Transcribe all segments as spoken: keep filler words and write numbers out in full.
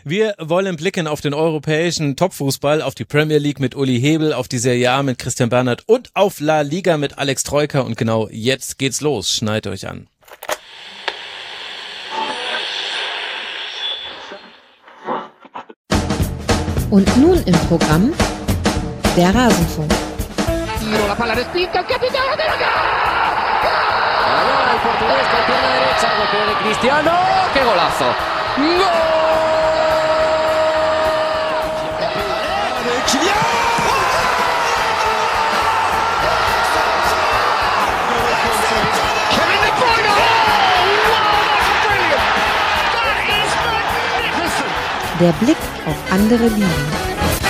Wir wollen blicken auf den europäischen Topfußball, auf die Premier League mit Uli Hebel, auf die Serie A mit Christian Bernhard und auf La Liga mit Alex Troika. Und genau jetzt geht's los. Schneidet euch an. Und nun im Programm der Rasenfunk. Tiro, la palla respinta, il capitano della Allora il portoghese con pierna derecha, golpe de Cristiano, che golazo! Gol! Kevin De Bruyne! Oh, wow, that's brilliant! That is magnificent! Der Blick auf andere Ligen.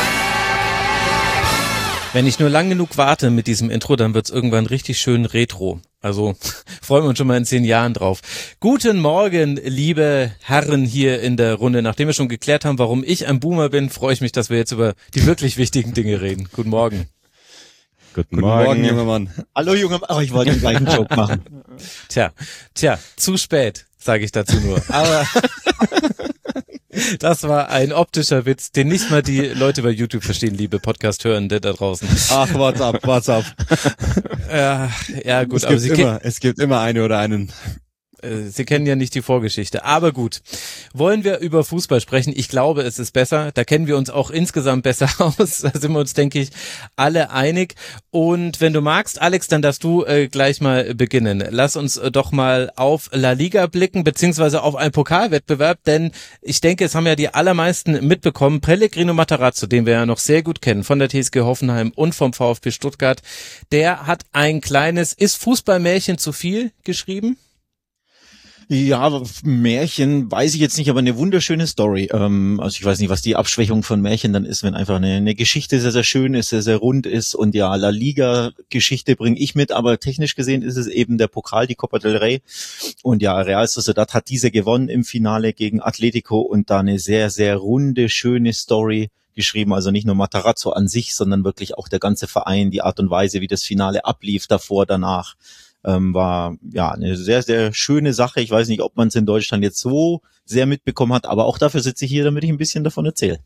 Wenn ich nur lang genug warte mit diesem Intro, dann wird's irgendwann richtig schön retro. Also freuen wir uns schon mal in zehn Jahren drauf. Guten Morgen, liebe Herren hier in der Runde. Nachdem wir schon geklärt haben, warum ich ein Boomer bin, freue ich mich, dass wir jetzt über die wirklich wichtigen Dinge reden. Guten Morgen. Guten, Guten Morgen, Morgen, junger Mann. Hallo, junger Mann. Oh, ich wollte den gleichen Joke machen. Tja, tja, zu spät, sage ich dazu nur. Aber das war ein optischer Witz, den nicht mal die Leute bei YouTube verstehen, liebe Podcast-Hörende da draußen. Ach, what's up, what's up. Ja, ja gut, es aber gibt Sie immer, es gibt immer eine oder einen. Sie kennen ja nicht die Vorgeschichte, aber gut. Wollen wir über Fußball sprechen? Ich glaube, es ist besser. Da kennen wir uns auch insgesamt besser aus. Da sind wir uns, denke ich, alle einig. Und wenn du magst, Alex, dann darfst du äh, gleich mal beginnen. Lass uns äh, doch mal auf La Liga blicken, beziehungsweise auf einen Pokalwettbewerb, denn ich denke, es haben ja die allermeisten mitbekommen. Pellegrino Matarazzo, den wir ja noch sehr gut kennen, von der T S G Hoffenheim und vom VfB Stuttgart, der hat ein kleines Ist Fußballmärchen zu viel geschrieben? Ja, Märchen weiß ich jetzt nicht, aber eine wunderschöne Story. Ähm, also ich weiß nicht, was die Abschwächung von Märchen dann ist, wenn einfach eine, eine Geschichte sehr, sehr schön ist, sehr, sehr rund ist. Und ja, La Liga-Geschichte bringe ich mit, aber technisch gesehen ist es eben der Pokal, die Copa del Rey. Und ja, Real Sociedad hat diese gewonnen im Finale gegen Atletico und da eine sehr, sehr runde, schöne Story geschrieben. Also nicht nur Matarazzo an sich, sondern wirklich auch der ganze Verein, die Art und Weise, wie das Finale ablief, davor, danach. Ähm, war ja eine sehr, sehr schöne Sache. Ich weiß nicht, ob man es in Deutschland jetzt so sehr mitbekommen hat, aber auch dafür sitze ich hier, damit ich ein bisschen davon erzähle.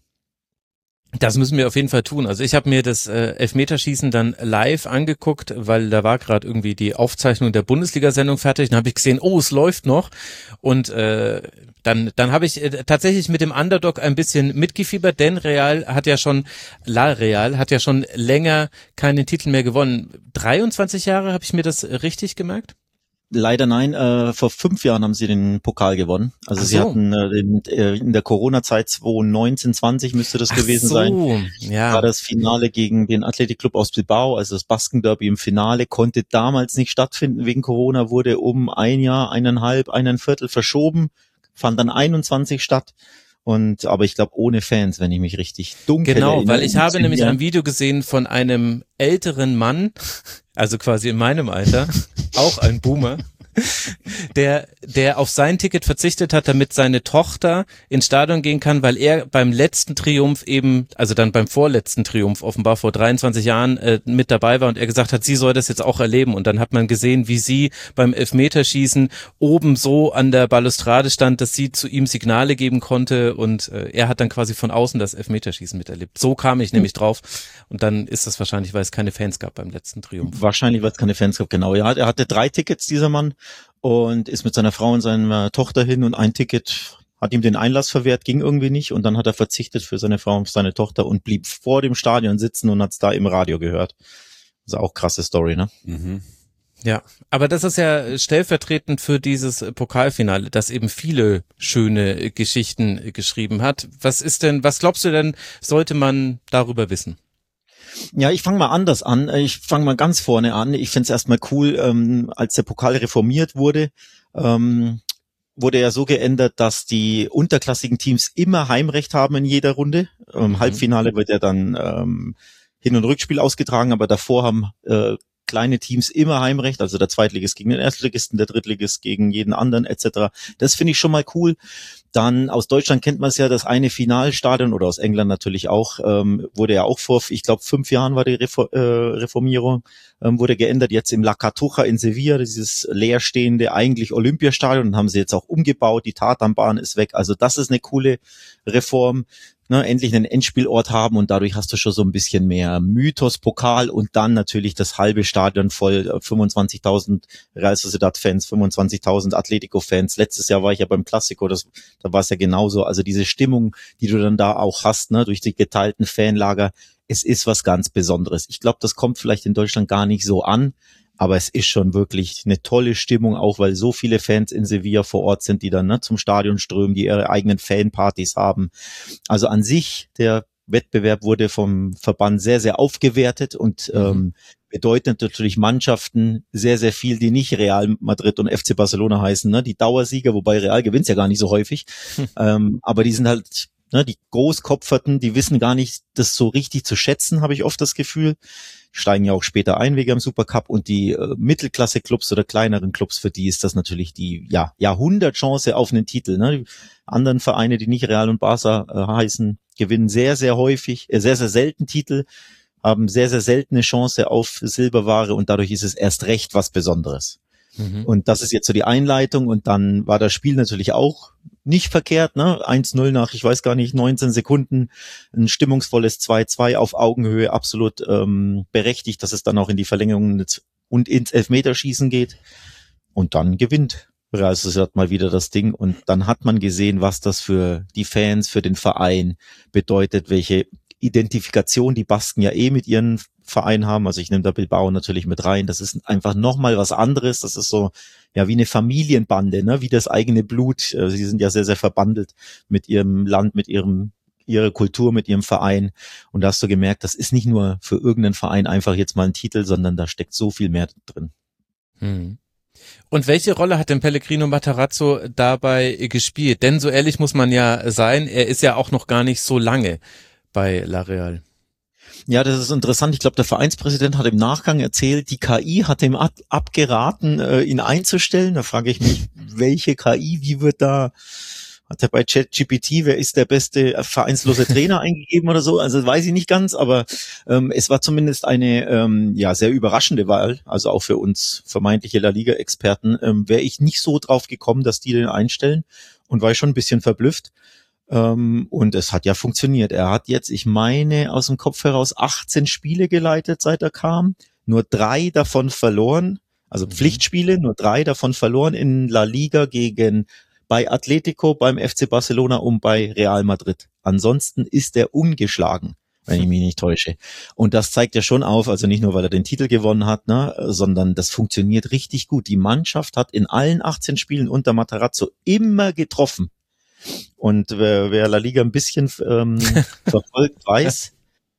Das müssen wir auf jeden Fall tun. Also ich habe mir das äh, Elfmeterschießen dann live angeguckt, weil da war gerade irgendwie die Aufzeichnung der Bundesliga-Sendung fertig. Dann habe ich gesehen, oh, es läuft noch. Und äh, dann dann habe ich äh, tatsächlich mit dem Underdog ein bisschen mitgefiebert, denn Real hat ja schon, La Real hat ja schon länger keinen Titel mehr gewonnen. dreiundzwanzig Jahre, habe ich mir das richtig gemerkt? Leider nein, äh, vor fünf Jahren haben sie den Pokal gewonnen. Also Ach sie so. hatten äh, in, äh, in der Corona-Zeit zwanzig neunzehn, zwanzig müsste das Ach gewesen so, sein. ja. War das Finale gegen den Athletic Club aus Bilbao, also das Baskenderby im Finale, konnte damals nicht stattfinden wegen Corona, wurde um ein Jahr, eineinhalb, eineinviertel verschoben, fand dann einundzwanzig statt. Und aber ich glaube ohne Fans, wenn ich mich richtig dunkel Genau, erinnere. weil ich habe nämlich ein Video gesehen von einem älteren Mann, also quasi in meinem Alter, auch ein Boomer, der der auf sein Ticket verzichtet hat, damit seine Tochter ins Stadion gehen kann, weil er beim letzten Triumph eben, also dann beim vorletzten Triumph offenbar vor dreiundzwanzig Jahren äh, mit dabei war und er gesagt hat, sie soll das jetzt auch erleben. Und dann hat man gesehen, wie sie beim Elfmeterschießen oben so an der Balustrade stand, dass sie zu ihm Signale geben konnte und äh, er hat dann quasi von außen das Elfmeterschießen miterlebt. So kam ich nämlich drauf und dann ist das wahrscheinlich, weil es keine Fans gab beim letzten Triumph. Wahrscheinlich, weil es keine Fans gab, genau. Ja, er hatte drei Tickets, dieser Mann, und ist mit seiner Frau und seiner Tochter hin und ein Ticket hat ihm den Einlass verwehrt, ging irgendwie nicht und dann hat er verzichtet für seine Frau und seine Tochter und blieb vor dem Stadion sitzen und hat es da im Radio gehört. Also auch krasse Story, ne? Mhm. Ja, aber das ist ja stellvertretend für dieses Pokalfinale, das eben viele schöne Geschichten geschrieben hat. Was ist denn, was glaubst du denn, sollte man darüber wissen? Ja, ich fange mal anders an. Ich fange mal ganz vorne an. Ich finde es erstmal cool, ähm, als der Pokal reformiert wurde, ähm, wurde ja so geändert, dass die unterklassigen Teams immer Heimrecht haben in jeder Runde. Im Mhm. Halbfinale wird ja dann ähm, Hin- und Rückspiel ausgetragen, aber davor haben äh, kleine Teams immer Heimrecht, also der Zweitligist gegen den Erstligisten, der Drittligist gegen jeden anderen et cetera. Das finde ich schon mal cool. Dann aus Deutschland kennt man es ja, das eine Finalstadion oder aus England natürlich auch, ähm, wurde ja auch vor, ich glaube, fünf Jahren war die Refor- äh, Reformierung, ähm, wurde geändert. Jetzt im La Cartuja in Sevilla, dieses leerstehende eigentlich Olympiastadion, haben sie jetzt auch umgebaut. Die Tatanbahn ist weg. Also das ist eine coole Reform. Ne, endlich einen Endspielort haben und dadurch hast du schon so ein bisschen mehr Mythos, Pokal und dann natürlich das halbe Stadion voll, fünfundzwanzigtausend Real Sociedad-Fans, fünfundzwanzigtausend Atletico-Fans. Letztes Jahr war ich ja beim Clasico, das, da war es ja genauso. Also diese Stimmung, die du dann da auch hast, ne, durch die geteilten Fanlager, es ist was ganz Besonderes. Ich glaube, das kommt vielleicht in Deutschland gar nicht so an, aber es ist schon wirklich eine tolle Stimmung, auch weil so viele Fans in Sevilla vor Ort sind, die dann ne, zum Stadion strömen, die ihre eigenen Fanpartys haben. Also an sich, der Wettbewerb wurde vom Verband sehr, sehr aufgewertet und mhm. ähm, bedeutet natürlich Mannschaften sehr, sehr viel, die nicht Real Madrid und F C Barcelona heißen, ne? Die Dauersieger, wobei Real gewinnt ja gar nicht so häufig, hm. ähm, aber die sind halt, ne, die Großkopferten, die wissen gar nicht, das so richtig zu schätzen, habe ich oft das Gefühl. Steigen ja auch später ein wegen dem Supercup und die äh, Mittelklasse-Clubs oder kleineren Clubs, für die ist das natürlich die ja Jahrhundertchance auf einen Titel. Ne? Die anderen Vereine, die nicht Real und Barca äh, heißen, gewinnen sehr, sehr häufig, äh, sehr, sehr selten Titel, haben sehr, sehr seltene Chance auf Silberware und dadurch ist es erst recht was Besonderes. Mhm. Und das ist jetzt so die Einleitung und dann war das Spiel natürlich auch nicht verkehrt, ne? eins null nach, ich weiß gar nicht, neunzehn Sekunden, ein stimmungsvolles zwei zwei auf Augenhöhe, absolut ähm, berechtigt, dass es dann auch in die Verlängerung und ins Elfmeterschießen geht. Und dann gewinnt Real Sociedad mal wieder das Ding und dann hat man gesehen, was das für die Fans, für den Verein bedeutet, welche Identifikation die Basken ja eh mit ihren Verein haben. Also ich nehme da Bilbao natürlich mit rein. Das ist einfach nochmal was anderes. Das ist so, ja, wie eine Familienbande, ne, wie das eigene Blut. Sie sind ja sehr, sehr verbandelt mit ihrem Land, mit ihrem, ihrer Kultur, mit ihrem Verein. Und da hast du gemerkt, das ist nicht nur für irgendeinen Verein einfach jetzt mal ein Titel, sondern da steckt so viel mehr drin. Hm. Und welche Rolle hat denn Pellegrino Matarazzo dabei gespielt? Denn so ehrlich muss man ja sein, er ist ja auch noch gar nicht so lange bei La Real. Ja, das ist interessant. Ich glaube, der Vereinspräsident hat im Nachgang erzählt, die K I hat ihm ab, abgeraten, äh, ihn einzustellen. Da frage ich mich, welche K I, wie wird da, hat er bei ChatGPT, wer ist der beste vereinslose Trainer eingegeben oder so? Also weiß ich nicht ganz, aber ähm, es war zumindest eine ähm, ja sehr überraschende Wahl, also auch für uns vermeintliche La Liga-Experten. Ähm, wäre ich nicht so drauf gekommen, dass die den einstellen und war ich schon ein bisschen verblüfft. Um, und es hat ja funktioniert. Er hat jetzt, ich meine, aus dem Kopf heraus achtzehn Spiele geleitet, seit er kam. Nur drei davon verloren, also mhm. Pflichtspiele, nur drei davon verloren in La Liga gegen bei Atletico, beim F C Barcelona und bei Real Madrid. Ansonsten ist er ungeschlagen, wenn ich mich nicht täusche. Und das zeigt ja schon auf, also nicht nur, weil er den Titel gewonnen hat, ne, sondern das funktioniert richtig gut. Die Mannschaft hat in allen achtzehn Spielen unter Matarazzo immer getroffen. Und wer, wer La Liga ein bisschen ähm, verfolgt, weiß,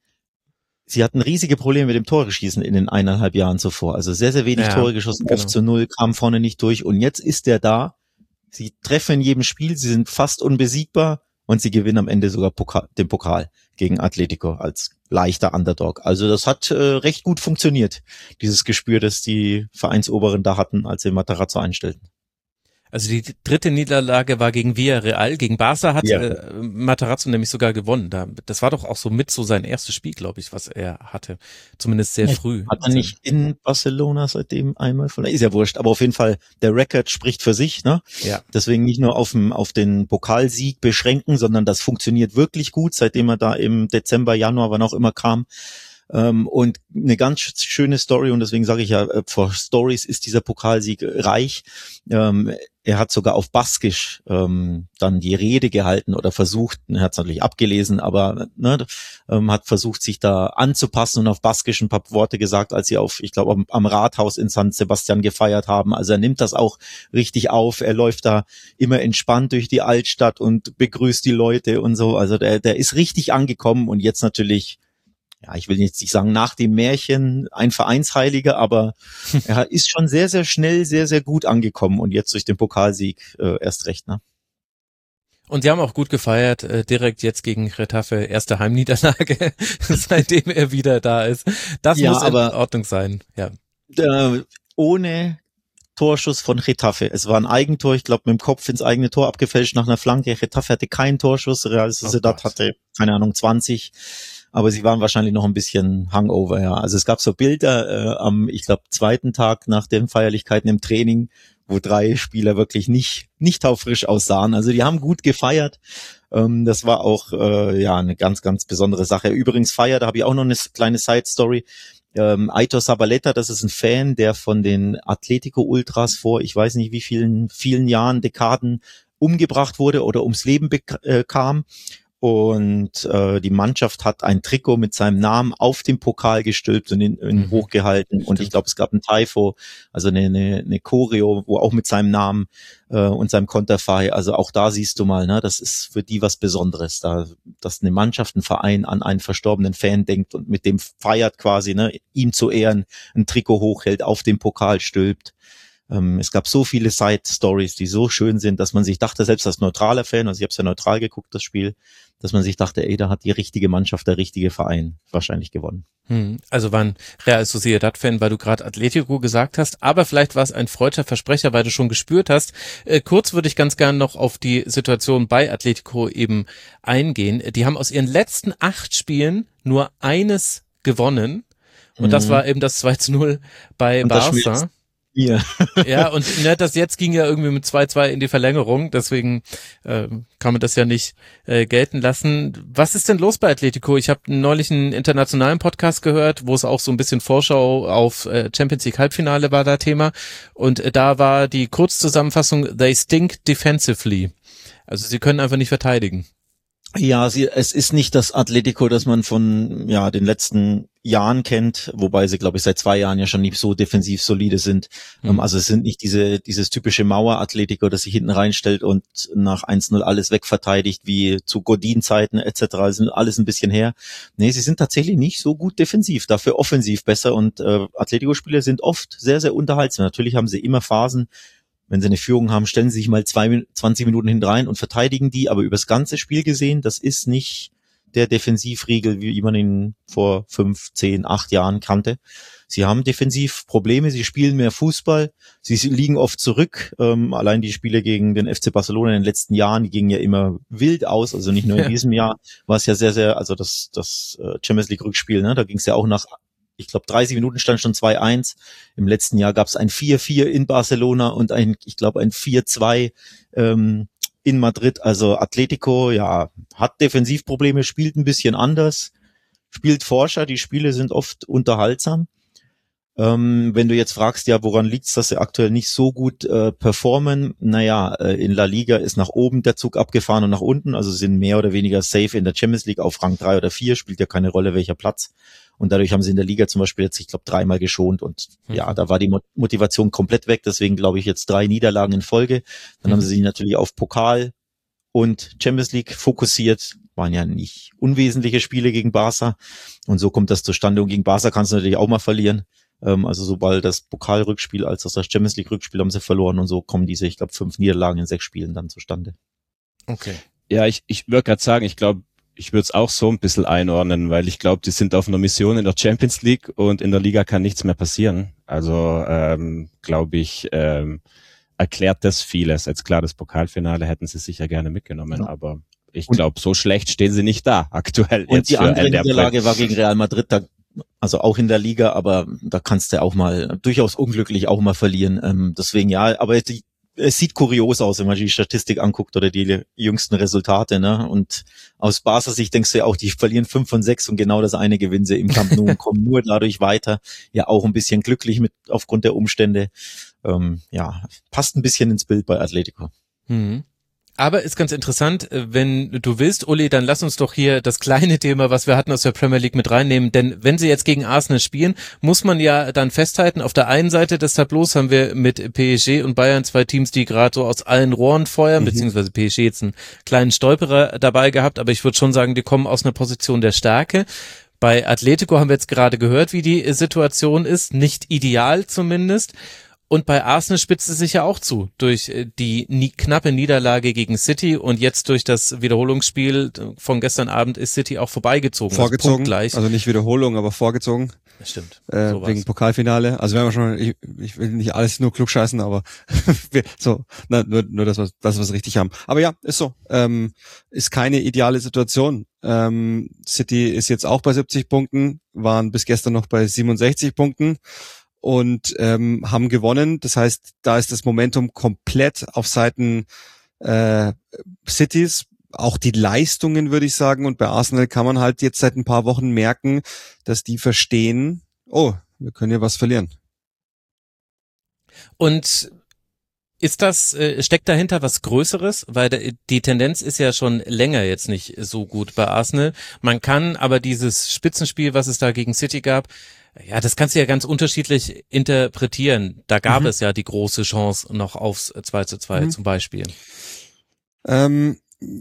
sie hatten riesige Probleme mit dem Tore-Schießen in den eineinhalb Jahren zuvor. Also sehr, sehr wenig ja, Tore geschossen, genau. oft zu null, kam vorne nicht durch. Und jetzt ist er da. Sie treffen in jedem Spiel, sie sind fast unbesiegbar und sie gewinnen am Ende sogar Pokal, den Pokal gegen Atletico als leichter Underdog. Also das hat äh, recht gut funktioniert, dieses Gespür, das die Vereinsoberen da hatten, als sie Matarazzo einstellten. Also die dritte Niederlage war gegen Villarreal, gegen Barca hat ja. äh, Matarazzo nämlich sogar gewonnen. Da, das war doch auch so mit so sein erstes Spiel, glaube ich, was er hatte. Zumindest sehr ja, früh. Hat er nicht in Barcelona seitdem einmal verloren? Ist ja wurscht, aber auf jeden Fall, der Rekord spricht für sich, ne? Ja. Deswegen nicht nur auf, dem, auf den Pokalsieg beschränken, sondern das funktioniert wirklich gut, seitdem er da im Dezember, Januar, wann auch immer kam. Um, und eine ganz schöne Story, und deswegen sage ich ja, vor Stories ist dieser Pokalsieg reich. Um, er hat sogar auf Baskisch um, dann die Rede gehalten oder versucht, er hat es natürlich abgelesen, aber ne, um, hat versucht, sich da anzupassen und auf Baskisch ein paar Worte gesagt, als sie auf, ich glaube, am, am Rathaus in San Sebastian gefeiert haben. Also er nimmt das auch richtig auf. Er läuft da immer entspannt durch die Altstadt und begrüßt die Leute und so. Also der, der ist richtig angekommen und jetzt natürlich, ja, ich will jetzt nicht sagen, nach dem Märchen ein Vereinsheiliger, aber er ist schon sehr, sehr schnell, sehr, sehr gut angekommen und jetzt durch den Pokalsieg äh, erst recht, ne? Und sie haben auch gut gefeiert, äh, direkt jetzt gegen Getafe, erste Heimniederlage, seitdem er wieder da ist. Das ja, muss in Ordnung sein, ja. Äh, ohne Torschuss von Getafe. Es war ein Eigentor, ich glaube, mit dem Kopf ins eigene Tor abgefälscht nach einer Flanke. Getafe hatte keinen Torschuss, Real Sociedad oh hatte, keine Ahnung, zwanzig. Aber sie waren wahrscheinlich noch ein bisschen Hangover, ja. Also es gab so Bilder äh, am, ich glaube, zweiten Tag nach den Feierlichkeiten im Training, wo drei Spieler wirklich nicht nicht taufrisch aussahen. Also die haben gut gefeiert. Ähm, das war auch äh, ja eine ganz, ganz besondere Sache. Übrigens Feier, da habe ich auch noch eine kleine Side-Story. Ähm, Aitor Zabaleta, das ist ein Fan, der von den Atletico-Ultras vor, ich weiß nicht wie vielen, vielen Jahren, Dekaden umgebracht wurde oder ums Leben bek- äh, kam. Und äh, die Mannschaft hat ein Trikot mit seinem Namen auf dem Pokal gestülpt und ihn, ihn Mhm. hochgehalten. Und Stimmt. ich glaube, es gab ein Typho, also eine, eine, eine Choreo, wo auch mit seinem Namen äh, und seinem Konterfei. Also auch da siehst du mal, ne, das ist für die was Besonderes, da, dass eine Mannschaft, ein Verein an einen verstorbenen Fan denkt und mit dem feiert quasi, ne, ihm zu Ehren ein Trikot hochhält, auf dem Pokal stülpt. Ähm, es gab so viele Side-Stories, die so schön sind, dass man sich dachte, selbst als neutraler Fan, also ich habe es ja neutral geguckt, das Spiel, dass man sich dachte, ey, da hat die richtige Mannschaft, der richtige Verein wahrscheinlich gewonnen. Hm, also war ein Real Sociedad-Fan, weil du gerade Atletico gesagt hast, aber vielleicht war es ein freudscher Versprecher, weil du schon gespürt hast. Äh, kurz würde ich ganz gern noch auf die Situation bei Atletico eben eingehen. Die haben aus ihren letzten acht Spielen nur eines gewonnen und Mhm. das war eben das zwei zu null bei Und das Barca. schmilzt. Ja. Ja, und ne, das jetzt ging ja irgendwie mit zwei zwei in die Verlängerung, deswegen äh, kann man das ja nicht äh, gelten lassen. Was ist denn los bei Atletico? Ich habe neulich einen internationalen Podcast gehört, wo es auch so ein bisschen Vorschau auf äh, Champions League Halbfinale war da Thema und äh, da war die Kurzzusammenfassung, they stink defensively. Also sie können einfach nicht verteidigen. Ja, sie, es ist nicht das Atletico, das man von ja den letzten Jahren kennt, wobei sie, glaube ich, seit zwei Jahren ja schon nicht so defensiv solide sind. Mhm. Ähm, also es sind nicht diese dieses typische Mauer-Atletico, das sich hinten reinstellt und nach eins null alles wegverteidigt, wie zu Godin-Zeiten et cetera. Das sind alles ein bisschen her. Nee, sie sind tatsächlich nicht so gut defensiv, dafür offensiv besser und äh, Atletico-Spieler sind oft sehr, sehr unterhaltsam. Natürlich haben sie immer Phasen, wenn sie eine Führung haben, stellen sie sich mal zwei, zwanzig Minuten hinten rein und verteidigen die, aber übers ganze Spiel gesehen, das ist nicht der Defensivriegel, wie man ihn vor fünf, zehn, acht Jahren kannte. Sie haben defensiv Probleme, sie spielen mehr Fußball, sie liegen oft zurück. Ähm, allein die Spiele gegen den F C Barcelona in den letzten Jahren, die gingen ja immer wild aus, also nicht nur in Ja. diesem Jahr war es ja sehr, sehr, also das, das Champions League Rückspiel, ne, da ging es ja auch nach, ich glaube, dreißig Minuten stand schon zwei eins. Im letzten Jahr gab es ein vier vier in Barcelona und ein, ich glaube, ein vier zwei ähm, in Madrid. Also Atletico, ja, hat Defensivprobleme, spielt ein bisschen anders, spielt forscher. Die Spiele sind oft unterhaltsam. Ähm, wenn du jetzt fragst, ja, woran liegt's, dass sie aktuell nicht so gut äh, performen? Naja, äh, in La Liga ist nach oben der Zug abgefahren und nach unten, also sind mehr oder weniger safe in der Champions League auf Rang drei oder vier, spielt ja keine Rolle, welcher Platz. Und dadurch haben sie in der Liga zum Beispiel jetzt, ich glaube, dreimal geschont und Mhm. ja, da war die Mo- Motivation komplett weg, deswegen glaube ich jetzt drei Niederlagen in Folge. Dann Mhm. haben sie sich natürlich auf Pokal und Champions League fokussiert, waren ja nicht unwesentliche Spiele gegen Barca und so kommt das zustande und gegen Barca kannst du natürlich auch mal verlieren. Ähm, also sowohl das Pokalrückspiel als auch das Champions League Rückspiel haben sie verloren und so kommen diese, ich glaube, fünf Niederlagen in sechs Spielen dann zustande. Okay. Ja, ich, ich würde gerade sagen, ich glaube, ich würde es auch so ein bisschen einordnen, weil ich glaube, die sind auf einer Mission in der Champions League und in der Liga kann nichts mehr passieren. Also ähm, glaube ich, ähm, erklärt das vieles. Jetzt klar, das Pokalfinale hätten sie sicher gerne mitgenommen, Ja. aber ich Und- glaube, so schlecht stehen sie nicht da aktuell. Und jetzt die für andere Ende April. Niederlage war gegen Real Madrid, da, also auch in der Liga, aber da kannst du auch mal, durchaus unglücklich auch mal verlieren. Ähm, deswegen ja, aber die, es sieht kurios aus, wenn man die Statistik anguckt oder die jüngsten Resultate, ne? Und aus Barca Sicht denkst du ja auch, die verlieren fünf von sechs und genau das eine gewinnen sie im Camp Nou und kommen nur dadurch weiter. Ja, auch ein bisschen glücklich mit aufgrund der Umstände. Ähm, ja, passt ein bisschen ins Bild bei Atletico. Mhm. Aber ist ganz interessant, äh, wenn du willst, Uli, dann lass uns doch hier das kleine Thema, was wir hatten aus der Premier League mit reinnehmen, denn wenn sie jetzt gegen Arsenal spielen, muss man ja dann festhalten, auf der einen Seite des Tableaus haben wir mit P S G und Bayern zwei Teams, die gerade so aus allen Rohren feuern, Mhm. beziehungsweise P S G jetzt einen kleinen Stolperer dabei gehabt, aber ich würde schon sagen, die kommen aus einer Position der Stärke. Bei Atletico haben wir jetzt gerade gehört, wie die Situation ist, nicht ideal zumindest. Und bei Arsenal spitzt es sich ja auch zu. Durch die nie, knappe Niederlage gegen City und jetzt durch das Wiederholungsspiel von gestern Abend ist City auch vorbeigezogen. Vorgezogen, also, also nicht Wiederholung, aber vorgezogen. Das stimmt. Äh, wegen Pokalfinale. Also wir haben schon, ich, ich will nicht alles nur klugscheißen, aber wir, so, na, nur, nur dass wir das, was wir richtig haben. Aber ja, ist so. Ähm, ist keine ideale Situation. Ähm, City ist jetzt auch bei siebzig Punkten, waren bis gestern noch bei siebenundsechzig Punkten. Und ähm, haben gewonnen. Das heißt, da ist das Momentum komplett auf Seiten äh, Citys. Auch die Leistungen, würde ich sagen. Und bei Arsenal kann man halt jetzt seit ein paar Wochen merken, dass die verstehen, oh, wir können hier was verlieren. Und ist das, äh, steckt dahinter was Größeres? Weil die Tendenz ist ja schon länger jetzt nicht so gut bei Arsenal. Man kann aber dieses Spitzenspiel, was es da gegen City gab, ja, das kannst du ja ganz unterschiedlich interpretieren. Da gab mhm. es ja die große Chance noch aufs zwei zu zwei mhm. zum Beispiel. Ähm,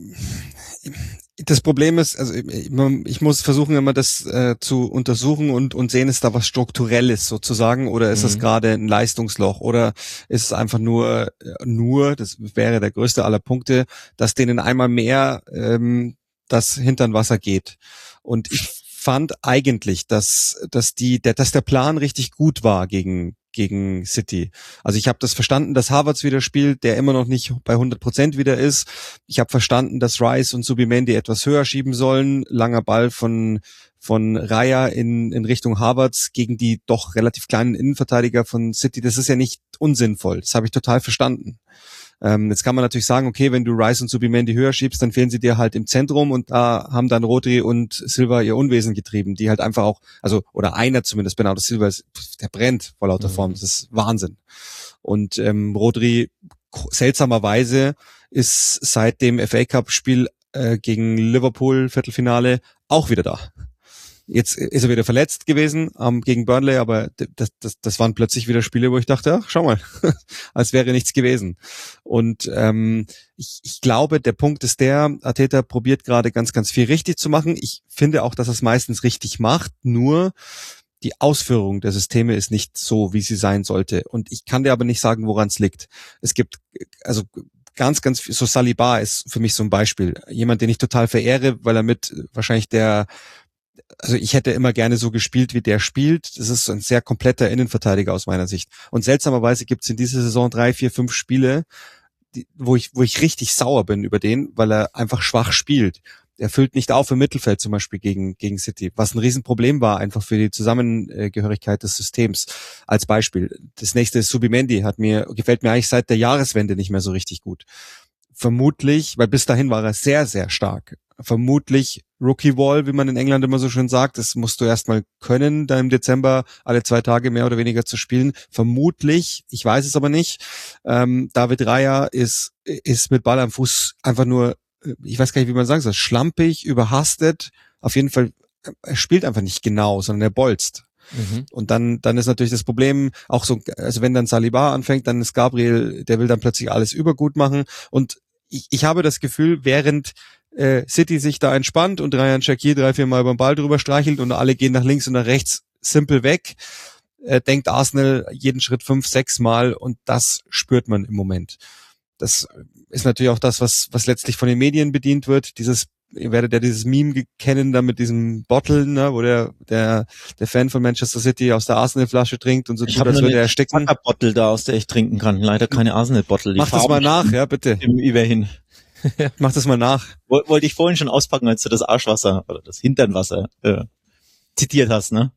das Problem ist, also ich, ich muss versuchen immer das äh, zu untersuchen und und sehen, ist da was Strukturelles sozusagen oder ist mhm. das gerade ein Leistungsloch oder ist es einfach nur nur, das wäre der größte aller Punkte, dass denen einmal mehr ähm, das hintern Wasser geht. Und ich fand eigentlich, dass dass die der dass der Plan richtig gut war gegen gegen City. Also ich habe das verstanden, dass Havertz wieder spielt, der immer noch nicht bei hundert Prozent wieder ist. Ich habe verstanden, dass Rice und Zubimendi etwas höher schieben sollen. Langer Ball von von Raya in in Richtung Havertz gegen die doch relativ kleinen Innenverteidiger von City. Das ist ja nicht unsinnvoll. Das habe ich total verstanden. Ähm, jetzt kann man natürlich sagen, okay, wenn du Rice und Zubimendi höher schiebst, dann fehlen sie dir halt im Zentrum und da haben dann Rodri und Silva ihr Unwesen getrieben, die halt einfach auch, also, oder einer zumindest, Bernardo Silva, ist, der brennt vor lauter Form, das ist Wahnsinn. Und ähm, Rodri, seltsamerweise, ist seit dem F A Cup Spiel äh, gegen Liverpool, Viertelfinale, auch wieder da. Jetzt ist er wieder verletzt gewesen ähm, gegen Burnley, aber das, das, das waren plötzlich wieder Spiele, wo ich dachte, ach, schau mal, als wäre nichts gewesen. Und ähm, ich, ich glaube, der Punkt ist der, Arteta probiert gerade ganz, ganz viel richtig zu machen. Ich finde auch, dass er es meistens richtig macht, nur die Ausführung der Systeme ist nicht so, wie sie sein sollte. Und ich kann dir aber nicht sagen, woran es liegt. Es gibt, also ganz, ganz, so Saliba ist für mich so ein Beispiel. Jemand, den ich total verehre, weil er mit wahrscheinlich der Also ich hätte immer gerne so gespielt, wie der spielt. Das ist ein sehr kompletter Innenverteidiger aus meiner Sicht. Und seltsamerweise gibt es in dieser Saison drei, vier, fünf Spiele, die, wo ich wo ich richtig sauer bin über den, weil er einfach schwach spielt. Er füllt nicht auf im Mittelfeld zum Beispiel gegen gegen City, was ein Riesenproblem war einfach für die Zusammengehörigkeit des Systems. Als Beispiel. Das nächste ist Zubimendi, hat mir gefällt mir eigentlich seit der Jahreswende nicht mehr so richtig gut. Vermutlich, weil bis dahin war er sehr, sehr stark. Vermutlich Rookie Wall, wie man in England immer so schön sagt. Das musst du erstmal können, da im Dezember alle zwei Tage mehr oder weniger zu spielen. Vermutlich, ich weiß es aber nicht. Ähm, David Raya ist ist mit Ball am Fuß einfach nur, ich weiß gar nicht, wie man sagen soll, schlampig, überhastet. Auf jeden Fall, er spielt einfach nicht genau, sondern er bolzt. Mhm. Und dann dann ist natürlich das Problem auch so, also wenn dann Saliba anfängt, dann ist Gabriel, der will dann plötzlich alles übergut machen. Und ich, ich habe das Gefühl, während äh, City sich da entspannt und Ryan Shaqiri drei, vier Mal beim Ball drüber streichelt und alle gehen nach links und nach rechts simpel weg, äh, denkt Arsenal jeden Schritt fünf, sechs Mal und das spürt man im Moment. Das ist natürlich auch das, was was letztlich von den Medien bedient wird, dieses ihr werdet ja dieses Meme kennen, da mit diesem Bottle, ne, wo der der der Fan von Manchester City aus der Arsenal-Flasche trinkt und so tut, als würde er ersticken. Ich habe eine Bottle da, aus der ich trinken kann. Leider keine Arsenal-Bottle. Mach das mal nach, ja, bitte. Im Überhin. Mach das mal nach. Wollte ich vorhin schon auspacken, als du das Arschwasser oder das Hinternwasser äh, zitiert hast, ne?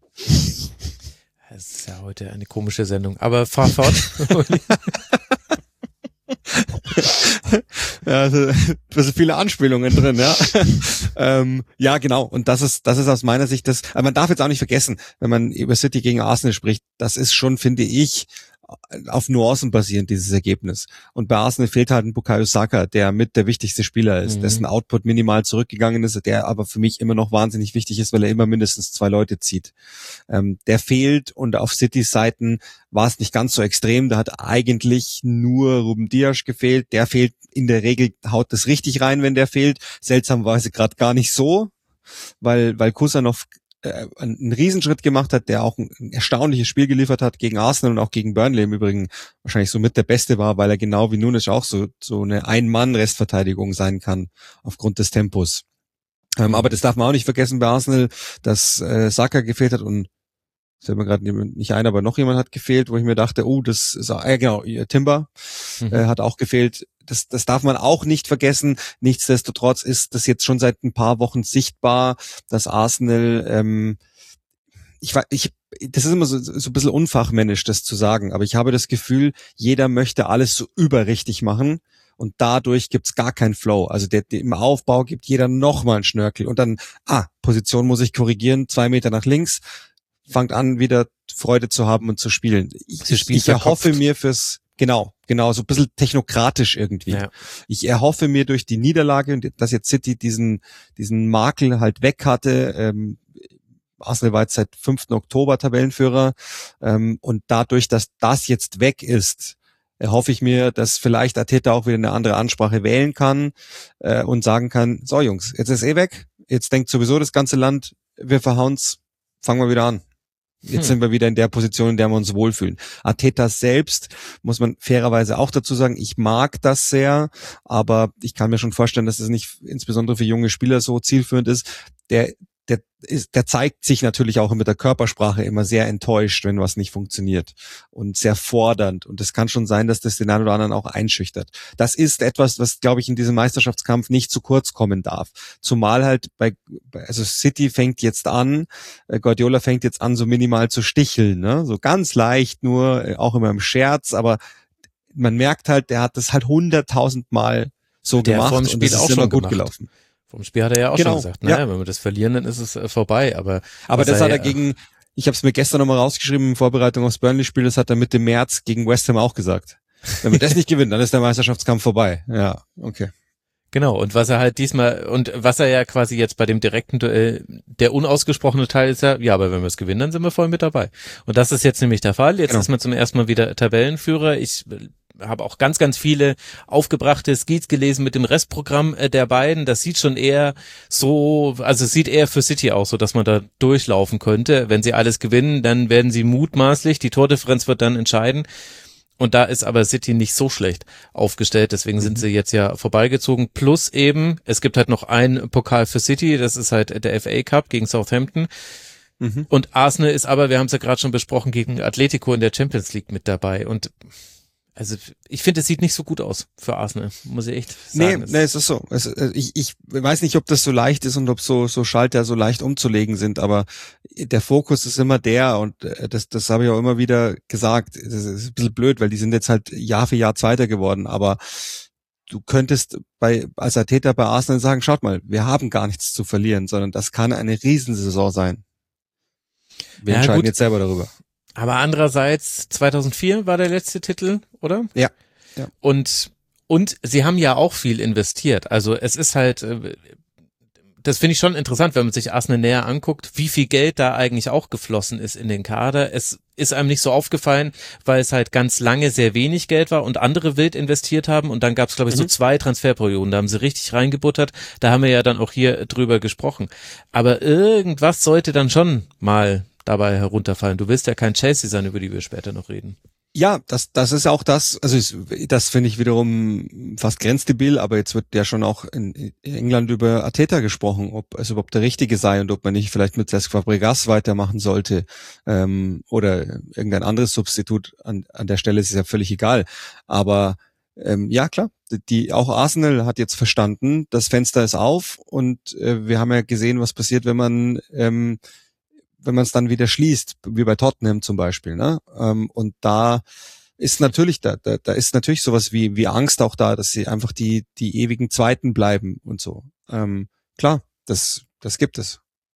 Das ist ja heute eine komische Sendung, aber fahr fort. Ja, also, da sind viele Anspielungen drin, ja. ähm, ja, genau. Und das ist, das ist aus meiner Sicht das, aber man darf jetzt auch nicht vergessen, wenn man über City gegen Arsenal spricht, das ist schon, finde ich, auf Nuancen basierend, dieses Ergebnis. Und bei Arsenal fehlt halt ein Bukayo Saka, der mit der wichtigste Spieler ist, mhm. dessen Output minimal zurückgegangen ist, der aber für mich immer noch wahnsinnig wichtig ist, weil er immer mindestens zwei Leute zieht. Ähm, der fehlt und auf Citys Seiten war es nicht ganz so extrem. Da hat eigentlich nur Ruben Dias gefehlt. Der fehlt in der Regel, haut das richtig rein, wenn der fehlt. Seltsamerweise gerade gar nicht so, weil, weil Kusanov äh, einen Riesenschritt gemacht hat, der auch ein, ein erstaunliches Spiel geliefert hat gegen Arsenal und auch gegen Burnley im Übrigen wahrscheinlich so mit der Beste war, weil er genau wie Nunes auch so so eine Ein-Mann-Restverteidigung sein kann aufgrund des Tempos. Ähm, aber das darf man auch nicht vergessen bei Arsenal, dass äh, Saka gefehlt hat und das fällt mir gerade nicht ein, aber noch jemand hat gefehlt, wo ich mir dachte, oh, das ist äh, genau, Timber mhm. äh, hat auch gefehlt. Das, das darf man auch nicht vergessen. Nichtsdestotrotz ist das jetzt schon seit ein paar Wochen sichtbar, dass Arsenal, ähm, ich war, ich, das ist immer so, so ein bisschen unfachmännisch, das zu sagen, aber ich habe das Gefühl, jeder möchte alles so überrichtig machen. Und dadurch gibt's gar keinen Flow. Also der, der, im Aufbau gibt jeder nochmal einen Schnörkel. Und dann, ah, Position muss ich korrigieren, zwei Meter nach links, fangt an, wieder Freude zu haben und zu spielen. Ich, ich, ich erhoffe mir fürs, genau, genau, so ein bisschen technokratisch irgendwie. Ja. Ich erhoffe mir durch die Niederlage, dass jetzt City diesen, diesen Makel halt weg hatte, ähm, Arsenal war jetzt seit fünften Oktober Tabellenführer, ähm, und dadurch, dass das jetzt weg ist, hoffe ich mir, dass vielleicht Arteta auch wieder eine andere Ansprache wählen kann äh, und sagen kann, so Jungs, jetzt ist eh weg, jetzt denkt sowieso das ganze Land, wir verhauen's, fangen wir wieder an. Jetzt hm. sind wir wieder in der Position, in der wir uns wohlfühlen. Arteta selbst, muss man fairerweise auch dazu sagen, ich mag das sehr, aber ich kann mir schon vorstellen, dass das nicht insbesondere für junge Spieler so zielführend ist. Der Der, ist, der zeigt sich natürlich auch mit der Körpersprache immer sehr enttäuscht, wenn was nicht funktioniert und sehr fordernd. Und es kann schon sein, dass das den einen oder anderen auch einschüchtert. Das ist etwas, was, glaube ich, in diesem Meisterschaftskampf nicht zu kurz kommen darf. Zumal halt bei, also City fängt jetzt an, Guardiola fängt jetzt an, so minimal zu sticheln, ne? So ganz leicht nur, auch immer im Scherz, aber man merkt halt, der hat das halt hunderttausend Mal so der gemacht und das ist auch immer schon gut gemacht. gelaufen. Vom Spiel hat er ja auch genau, schon gesagt, naja, ja. wenn wir das verlieren, dann ist es äh, vorbei. Aber aber das er, hat er gegen, ich habe es mir gestern nochmal rausgeschrieben in Vorbereitung aufs Burnley-Spiel, das hat er Mitte März gegen West Ham auch gesagt. Wenn wir das nicht gewinnen, dann ist der Meisterschaftskampf vorbei. Ja, okay. Genau, und was er halt diesmal, und was er ja quasi jetzt bei dem direkten Duell, der unausgesprochene Teil ist ja, ja, aber wenn wir es gewinnen, dann sind wir voll mit dabei. Und das ist jetzt nämlich der Fall. Jetzt genau. ist man zum ersten Mal wieder Tabellenführer. Ich habe auch ganz, ganz viele aufgebrachte Skills gelesen mit dem Restprogramm der beiden. Das sieht schon eher so, also es sieht eher für City aus, so dass man da durchlaufen könnte. Wenn sie alles gewinnen, dann werden sie mutmaßlich, die Tordifferenz wird dann entscheiden. Und da ist aber City nicht so schlecht aufgestellt, deswegen sind sie jetzt ja vorbeigezogen. Plus eben, es gibt halt noch einen Pokal für City, das ist halt der F A Cup gegen Southampton. Mhm. Und Arsenal ist aber, wir haben es ja gerade schon besprochen, gegen Atletico in der Champions League mit dabei. Und also ich finde, es sieht nicht so gut aus für Arsenal, muss ich echt sagen. Nee, nee, es ist so. Es, ich, ich weiß nicht, ob das so leicht ist und ob so so Schalter so leicht umzulegen sind, aber der Fokus ist immer der und das das habe ich auch immer wieder gesagt. Das ist ein bisschen blöd, weil die sind jetzt halt Jahr für Jahr Zweiter geworden, aber du könntest bei als Arteta bei Arsenal sagen, schaut mal, wir haben gar nichts zu verlieren, sondern das kann eine Riesensaison sein. Wir ja, entscheiden gut. jetzt selber darüber. Aber andererseits, zweitausendvier war der letzte Titel, oder? Ja. ja. Und, und sie haben ja auch viel investiert. Also es ist halt, das finde ich schon interessant, wenn man sich Arsenal näher anguckt, wie viel Geld da eigentlich auch geflossen ist in den Kader. Es ist einem nicht so aufgefallen, weil es halt ganz lange sehr wenig Geld war und andere wild investiert haben. Und dann gab es, glaube ich, mhm. so zwei Transferperioden. Da haben sie richtig reingebuttert. Da haben wir ja dann auch hier drüber gesprochen. Aber irgendwas sollte dann schon mal dabei herunterfallen. Du willst ja kein Chelsea sein, über die wir später noch reden. Ja, das das ist auch das, also ist, das finde ich wiederum fast grenzdebil, aber jetzt wird ja schon auch in England über Arteta gesprochen, ob es überhaupt der Richtige sei und ob man nicht vielleicht mit Cesc Fabregas weitermachen sollte ähm, oder irgendein anderes Substitut. An, an der Stelle ist es ja völlig egal. Aber ähm, ja, klar, die auch Arsenal hat jetzt verstanden, das Fenster ist auf und äh, wir haben ja gesehen, was passiert, wenn man ähm, wenn man es dann wieder schließt, wie bei Tottenham zum Beispiel, ne? Und da ist natürlich, da, da, da ist natürlich sowas wie, wie Angst auch da, dass sie einfach die, die ewigen Zweiten bleiben und so. Ähm, klar, das, das gibt es.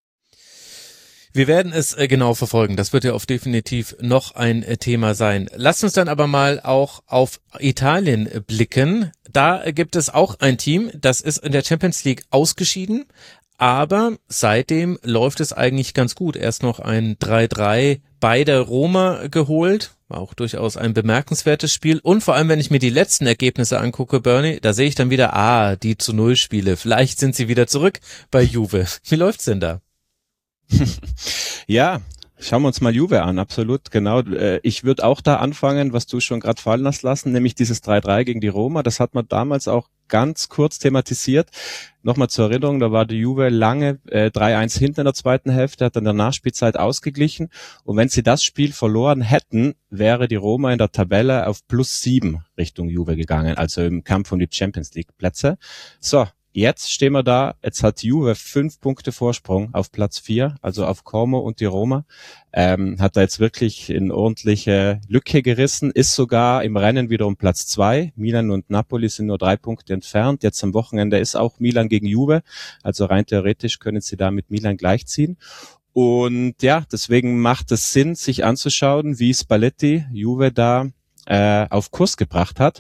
Wir werden es äh, genau verfolgen. Das wird ja auf definitiv noch ein äh, Thema sein. Lasst uns dann aber mal auch auf Italien äh, blicken. Da äh, gibt es auch ein Team, das ist in der Champions League ausgeschieden. Aber seitdem läuft es eigentlich ganz gut. Erst noch ein drei drei bei der Roma geholt. War auch durchaus ein bemerkenswertes Spiel. Und vor allem, wenn ich mir die letzten Ergebnisse angucke, Bernie, da sehe ich dann wieder, ah, die zu Null Spiele. Vielleicht sind sie wieder zurück bei Juve. Wie läuft's denn da? Ja, schauen wir uns mal Juve an, absolut, genau. Ich würde auch da anfangen, was du schon gerade fallen hast lassen, nämlich dieses drei drei gegen die Roma. Das hat man damals auch ganz kurz thematisiert. Nochmal zur Erinnerung, da war die Juve lange äh, drei eins hinten in der zweiten Hälfte, hat dann in der Nachspielzeit ausgeglichen. Und wenn sie das Spiel verloren hätten, wäre die Roma in der Tabelle auf plus sieben Richtung Juve gegangen, also im Kampf um die Champions League Plätze. So, jetzt stehen wir da, jetzt hat Juve fünf Punkte Vorsprung auf Platz vier, also auf Como und die Roma. Ähm, hat da jetzt wirklich eine ordentliche Lücke gerissen, ist sogar im Rennen wieder um Platz zwei. Milan und Napoli sind nur drei Punkte entfernt. Jetzt am Wochenende ist auch Milan gegen Juve, also rein theoretisch können sie da mit Milan gleichziehen. Und ja, deswegen macht es Sinn, sich anzuschauen, wie Spalletti Juve da äh, auf Kurs gebracht hat.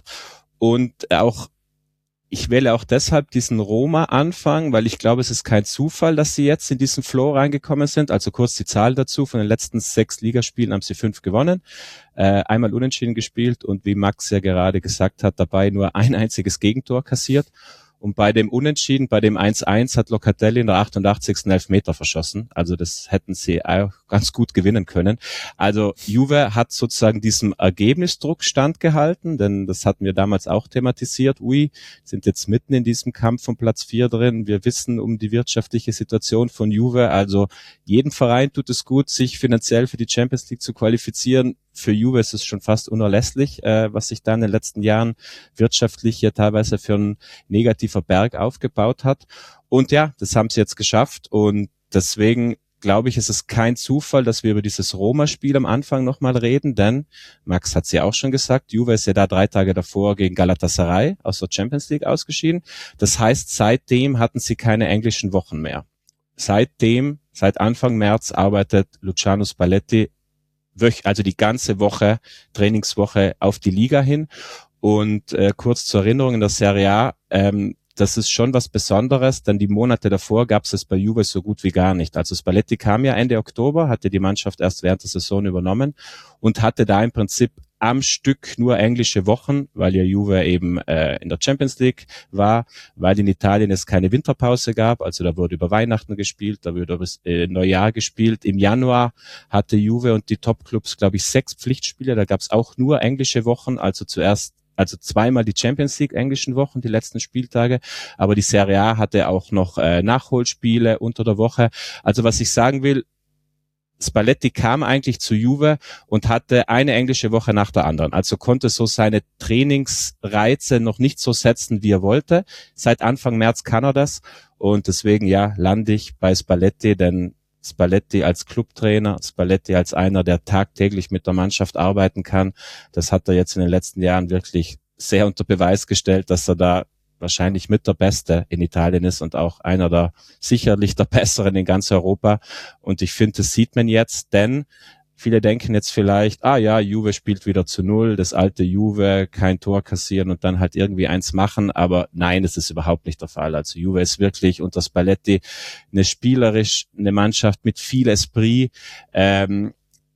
Und auch ich wähle auch deshalb diesen Roma-Anfang, weil ich glaube, es ist kein Zufall, dass sie jetzt in diesen Flow reingekommen sind. Also kurz die Zahl dazu. Von den letzten sechs Ligaspielen haben sie fünf gewonnen, äh, einmal unentschieden gespielt und wie Max ja gerade gesagt hat, dabei nur ein einziges Gegentor kassiert. Und bei dem Unentschieden, bei dem eins eins hat Locatelli in der achtundachtzigsten Elfmeter verschossen. Also das hätten sie auch ganz gut gewinnen können. Also Juve hat sozusagen diesem Ergebnisdruck standgehalten, denn das hatten wir damals auch thematisiert. Ui, sind jetzt mitten in diesem Kampf um Platz vier drin. Wir wissen um die wirtschaftliche Situation von Juve. Also jedem Verein tut es gut, sich finanziell für die Champions League zu qualifizieren. Für Juve ist es schon fast unerlässlich, äh, was sich da in den letzten Jahren wirtschaftlich ja teilweise für ein negativer Berg aufgebaut hat. Und ja, das haben sie jetzt geschafft. Und deswegen glaube ich, ist es kein Zufall, dass wir über dieses Roma-Spiel am Anfang nochmal reden, denn Max hat es ja auch schon gesagt, Juve ist ja da drei Tage davor gegen Galatasaray aus der Champions League ausgeschieden. Das heißt, seitdem hatten sie keine englischen Wochen mehr. Seitdem, seit Anfang März arbeitet Luciano Spalletti also die ganze Woche, Trainingswoche auf die Liga hin. Und äh, kurz zur Erinnerung, in der Serie A, ähm, das ist schon was Besonderes, denn die Monate davor gab es es bei Juve so gut wie gar nicht. Also Spalletti kam ja Ende Oktober, hatte die Mannschaft erst während der Saison übernommen und hatte da im Prinzip am Stück nur englische Wochen, weil ja Juve eben äh, in der Champions League war, weil in Italien es keine Winterpause gab, also da wurde über Weihnachten gespielt, da wurde über äh, Neujahr gespielt. Im Januar hatte Juve und die Topclubs, glaube ich, sechs Pflichtspiele, da gab es auch nur englische Wochen, also zuerst also zweimal die Champions League englischen Wochen, die letzten Spieltage, aber die Serie A hatte auch noch äh, Nachholspiele unter der Woche. Also was ich sagen will, Spalletti kam eigentlich zu Juve und hatte eine englische Woche nach der anderen. Also konnte so seine Trainingsreize noch nicht so setzen, wie er wollte. Seit Anfang März kann er das. Und deswegen, ja, lande ich bei Spalletti, denn Spalletti als Clubtrainer, Spalletti als einer, der tagtäglich mit der Mannschaft arbeiten kann, das hat er jetzt in den letzten Jahren wirklich sehr unter Beweis gestellt, dass er da wahrscheinlich mit der Beste in Italien ist und auch einer der sicherlich der Besseren in ganz Europa. Und ich finde, das sieht man jetzt, denn viele denken jetzt vielleicht, ah ja, Juve spielt wieder zu Null, das alte Juve, kein Tor kassieren und dann halt irgendwie eins machen. Aber nein, das ist überhaupt nicht der Fall. Also Juve ist wirklich unter Spalletti eine spielerisch, eine Mannschaft mit viel Esprit. Ähm,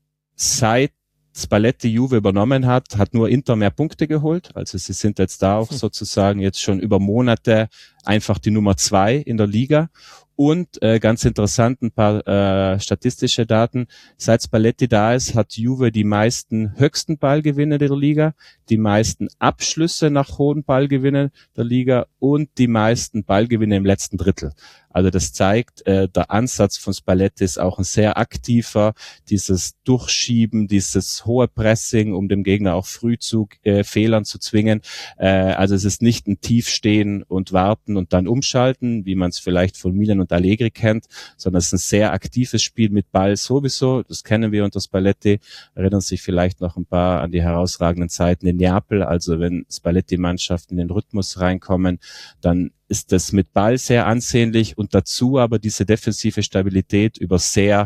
seit Spalletti Juve übernommen hat, hat nur Inter mehr Punkte geholt. Also sie sind jetzt da auch sozusagen jetzt schon über Monate einfach die Nummer zwei in der Liga. Und äh, ganz interessant, ein paar äh, statistische Daten. Seit Spalletti da ist, hat Juve die meisten höchsten Ballgewinne der Liga, die meisten Abschlüsse nach hohen Ballgewinnen der Liga und die meisten Ballgewinne im letzten Drittel. Also das zeigt, äh, der Ansatz von Spalletti ist auch ein sehr aktiver, dieses Durchschieben, dieses hohe Pressing, um dem Gegner auch früh zu äh, Fehlern zu zwingen. Äh, also es ist nicht ein Tiefstehen und Warten und dann umschalten, wie man es vielleicht von Milan und Allegri kennt, sondern es ist ein sehr aktives Spiel mit Ball sowieso. Das kennen wir unter Spalletti. Erinnern sich vielleicht noch ein paar an die herausragenden Zeiten in Neapel. Also wenn Spalletti-Mannschaften in den Rhythmus reinkommen, dann ist das mit Ball sehr ansehnlich und dazu aber diese defensive Stabilität über sehr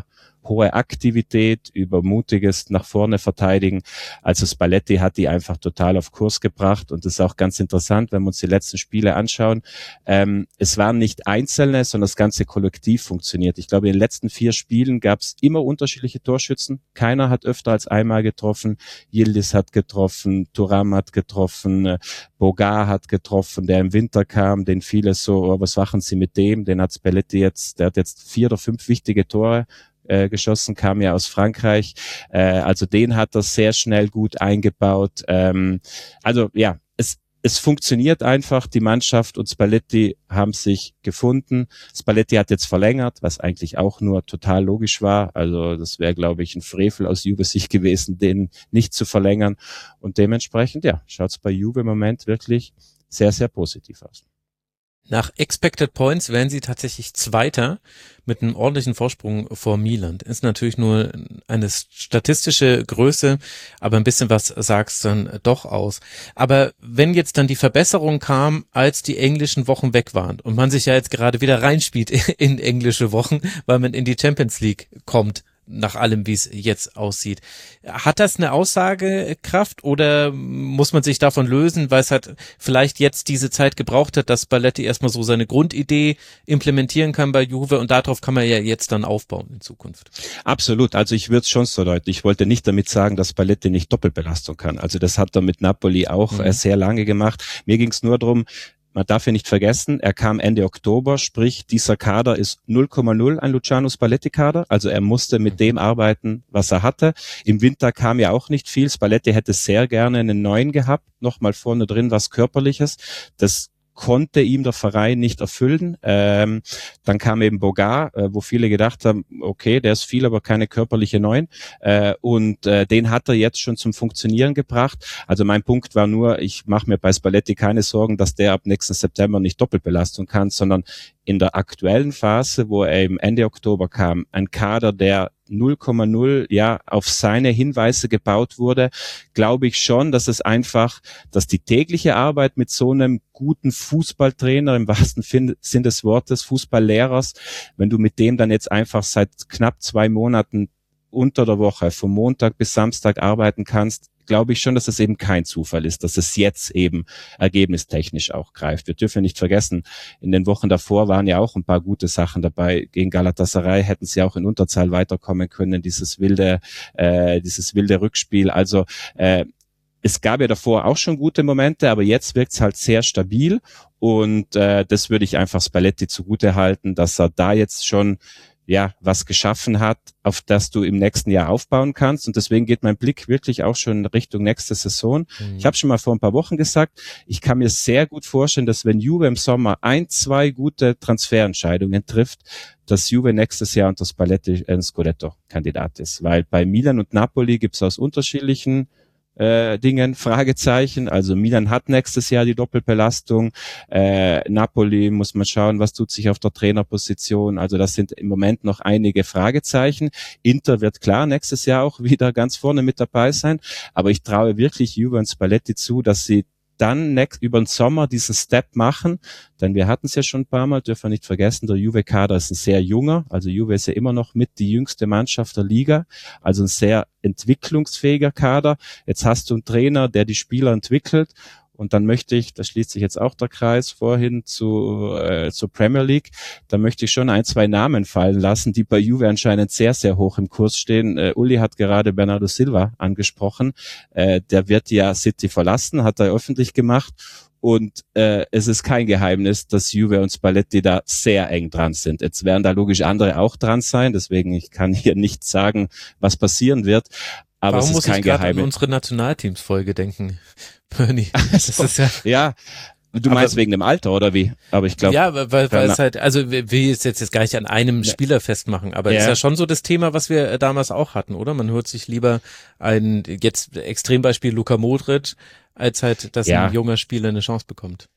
hohe Aktivität, über mutiges nach vorne verteidigen. Also Spalletti hat die einfach total auf Kurs gebracht und das ist auch ganz interessant, wenn wir uns die letzten Spiele anschauen. Ähm, es waren nicht Einzelne, sondern das ganze Kollektiv funktioniert. Ich glaube, in den letzten vier Spielen gab es immer unterschiedliche Torschützen. Keiner hat öfter als einmal getroffen. Yildiz hat getroffen, Thuram hat getroffen, Boga hat getroffen, der im Winter kam, den viele so, oh, was machen sie mit dem? Den hat Spalletti jetzt, der hat jetzt vier oder fünf wichtige Tore äh, geschossen, kam ja aus Frankreich. Äh, also den hat er sehr schnell gut eingebaut. Ähm, also ja, es Es funktioniert einfach, die Mannschaft und Spalletti haben sich gefunden. Spalletti hat jetzt verlängert, was eigentlich auch nur total logisch war. Also das wäre, glaube ich, ein Frevel aus Juve-Sicht gewesen, den nicht zu verlängern. Und dementsprechend, ja, schaut es bei Juve im Moment wirklich sehr, sehr positiv aus. Nach Expected Points wären sie tatsächlich Zweiter mit einem ordentlichen Vorsprung vor Milan. Ist natürlich nur eine statistische Größe, aber ein bisschen was sagt's dann doch aus. Aber wenn jetzt dann die Verbesserung kam, als die englischen Wochen weg waren und man sich ja jetzt gerade wieder reinspielt in englische Wochen, weil man in die Champions League kommt, nach allem, wie es jetzt aussieht. Hat das eine Aussagekraft oder muss man sich davon lösen, weil es halt vielleicht jetzt diese Zeit gebraucht hat, dass Spalletti erstmal so seine Grundidee implementieren kann bei Juve und darauf kann man ja jetzt dann aufbauen in Zukunft? Absolut, also ich würde es schon so deuten. Ich wollte nicht damit sagen, dass Spalletti nicht Doppelbelastung kann. Also das hat er mit Napoli auch mhm. äh, sehr lange gemacht. Mir ging es nur darum, man darf ja nicht vergessen, er kam Ende Oktober, sprich dieser Kader ist null Komma null ein Luciano Spalletti-Kader, also er musste mit dem arbeiten, was er hatte. Im Winter kam ja auch nicht viel, Spalletti hätte sehr gerne einen neuen gehabt, nochmal vorne drin was Körperliches, das konnte ihm der Verein nicht erfüllen. Ähm, dann kam eben Boga, äh, wo viele gedacht haben, okay, der ist viel, aber keine körperliche Neun. Äh, und äh, den hat er jetzt schon zum Funktionieren gebracht. Also mein Punkt war nur, ich mache mir bei Spalletti keine Sorgen, dass der ab nächsten September nicht Doppelbelastung kann, sondern in der aktuellen Phase, wo er eben Ende Oktober kam, ein Kader, der null Komma null ja auf seine Hinweise gebaut wurde, glaube ich schon, dass es einfach, dass die tägliche Arbeit mit so einem guten Fußballtrainer im wahrsten Sinn des Wortes, Fußballlehrers, wenn du mit dem dann jetzt einfach seit knapp zwei Monaten unter der Woche von Montag bis Samstag arbeiten kannst, glaube ich schon, dass es eben kein Zufall ist, dass es jetzt eben ergebnistechnisch auch greift. Wir dürfen nicht vergessen, in den Wochen davor waren ja auch ein paar gute Sachen dabei. Gegen Galatasaray hätten sie auch in Unterzahl weiterkommen können, dieses wilde, äh, dieses wilde Rückspiel. Also äh, es gab ja davor auch schon gute Momente, aber jetzt wirkt es halt sehr stabil und äh, das würde ich einfach Spalletti zugute halten, dass er da jetzt schon ja, was geschaffen hat, auf das du im nächsten Jahr aufbauen kannst. Und deswegen geht mein Blick wirklich auch schon Richtung nächste Saison. Mhm. Ich habe schon mal vor ein paar Wochen gesagt, ich kann mir sehr gut vorstellen, dass wenn Juve im Sommer ein, zwei gute Transferentscheidungen trifft, dass Juve nächstes Jahr unter Spalletti ein Scudetto-Kandidat ist. Weil bei Milan und Napoli gibt es aus unterschiedlichen Äh, Dingen, Fragezeichen. Also Milan hat nächstes Jahr die Doppelbelastung. Äh, Napoli muss man schauen, was tut sich auf der Trainerposition. Also das sind im Moment noch einige Fragezeichen. Inter wird klar nächstes Jahr auch wieder ganz vorne mit dabei sein. Aber ich traue wirklich Juve und Spalletti zu, dass sie dann next, über den Sommer diesen Step machen, denn wir hatten es ja schon ein paar Mal, dürfen wir nicht vergessen, der Juve-Kader ist ein sehr junger, also Juve ist ja immer noch mit die jüngste Mannschaft der Liga, also ein sehr entwicklungsfähiger Kader. Jetzt hast du einen Trainer, der die Spieler entwickelt und dann möchte ich, da schließt sich jetzt auch der Kreis vorhin zu äh, zur Premier League, da möchte ich schon ein, zwei Namen fallen lassen, die bei Juve anscheinend sehr, sehr hoch im Kurs stehen. Äh, Uli hat gerade Bernardo Silva angesprochen. Äh, der wird ja City verlassen, hat er öffentlich gemacht. Und äh, es ist kein Geheimnis, dass Juve und Spalletti da sehr eng dran sind. Jetzt werden da logisch andere auch dran sein, deswegen ich kann hier nicht sagen, was passieren wird. Aber Warum es ist muss kein ich gerade an Geheimnis. unsere Nationalteams-Folge denken, Bernie? Das ist ja, ja, du aber, meinst wegen dem Alter oder wie? Aber ich glaube, ja, weil, weil es halt, also wir will es jetzt, jetzt gar nicht an einem ja. Spieler festmachen, aber es ja. ist ja schon so das Thema, was wir damals auch hatten, oder? Man hört sich lieber ein, jetzt Extrembeispiel Luka Modric, als halt, dass ja. ein junger Spieler eine Chance bekommt.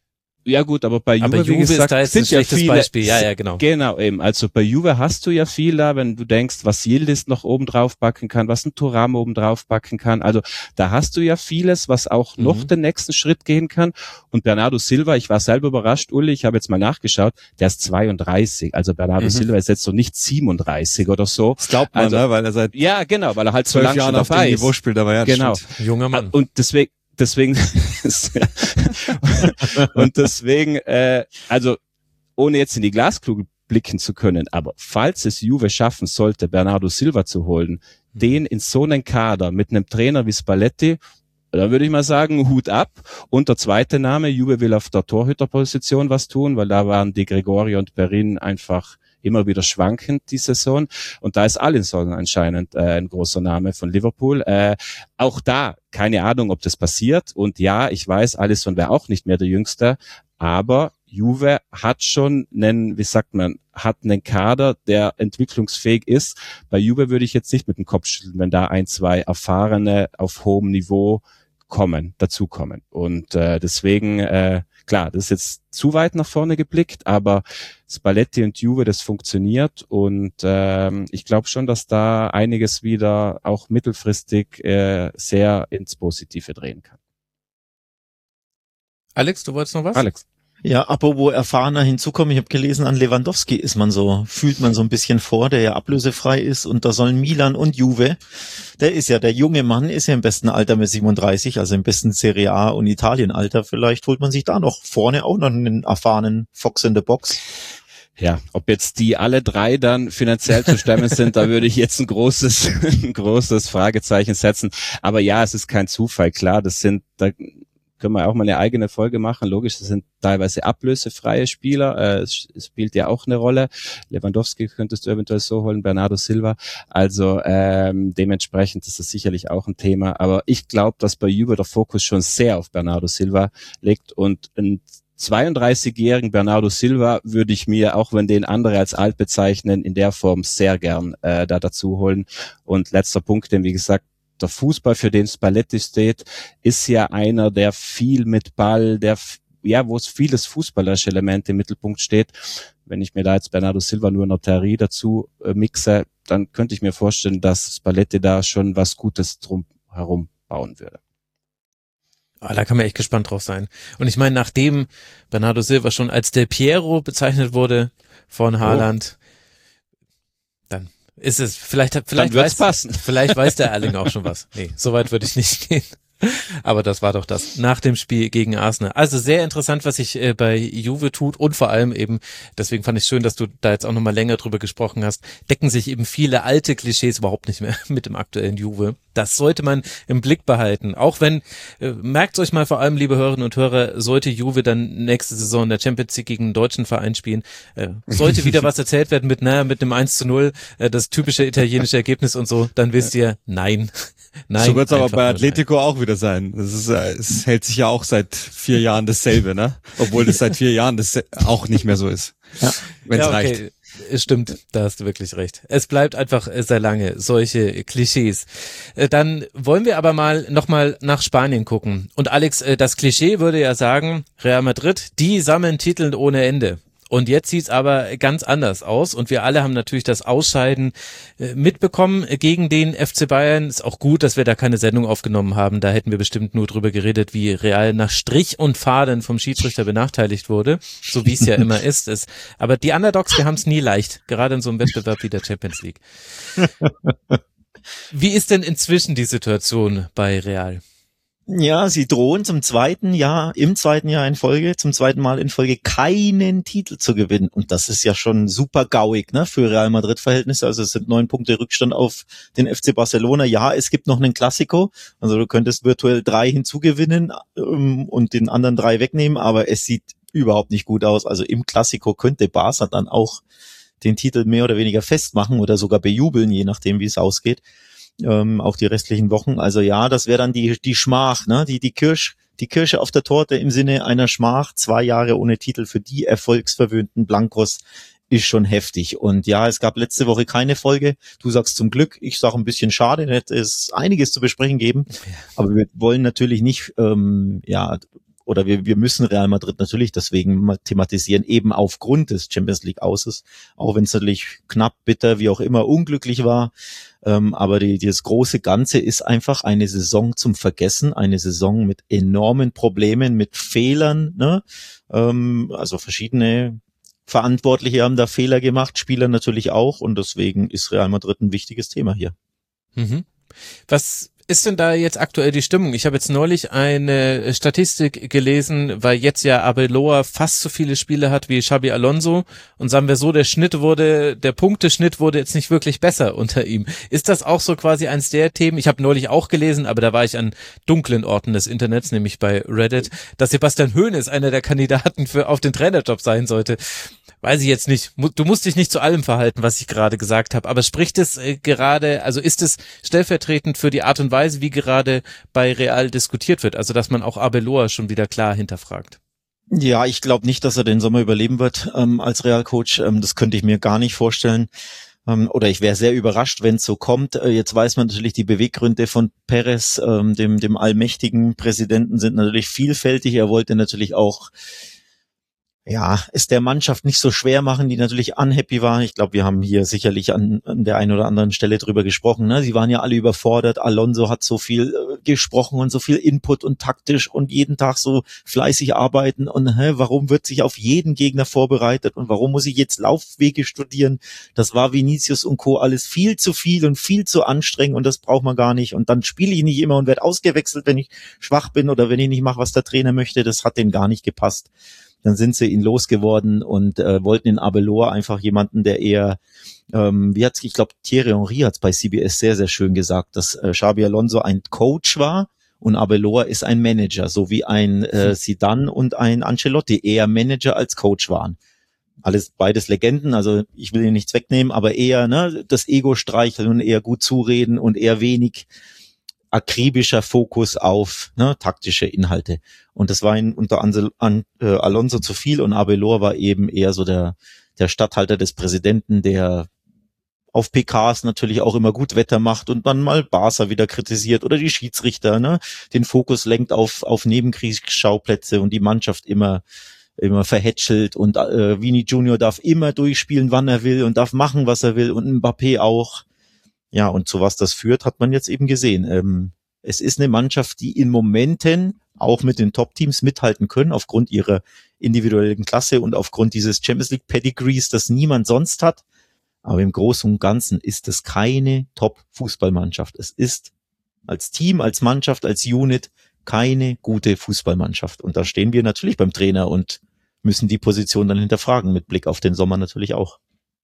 Ja gut, aber bei Juve, Aber Juve wie gesagt, ist da jetzt ein sind ja schlechtes viele, Beispiel. Ja, ja, genau. Genau, eben. Also bei Juve hast du ja viel da, wenn du denkst, was Yildiz noch oben drauf backen kann, was ein Thuram oben drauf backen kann. Also da hast du ja vieles, was auch noch Mhm. den nächsten Schritt gehen kann. Und Bernardo Silva, ich war selber überrascht, Uli, ich habe jetzt mal nachgeschaut, der ist zweiunddreißig. Also Bernardo Mhm. Silva ist jetzt so nicht siebenunddreißig oder so. Das glaubt man, Also, ne? Weil er seit Ja, genau, weil er halt so zwölf lange schon Jahren auf dem dabei Niveau ist. spielt, aber ja, das Genau. stimmt. Junger Mann. Und deswegen, deswegen, und deswegen, äh, also, ohne jetzt in die Glaskugel blicken zu können, aber falls es Juve schaffen sollte, Bernardo Silva zu holen, Mhm. den in so einen Kader mit einem Trainer wie Spalletti, da würde ich mal sagen, Hut ab. Und der zweite Name, Juve will auf der Torhüterposition was tun, weil da waren die Gregorio und Perin einfach immer wieder schwankend die Saison. Und da ist Alisson anscheinend äh, ein großer Name von Liverpool. Äh, auch da, keine Ahnung, ob das passiert. Und ja, ich weiß, Alisson wäre auch nicht mehr der Jüngste. Aber Juve hat schon einen, wie sagt man, hat einen Kader, der entwicklungsfähig ist. Bei Juve würde ich jetzt nicht mit dem Kopf schütteln, wenn da ein, zwei Erfahrene auf hohem Niveau kommen, dazukommen. Und äh, deswegen, äh, klar, das ist jetzt zu weit nach vorne geblickt, aber Spalletti und Juve, das funktioniert und ähm, ich glaube schon, dass da einiges wieder auch mittelfristig äh, sehr ins Positive drehen kann. Alex, du wolltest noch was? Alex. Ja, apropos erfahrener hinzukommen, ich habe gelesen, an Lewandowski ist man so, fühlt man so ein bisschen vor, der ja ablösefrei ist und da sollen Milan und Juve, der ist ja, der junge Mann ist ja im besten Alter mit siebenunddreißig, also im besten Serie A und Italienalter, vielleicht holt man sich da noch vorne auch noch einen erfahrenen Fox in the Box. Ja, ob jetzt die alle drei dann finanziell zu stemmen sind, da würde ich jetzt ein großes, ein großes Fragezeichen setzen. Aber ja, es ist kein Zufall, klar, das sind, da können wir auch mal eine eigene Folge machen. Logisch, das sind teilweise ablösefreie Spieler. Äh, es, es spielt ja auch eine Rolle. Lewandowski könntest du eventuell so holen, Bernardo Silva. Also ähm, dementsprechend ist das sicherlich auch ein Thema. Aber ich glaube, dass bei Juve der Fokus schon sehr auf Bernardo Silva liegt. Und ein zweiunddreißigjährigen Bernardo Silva würde ich mir, auch wenn den andere als alt bezeichnen, in der Form sehr gern äh, da dazu holen. Und letzter Punkt, denn wie gesagt, der Fußball, für den Spalletti steht, ist ja einer, der viel mit Ball, der, ja, wo es vieles fußballerische Elemente im Mittelpunkt steht. Wenn ich mir da jetzt Bernardo Silva nur noch Terry dazu äh, mixe, dann könnte ich mir vorstellen, dass Spalletti da schon was Gutes drum herum bauen würde. Ah, da kann man echt gespannt drauf sein. Und ich meine, nachdem Bernardo Silva schon als Del Piero bezeichnet wurde von Haaland, oh. dann ist es, vielleicht, vielleicht Dann wird's weiß, passen. vielleicht weiß der Erling auch schon was. Nee, so weit würde ich nicht gehen. Aber das war doch das nach dem Spiel gegen Arsenal. Also sehr interessant, was sich äh, bei Juve tut und vor allem eben, deswegen fand ich schön, dass du da jetzt auch nochmal länger drüber gesprochen hast, decken sich eben viele alte Klischees überhaupt nicht mehr mit dem aktuellen Juve. Das sollte man im Blick behalten. Auch wenn, äh, merkt euch mal vor allem, liebe Hörerinnen und Hörer, sollte Juve dann nächste Saison in der Champions League gegen einen deutschen Verein spielen, äh, sollte wieder was erzählt werden mit, naja, mit einem eins zu null, äh, das typische italienische Ergebnis und so, dann wisst ihr, nein. Nein, so wird's aber einfach bei nur Atletico auch wieder sein. Das ist, äh, es hält sich ja auch seit vier Jahren dasselbe, ne? Obwohl das seit vier Jahren das auch nicht mehr so ist. Ja. Wenn's ja, okay. reicht. Es stimmt, da hast du wirklich recht. Es bleibt einfach sehr lange, solche Klischees. Äh, Dann wollen wir aber mal nochmal nach Spanien gucken. Und Alex, äh, das Klischee würde ja sagen, Real Madrid, die sammeln Titel ohne Ende. Und jetzt sieht's aber ganz anders aus und wir alle haben natürlich das Ausscheiden äh, mitbekommen gegen den F C Bayern. Ist auch gut, dass wir da keine Sendung aufgenommen haben. Da hätten wir bestimmt nur drüber geredet, wie Real nach Strich und Faden vom Schiedsrichter benachteiligt wurde, so wie es ja immer ist. ist. Aber die Underdogs, wir haben es nie leicht, gerade in so einem Wettbewerb wie der Champions League. Wie ist denn inzwischen die Situation bei Real? Ja, sie drohen zum zweiten Jahr, im zweiten Jahr in Folge, zum zweiten Mal in Folge keinen Titel zu gewinnen. Und das ist ja schon super gauig, ne, für Real Madrid-Verhältnisse. Also es sind neun Punkte Rückstand auf den F C Barcelona. Ja, es gibt noch einen Clasico. Also du könntest virtuell drei hinzugewinnen ähm, und den anderen drei wegnehmen. Aber es sieht überhaupt nicht gut aus. Also im Clasico könnte Barca dann auch den Titel mehr oder weniger festmachen oder sogar bejubeln, je nachdem, wie es ausgeht. Ähm, auch die restlichen Wochen. Also ja, das wäre dann die die Schmach, ne, die die Kirsch, die Kirsche auf der Torte im Sinne einer Schmach. Zwei Jahre ohne Titel für die erfolgsverwöhnten Blancos ist schon heftig. Und ja, es gab letzte Woche keine Folge. Du sagst zum Glück, ich sage ein bisschen schade, hätte es einiges zu besprechen geben. Aber wir wollen natürlich nicht ähm, ja oder wir, wir müssen Real Madrid natürlich deswegen mal thematisieren, eben aufgrund des Champions League Auses, auch wenn es natürlich knapp, bitter, wie auch immer, unglücklich war. Ähm, aber die, das große Ganze ist einfach eine Saison zum Vergessen, eine Saison mit enormen Problemen, mit Fehlern, ne? Ähm, also verschiedene Verantwortliche haben da Fehler gemacht, Spieler natürlich auch, und deswegen ist Real Madrid ein wichtiges Thema hier. Mhm. Was ist denn da jetzt aktuell die Stimmung? Ich habe jetzt neulich eine Statistik gelesen, weil jetzt ja Arbeloa fast so viele Spiele hat wie Xabi Alonso, und sagen wir so, der Schnitt wurde, der Punkteschnitt wurde jetzt nicht wirklich besser unter ihm. Ist das auch so quasi eins der Themen? Ich habe neulich auch gelesen, aber da war ich an dunklen Orten des Internets, nämlich bei Reddit, dass Sebastian Hoeneß einer der Kandidaten für auf den Trainerjob sein sollte. Weiß ich jetzt nicht. Du musst dich nicht zu allem verhalten, was ich gerade gesagt habe, aber spricht es äh, gerade, also ist es stellvertretend für die Art und Weise, wie gerade bei Real diskutiert wird, also dass man auch Arbeloa schon wieder klar hinterfragt? Ja, ich glaube nicht, dass er den Sommer überleben wird ähm, als Real-Coach. Ähm, das könnte ich mir gar nicht vorstellen. Ähm, oder ich wäre sehr überrascht, wenn es so kommt. Äh, jetzt weiß man natürlich, die Beweggründe von Perez, ähm, dem, dem allmächtigen Präsidenten, sind natürlich vielfältig. Er wollte natürlich auch ja, es der Mannschaft nicht so schwer machen, die natürlich unhappy waren. Ich glaube, wir haben hier sicherlich an, an der einen oder anderen Stelle drüber gesprochen. Ne? Sie waren ja alle überfordert. Alonso hat so viel äh, gesprochen und so viel Input und taktisch und jeden Tag so fleißig arbeiten. Und hä, warum wird sich auf jeden Gegner vorbereitet und warum muss ich jetzt Laufwege studieren? Das war Vinicius und Co. alles viel zu viel und viel zu anstrengend, und das braucht man gar nicht. Und dann spiele ich nicht immer und werde ausgewechselt, wenn ich schwach bin oder wenn ich nicht mache, was der Trainer möchte. Das hat denen gar nicht gepasst. Dann sind sie ihn losgeworden und äh, wollten in Arbeloa einfach jemanden, der eher, ähm, wie hat's, ich glaube, Thierry Henry hat es bei C B S sehr, sehr schön gesagt, dass äh, Xabi Alonso ein Coach war und Arbeloa ist ein Manager, so wie ein äh, Zidane und ein Ancelotti eher Manager als Coach waren. Alles beides Legenden, also ich will ihnen nichts wegnehmen, aber eher ne, das Ego streicheln und eher gut zureden und eher wenig akribischer Fokus auf ne, taktische Inhalte. Und das war ihm unter Ansel, an, äh, Alonso zu viel, und Arbeloa war eben eher so der der Statthalter des Präsidenten, der auf P Ks natürlich auch immer gut Wetter macht und dann mal Barca wieder kritisiert oder die Schiedsrichter, ne, den Fokus lenkt auf auf Nebenkriegsschauplätze und die Mannschaft immer immer verhätschelt, und äh, Vini Junior darf immer durchspielen, wann er will, und darf machen, was er will, und Mbappé auch. Ja, und zu was das führt, hat man jetzt eben gesehen. Ähm, es ist eine Mannschaft, die in Momenten auch mit den Top-Teams mithalten können, aufgrund ihrer individuellen Klasse und aufgrund dieses Champions League Pedigrees, das niemand sonst hat. Aber im Großen und Ganzen ist es keine Top-Fußballmannschaft. Es ist als Team, als Mannschaft, als Unit keine gute Fußballmannschaft. Und da stehen wir natürlich beim Trainer und müssen die Position dann hinterfragen, mit Blick auf den Sommer natürlich auch.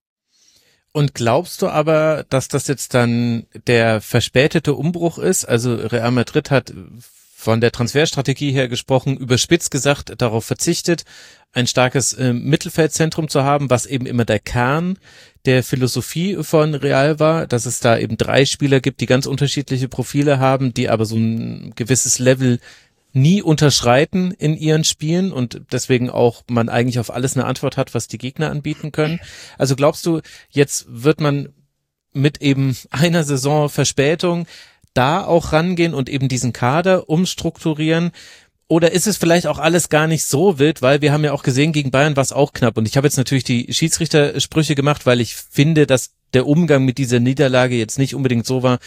Und glaubst du aber, dass das jetzt dann der verspätete Umbruch ist? Also Real Madrid hat von der Transferstrategie her gesprochen, überspitzt gesagt, darauf verzichtet, ein starkes äh, Mittelfeldzentrum zu haben, was eben immer der Kern der Philosophie von Real war, dass es da eben drei Spieler gibt, die ganz unterschiedliche Profile haben, die aber so ein gewisses Level nie unterschreiten in ihren Spielen und deswegen auch man eigentlich auf alles eine Antwort hat, was die Gegner anbieten können. Also glaubst du, jetzt wird man mit eben einer Saison Verspätung da auch rangehen und eben diesen Kader umstrukturieren? Oder ist es vielleicht auch alles gar nicht so wild, weil wir haben ja auch gesehen, gegen Bayern war es auch knapp. Und ich habe jetzt natürlich die Schiedsrichtersprüche gemacht, weil ich finde, dass der Umgang mit dieser Niederlage jetzt nicht unbedingt so war,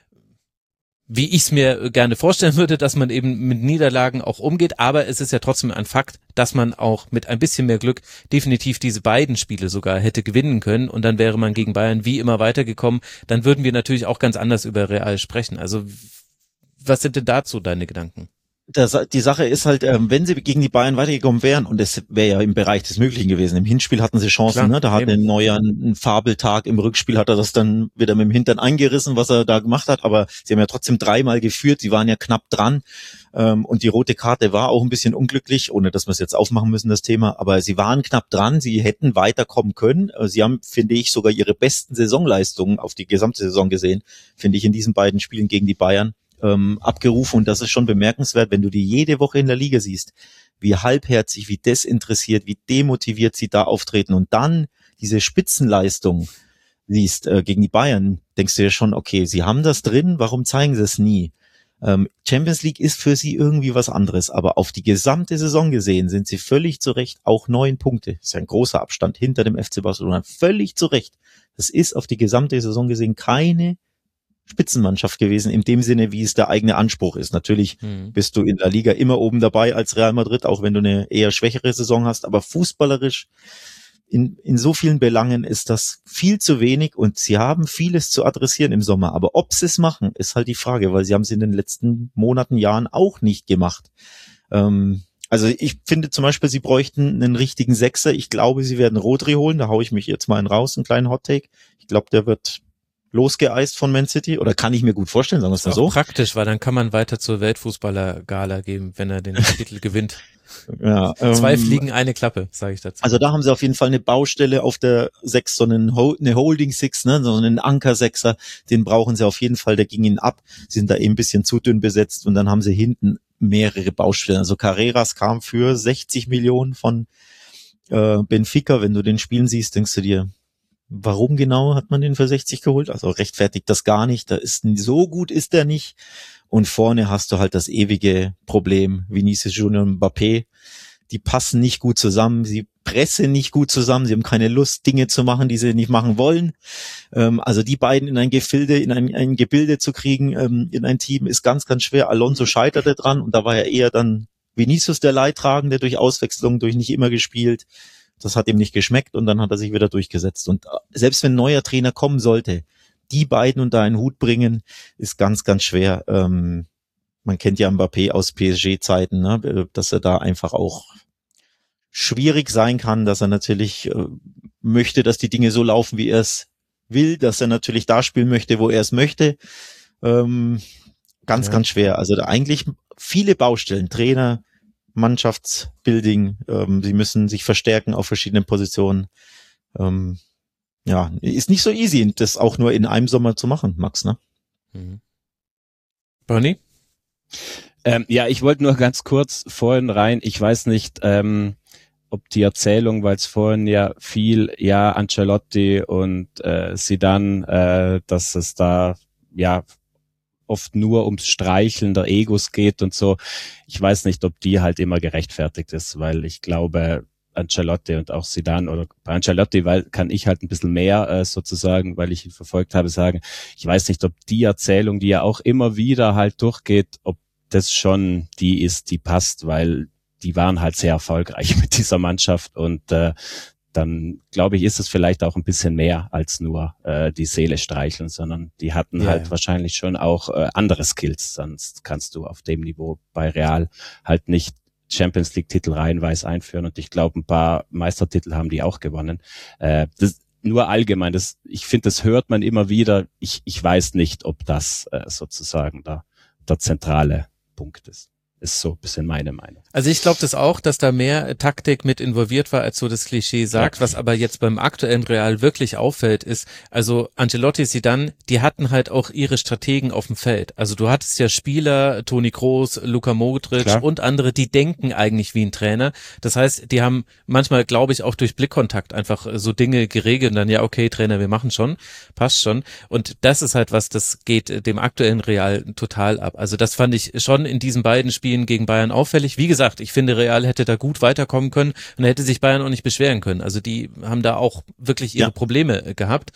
wie ich es mir gerne vorstellen würde, dass man eben mit Niederlagen auch umgeht. Aber es ist ja trotzdem ein Fakt, dass man auch mit ein bisschen mehr Glück definitiv diese beiden Spiele sogar hätte gewinnen können. Und dann wäre man gegen Bayern wie immer weitergekommen. Dann würden wir natürlich auch ganz anders über Real sprechen. Also was sind denn dazu deine Gedanken? Das, die Sache ist halt, ähm, wenn sie gegen die Bayern weitergekommen wären, und es wäre ja im Bereich des Möglichen gewesen, im Hinspiel hatten sie Chancen, Klar, ne? Da hatte Neuer einen Fabeltag, im Rückspiel hat er das dann wieder mit dem Hintern eingerissen, was er da gemacht hat, aber sie haben ja trotzdem dreimal geführt, sie waren ja knapp dran, ähm, und die rote Karte war auch ein bisschen unglücklich, ohne dass wir es jetzt aufmachen müssen, das Thema, aber sie waren knapp dran, sie hätten weiterkommen können, sie haben, finde ich, sogar ihre besten Saisonleistungen auf die gesamte Saison gesehen, finde ich, in diesen beiden Spielen gegen die Bayern Ähm, abgerufen, und das ist schon bemerkenswert, wenn du die jede Woche in der Liga siehst, wie halbherzig, wie desinteressiert, wie demotiviert sie da auftreten, und dann diese Spitzenleistung siehst äh, gegen die Bayern, denkst du dir schon, okay, sie haben das drin, warum zeigen sie es nie? Ähm, Champions League ist für sie irgendwie was anderes, aber auf die gesamte Saison gesehen sind sie völlig zu Recht auch neun Punkte. Das ist ein großer Abstand hinter dem F C Barcelona. Völlig zu Recht. Das ist auf die gesamte Saison gesehen keine Spitzenmannschaft gewesen, in dem Sinne, wie es der eigene Anspruch ist. Natürlich mhm. bist du in der Liga immer oben dabei als Real Madrid, auch wenn du eine eher schwächere Saison hast, aber fußballerisch in, in so vielen Belangen ist das viel zu wenig und sie haben vieles zu adressieren im Sommer. Aber ob sie es machen, ist halt die Frage, weil sie haben es in den letzten Monaten, Jahren auch nicht gemacht. Ähm, also ich finde zum Beispiel, sie bräuchten einen richtigen Sechser. Ich glaube, sie werden Rodri holen. Da haue ich mich jetzt mal einen raus, einen kleinen Hot-Take. Ich glaube, der wird losgeeist von Man City, oder kann ich mir gut vorstellen, sagen wir es mal so. Praktisch, weil dann kann man weiter zur Weltfußballer-Gala geben, wenn er den Titel gewinnt. Ja, ähm, Zwei Fliegen, eine Klappe, sage ich dazu. Also da haben sie auf jeden Fall eine Baustelle auf der Sechs, so einen Ho- eine Holding Six, ne, so einen Anker-Sechser, den brauchen sie auf jeden Fall, der ging ihnen ab. Sie sind da eben ein bisschen zu dünn besetzt und dann haben sie hinten mehrere Baustellen. Also Carreras kam für sechzig Millionen von äh, Benfica. Wenn du den spielen siehst, denkst du dir, warum genau hat man den für sechzig geholt? Also rechtfertigt das gar nicht. Da ist so gut ist der nicht. Und vorne hast du halt das ewige Problem Vinicius Junior und Mbappé. Die passen nicht gut zusammen. Sie pressen nicht gut zusammen. Sie haben keine Lust, Dinge zu machen, die sie nicht machen wollen. Ähm, also die beiden in ein Gefilde, in ein, ein Gebilde zu kriegen, ähm, in ein Team ist ganz, ganz schwer. Alonso scheiterte dran und da war ja eher dann Vinicius der Leidtragende durch Auswechslung, durch nicht immer gespielt. Das hat ihm nicht geschmeckt und dann hat er sich wieder durchgesetzt. Und selbst wenn ein neuer Trainer kommen sollte, die beiden unter einen Hut bringen, ist ganz, ganz schwer. Ähm, man kennt ja Mbappé aus P S G-Zeiten, ne, dass er da einfach auch schwierig sein kann, dass er natürlich äh, möchte, dass die Dinge so laufen, wie er es will, dass er natürlich da spielen möchte, wo er es möchte. Ähm, ganz, ja. ganz schwer. Also da eigentlich viele Baustellen, Trainer, Mannschaftsbuilding, ähm, sie müssen sich verstärken auf verschiedenen Positionen. Ähm, ja, ist nicht so easy, das auch nur in einem Sommer zu machen, Max, ne? Mhm. Bernie? Ähm, ja, ich wollte nur ganz kurz vorhin rein, ich weiß nicht, ähm, ob die Erzählung, weil es vorhin ja viel, ja, Ancelotti und äh, Zidane, äh, dass es da, ja, oft nur ums Streicheln der Egos geht und so. Ich weiß nicht, ob die halt immer gerechtfertigt ist, weil ich glaube, Ancelotti und auch Zidane, oder bei Ancelotti, weil kann ich halt ein bisschen mehr äh, sozusagen, weil ich ihn verfolgt habe, sagen, ich weiß nicht, ob die Erzählung, die ja auch immer wieder halt durchgeht, ob das schon die ist, die passt, weil die waren halt sehr erfolgreich mit dieser Mannschaft und äh, dann glaube ich, ist es vielleicht auch ein bisschen mehr als nur äh, die Seele streicheln, sondern die hatten ja, halt ja. wahrscheinlich schon auch äh, andere Skills, sonst kannst du auf dem Niveau bei Real halt nicht Champions League Titel reihenweise einführen und ich glaube, ein paar Meistertitel haben die auch gewonnen. Äh, das nur allgemein, das, ich finde, das hört man immer wieder. Ich, ich weiß nicht, ob das äh, sozusagen da der zentrale Punkt ist. Ist so ein bisschen meine Meinung. Also ich glaube das auch, dass da mehr Taktik mit involviert war, als so das Klischee sagt. Ja. Was aber jetzt beim aktuellen Real wirklich auffällt, ist, also Ancelotti, Zidane, die hatten halt auch ihre Strategen auf dem Feld. Also du hattest ja Spieler, Toni Kroos, Luka Modric Klar. und andere, die denken eigentlich wie ein Trainer. Das heißt, die haben manchmal, glaube ich, auch durch Blickkontakt einfach so Dinge geregelt und dann, ja, okay, Trainer, wir machen schon, passt schon. Und das ist halt was, das geht dem aktuellen Real total ab. Also das fand ich schon in diesen beiden Spielen gegen Bayern auffällig. Wie gesagt, ich finde, Real hätte da gut weiterkommen können und hätte sich Bayern auch nicht beschweren können. Also die haben da auch wirklich ihre ja. Probleme gehabt.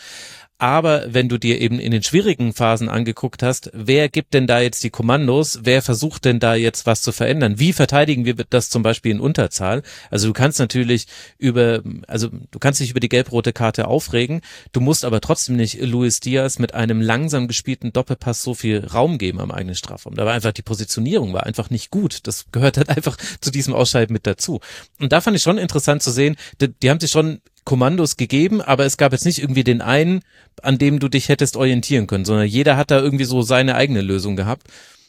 Aber wenn du dir eben in den schwierigen Phasen angeguckt hast, wer gibt denn da jetzt die Kommandos? Wer versucht denn da jetzt was zu verändern? Wie verteidigen wir das zum Beispiel in Unterzahl? Also du kannst natürlich über, also du kannst dich über die gelb-rote Karte aufregen. Du musst aber trotzdem nicht Luis Diaz mit einem langsam gespielten Doppelpass so viel Raum geben am eigenen Strafraum. Da war einfach die Positionierung war einfach nicht gut. Das gehört halt einfach zu diesem Ausscheiden mit dazu. Und da fand ich schon interessant zu sehen, die, die haben sich schon Kommandos gegeben, aber es gab jetzt nicht irgendwie den einen, an dem du dich hättest orientieren können, sondern jeder hat da irgendwie so seine eigene Lösung gehabt.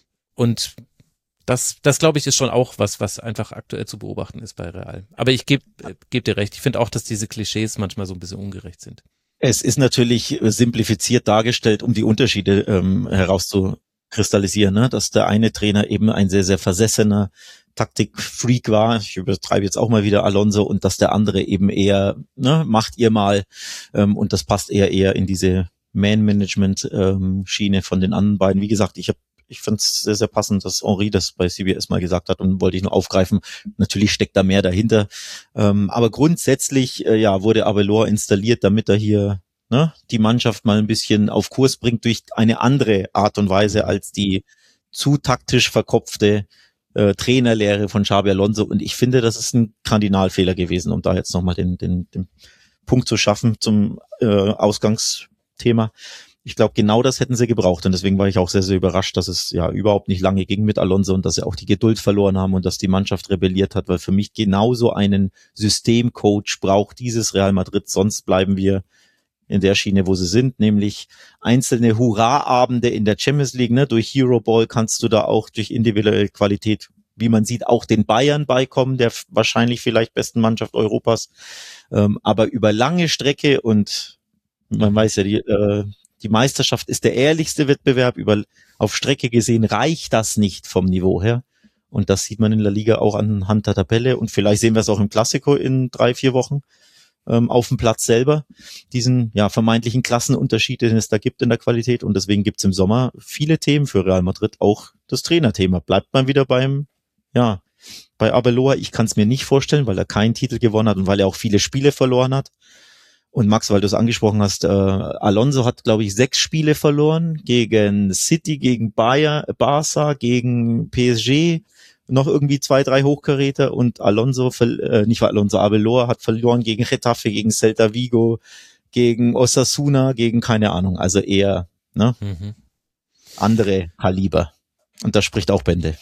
Und das, das glaube ich, ist schon auch was, was einfach aktuell zu beobachten ist bei Real. Aber ich gebe geb dir recht. Ich finde auch, dass diese Klischees manchmal so ein bisschen ungerecht sind. Es ist natürlich simplifiziert dargestellt, um die Unterschiede ähm, herauszukristallisieren, ne? Dass der eine Trainer eben ein sehr, sehr versessener Taktikfreak war, ich übertreibe jetzt auch mal wieder Alonso, und dass der andere eben eher, ne, macht ihr mal, ähm, und das passt eher eher in diese Man-Management-Schiene ähm, von den anderen beiden. Wie gesagt, ich habe ich finde es sehr, sehr passend, dass Henri das bei C B S mal gesagt hat und wollte ich nur aufgreifen. Natürlich steckt da mehr dahinter. Ähm, aber grundsätzlich, äh, ja, wurde Abelor installiert, damit er hier ne, die Mannschaft mal ein bisschen auf Kurs bringt durch eine andere Art und Weise als die zu taktisch verkopfte äh, Trainerlehre von Xabi Alonso. Und ich finde, das ist ein Kardinalfehler gewesen, um da jetzt nochmal den, den, den Punkt zu schaffen zum äh, Ausgangsthema. Ich glaube, genau das hätten sie gebraucht und deswegen war ich auch sehr, sehr überrascht, dass es ja überhaupt nicht lange ging mit Alonso und dass sie auch die Geduld verloren haben und dass die Mannschaft rebelliert hat, weil für mich genauso einen Systemcoach braucht dieses Real Madrid, sonst bleiben wir in der Schiene, wo sie sind, nämlich einzelne Hurra-Abende in der Champions League, ne? Durch Hero Ball kannst du da auch durch individuelle Qualität, wie man sieht, auch den Bayern beikommen, der wahrscheinlich vielleicht besten Mannschaft Europas, ähm, aber über lange Strecke und man weiß ja, die äh, Die Meisterschaft ist der ehrlichste Wettbewerb. Über auf Strecke gesehen reicht das nicht vom Niveau her. Und das sieht man in der Liga auch anhand der Tabelle. Und vielleicht sehen wir es auch im Klassiko in drei, vier Wochen ähm, auf dem Platz selber. Diesen ja vermeintlichen Klassenunterschied, den es da gibt in der Qualität. Und deswegen gibt es im Sommer viele Themen für Real Madrid. Auch das Trainerthema. Bleibt man wieder beim, ja, bei Arbeloa. Ich kann es mir nicht vorstellen, weil er keinen Titel gewonnen hat und weil er auch viele Spiele verloren hat. Und Max, weil du es angesprochen hast, äh, Alonso hat, glaube ich, sechs Spiele verloren gegen City, gegen Bayer, Barca, gegen P S G, noch irgendwie zwei, drei Hochkaräter und Alonso, äh, nicht Alonso, Arbeloa hat verloren gegen Getafe, gegen Celta Vigo, gegen Osasuna, gegen keine Ahnung, also eher ne mhm. andere Kaliber. Und das spricht auch Bände.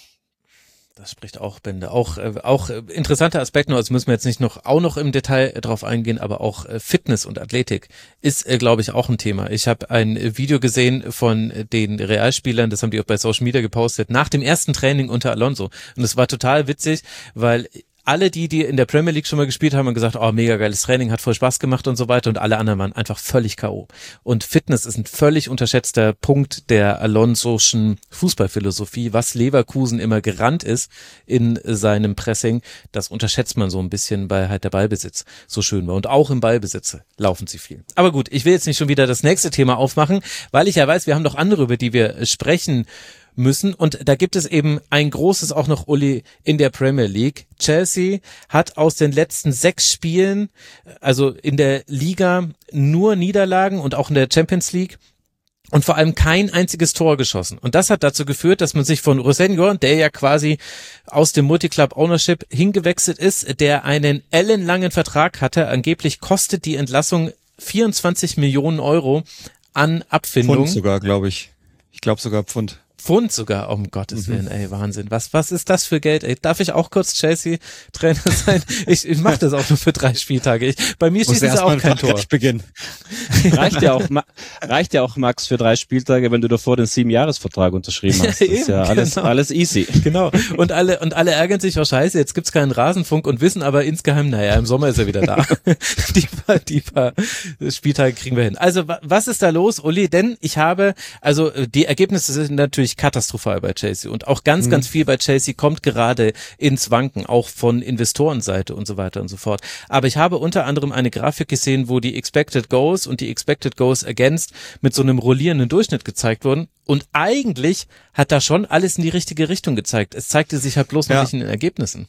Das spricht auch Bände. Auch äh, auch äh, interessanter Aspekt noch, also müssen wir jetzt nicht noch auch noch im Detail äh, drauf eingehen, aber auch äh, Fitness und Athletik ist, äh, glaube ich, auch ein Thema. Ich habe ein äh, Video gesehen von äh, den Realspielern, das haben die auch bei Social Media gepostet, nach dem ersten Training unter Alonso. Und es war total witzig, weil alle die, die in der Premier League schon mal gespielt haben, haben gesagt, oh, mega geiles Training, hat voll Spaß gemacht und so weiter und alle anderen waren einfach völlig K O. Und Fitness ist ein völlig unterschätzter Punkt der Alonso'schen Fußballphilosophie, was Leverkusen immer gerannt ist in seinem Pressing, das unterschätzt man so ein bisschen, weil halt der Ballbesitz so schön war und auch im Ballbesitz laufen sie viel. Aber gut, ich will jetzt nicht schon wieder das nächste Thema aufmachen, weil ich ja weiß, wir haben noch andere, über die wir sprechen müssen und da gibt es eben ein großes auch noch, Uli, in der Premier League. Chelsea hat aus den letzten sechs Spielen, also in der Liga, nur Niederlagen und auch in der Champions League und vor allem kein einziges Tor geschossen. Und das hat dazu geführt, dass man sich von Rosenio, der ja quasi aus dem Multiclub Ownership hingewechselt ist, der einen ellenlangen Vertrag hatte, angeblich kostet die Entlassung vierundzwanzig Millionen Euro an Abfindung. Pfund sogar, glaube ich. Ich glaube sogar Pfund. Pfund sogar, um Gottes Willen, ey, Wahnsinn. Was, was ist das für Geld, ey? Darf ich auch kurz Chelsea-Trainer sein? Ich, ich mache das auch nur für drei Spieltage. Ich, bei mir schießen sie auch kein Tor. Beginnen. Reicht ja auch, reicht ja auch, Max, für drei Spieltage, wenn du davor den Sieben-Jahres-Vertrag unterschrieben hast. Das ist ja alles, genau. alles easy. Genau. Und alle, und alle ärgern sich, oh scheiße, jetzt gibt's keinen Rasenfunk und wissen aber insgeheim, naja, im Sommer ist er wieder da. die paar, die paar Spieltage kriegen wir hin. Also, was ist da los, Uli? Denn ich habe, also, die Ergebnisse sind natürlich katastrophal bei Chelsea und auch ganz, mhm. ganz viel bei Chelsea kommt gerade ins Wanken, auch von Investorenseite und so weiter und so fort. Aber ich habe unter anderem eine Grafik gesehen, wo die Expected Goals und die Expected Goals Against mit so einem rollierenden Durchschnitt gezeigt wurden und eigentlich hat da schon alles in die richtige Richtung gezeigt. Es zeigte sich halt bloß noch ja. nicht in den Ergebnissen.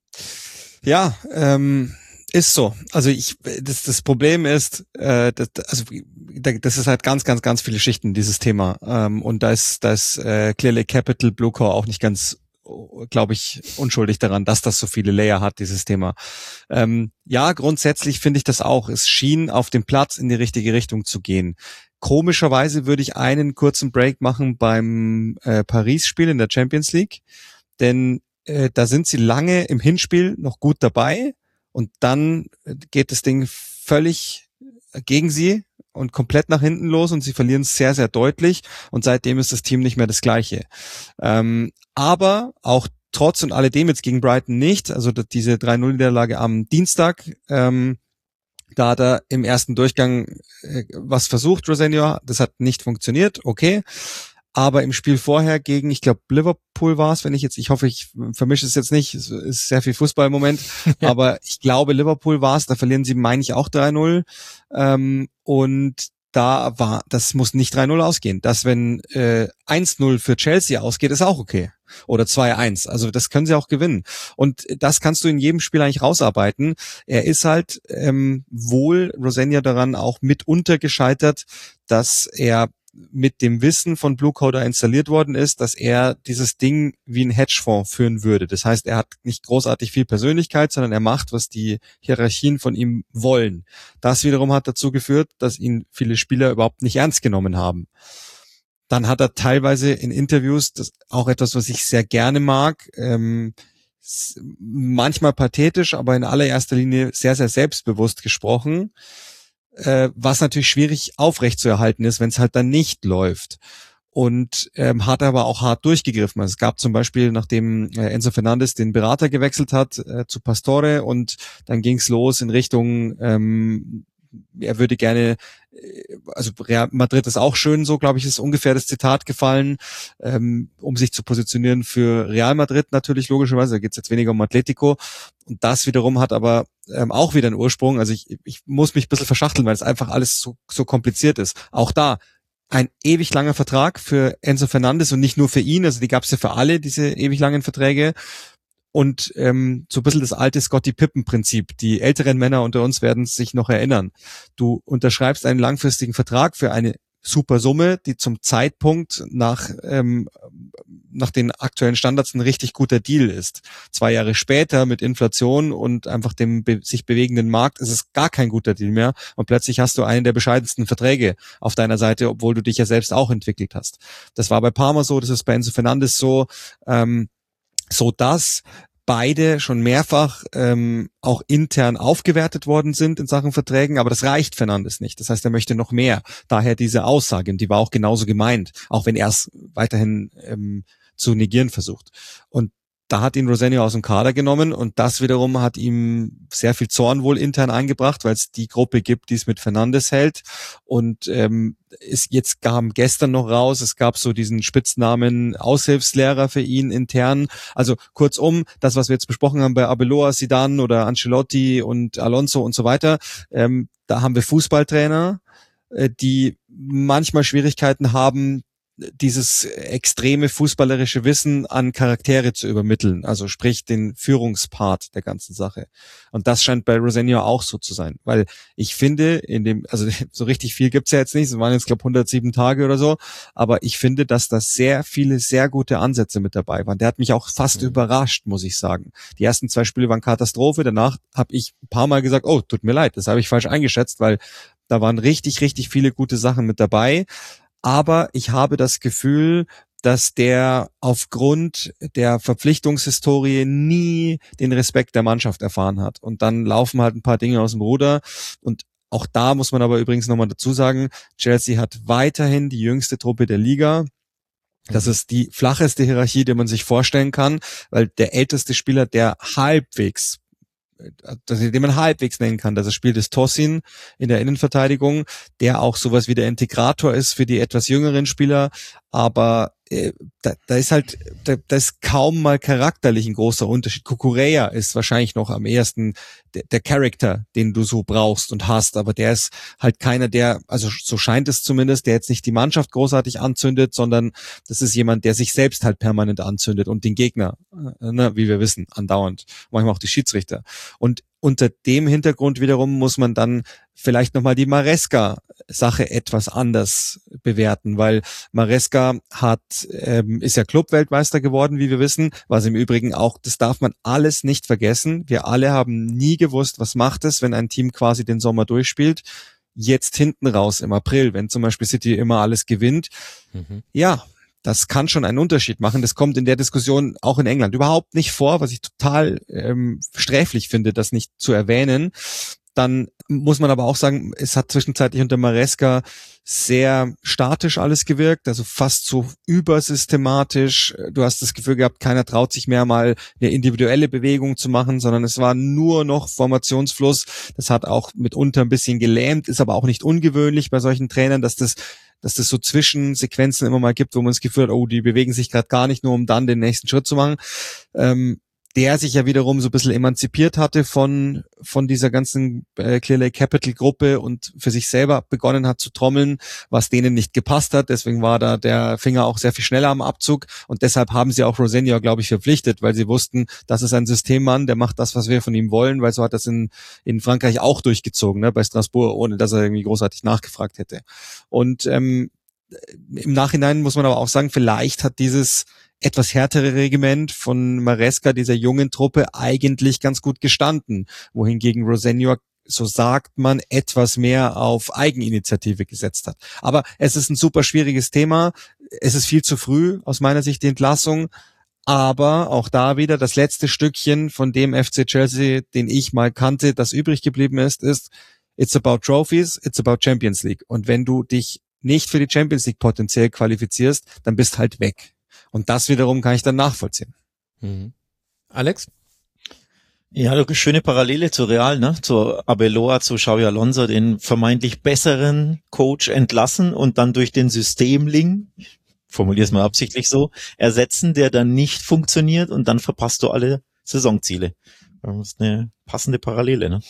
Ja, ähm, ist so. Also ich, das, das Problem ist, äh, das, also das ist halt ganz, ganz, ganz viele Schichten, dieses Thema. Ähm, und da ist, da ist äh, Clearly Capital Blue Core auch nicht ganz, glaube ich, unschuldig daran, dass das so viele Layer hat, dieses Thema. Ähm, ja, grundsätzlich finde ich das auch. Es schien auf dem Platz in die richtige Richtung zu gehen. Komischerweise würde ich einen kurzen Break machen beim äh, Paris-Spiel in der Champions League, denn äh, da sind sie lange im Hinspiel noch gut dabei. Und dann geht das Ding völlig gegen sie und komplett nach hinten los und sie verlieren es sehr, sehr deutlich und seitdem ist das Team nicht mehr das gleiche. Ähm, aber auch trotz und alledem jetzt gegen Brighton nicht, also diese drei null Niederlage am Dienstag, ähm, da hat er im ersten Durchgang äh, was versucht, Rosenio, das hat nicht funktioniert, okay. Aber im Spiel vorher gegen, ich glaube, Liverpool war es, wenn ich jetzt, ich hoffe, ich vermische es jetzt nicht, es ist sehr viel Fußball im Moment, ja. aber ich glaube, Liverpool war es, da verlieren sie, meine ich, auch drei null. Ähm, und da war, das muss nicht drei null ausgehen. Dass wenn äh, eins null für Chelsea ausgeht, ist auch okay. Oder zwei eins. Also das können sie auch gewinnen. Und das kannst du in jedem Spiel eigentlich rausarbeiten. Er ist halt ähm, wohl, Rosenior, daran auch mitunter gescheitert, dass er mit dem Wissen von Blue Coder installiert worden ist, dass er dieses Ding wie ein Hedgefonds führen würde. Das heißt, er hat nicht großartig viel Persönlichkeit, sondern er macht, was die Hierarchien von ihm wollen. Das wiederum hat dazu geführt, dass ihn viele Spieler überhaupt nicht ernst genommen haben. Dann hat er teilweise in Interviews, das auch etwas, was ich sehr gerne mag, ähm, manchmal pathetisch, aber in allererster Linie sehr, sehr selbstbewusst gesprochen, äh, was natürlich schwierig aufrechtzuerhalten ist, wenn es halt dann nicht läuft. Und ähm, hat aber auch hart durchgegriffen. Also es gab zum Beispiel, nachdem äh, Enzo Fernandes den Berater gewechselt hat äh, zu Pastore, und dann ging's los in Richtung, ähm, er würde gerne, also Real Madrid ist auch schön, so glaube ich, ist ungefähr das Zitat gefallen, ähm, um sich zu positionieren für Real Madrid natürlich logischerweise, da geht es jetzt weniger um Atletico, und das wiederum hat aber ähm, auch wieder einen Ursprung, also ich, ich muss mich ein bisschen verschachteln, weil es einfach alles so, so kompliziert ist. Auch da ein ewig langer Vertrag für Enzo Fernandes und nicht nur für ihn, also die gab es ja für alle, diese ewig langen Verträge. Und ähm, so ein bisschen das alte Scottie-Pippen-Prinzip. Die älteren Männer unter uns werden sich noch erinnern. Du unterschreibst einen langfristigen Vertrag für eine super Summe, die zum Zeitpunkt nach ähm, nach den aktuellen Standards ein richtig guter Deal ist. Zwei Jahre später mit Inflation und einfach dem be- sich bewegenden Markt ist es gar kein guter Deal mehr. Und plötzlich hast du einen der bescheidensten Verträge auf deiner Seite, obwohl du dich ja selbst auch entwickelt hast. Das war bei Parma so, das ist bei Enzo Fernandes so. Ähm, so dass beide schon mehrfach ähm, auch intern aufgewertet worden sind in Sachen Verträgen, aber das reicht Fernandes nicht. Das heißt, er möchte noch mehr. Daher diese Aussage, und die war auch genauso gemeint, auch wenn er es weiterhin ähm, zu negieren versucht. Und da hat ihn Rosenior aus dem Kader genommen, und das wiederum hat ihm sehr viel Zorn wohl intern eingebracht, weil es die Gruppe gibt, die es mit Fernandes hält. Und ähm, ist jetzt kam gestern noch raus, es gab so diesen Spitznamen Aushilfslehrer für ihn intern. Also kurzum, das, was wir jetzt besprochen haben bei Arbeloa, Zidane oder Ancelotti und Alonso und so weiter, ähm, da haben wir Fußballtrainer, äh, die manchmal Schwierigkeiten haben, dieses extreme fußballerische Wissen an Charaktere zu übermitteln, also sprich den Führungspart der ganzen Sache. Und das scheint bei Rosenior auch so zu sein, weil ich finde, in dem, also so richtig viel gibt's ja jetzt nicht, es waren jetzt glaube ich hundertsieben Tage oder so, aber ich finde, dass da sehr viele sehr gute Ansätze mit dabei waren. Der hat mich auch fast mhm. überrascht, muss ich sagen. Die ersten zwei Spiele waren Katastrophe, danach habe ich ein paar Mal gesagt, oh, tut mir leid, das habe ich falsch eingeschätzt, weil da waren richtig, richtig viele gute Sachen mit dabei. Aber ich habe das Gefühl, dass der aufgrund der Verpflichtungshistorie nie den Respekt der Mannschaft erfahren hat. Und dann laufen halt ein paar Dinge aus dem Ruder. Und auch da muss man aber übrigens nochmal dazu sagen, Chelsea hat weiterhin die jüngste Truppe der Liga. Das ist die flacheste Hierarchie, die man sich vorstellen kann, weil der älteste Spieler, der halbwegs den man halbwegs nennen kann. Das Spiel des Tosin in der Innenverteidigung, der auch sowas wie der Integrator ist für die etwas jüngeren Spieler, aber äh, da, da ist halt, da, da ist kaum mal charakterlich ein großer Unterschied. Cucurella ist wahrscheinlich noch am ehesten der, der Charakter, den du so brauchst und hast, aber der ist halt keiner, der, also so scheint es zumindest, der jetzt nicht die Mannschaft großartig anzündet, sondern das ist jemand, der sich selbst halt permanent anzündet und den Gegner, äh, ne, wie wir wissen, andauernd. Manchmal auch die Schiedsrichter. Und unter dem Hintergrund wiederum muss man dann vielleicht nochmal die Maresca-Sache etwas anders bewerten, weil Maresca hat, ähm, ist ja Clubweltmeister geworden, wie wir wissen, was im Übrigen auch, das darf man alles nicht vergessen. Wir alle haben nie gewusst, was macht es, wenn ein Team quasi den Sommer durchspielt. Jetzt hinten raus im April, wenn zum Beispiel City immer alles gewinnt. Mhm. Ja, das kann schon einen Unterschied machen. Das kommt in der Diskussion auch in England überhaupt nicht vor, was ich total ähm, sträflich finde, das nicht zu erwähnen. Dann muss man aber auch sagen, es hat zwischenzeitlich unter Maresca sehr statisch alles gewirkt, also fast so übersystematisch. Du hast das Gefühl gehabt, keiner traut sich mehr mal eine individuelle Bewegung zu machen, sondern es war nur noch Formationsfluss. Das hat auch mitunter ein bisschen gelähmt, ist aber auch nicht ungewöhnlich bei solchen Trainern, dass das dass das so Zwischensequenzen immer mal gibt, wo man das Gefühl hat, oh, die bewegen sich gerade gar nicht, nur um dann den nächsten Schritt zu machen. Ähm, der sich ja wiederum so ein bisschen emanzipiert hatte von von dieser ganzen äh, Clear Lake Capital Gruppe und für sich selber begonnen hat zu trommeln, was denen nicht gepasst hat. Deswegen war da der Finger auch sehr viel schneller am Abzug und deshalb haben sie auch Rosenior, glaube ich, verpflichtet, weil sie wussten, das ist ein Systemmann, der macht das, was wir von ihm wollen, weil so hat das in in Frankreich auch durchgezogen, ne, bei Strasbourg, ohne dass er irgendwie großartig nachgefragt hätte. Und ähm, im Nachhinein muss man aber auch sagen, vielleicht hat dieses etwas härtere Regiment von Maresca, dieser jungen Truppe, eigentlich ganz gut gestanden, wohingegen Rosenior, so sagt man, etwas mehr auf Eigeninitiative gesetzt hat. Aber es ist ein super schwieriges Thema. Es ist viel zu früh, aus meiner Sicht, die Entlassung. Aber auch da wieder das letzte Stückchen von dem F C Chelsea, den ich mal kannte, das übrig geblieben ist, ist it's about trophies, it's about Champions League. Und wenn du dich nicht für die Champions League potenziell qualifizierst, dann bist halt weg. Und das wiederum kann ich dann nachvollziehen. Mhm. Alex? Ja, eine schöne Parallele zu Real, ne? Zu Arbeloa, zu Xabi Alonso, den vermeintlich besseren Coach entlassen und dann durch den Systemling, ich formuliere es mal absichtlich so, ersetzen, der dann nicht funktioniert und dann verpasst du alle Saisonziele. Das ist eine passende Parallele, ne?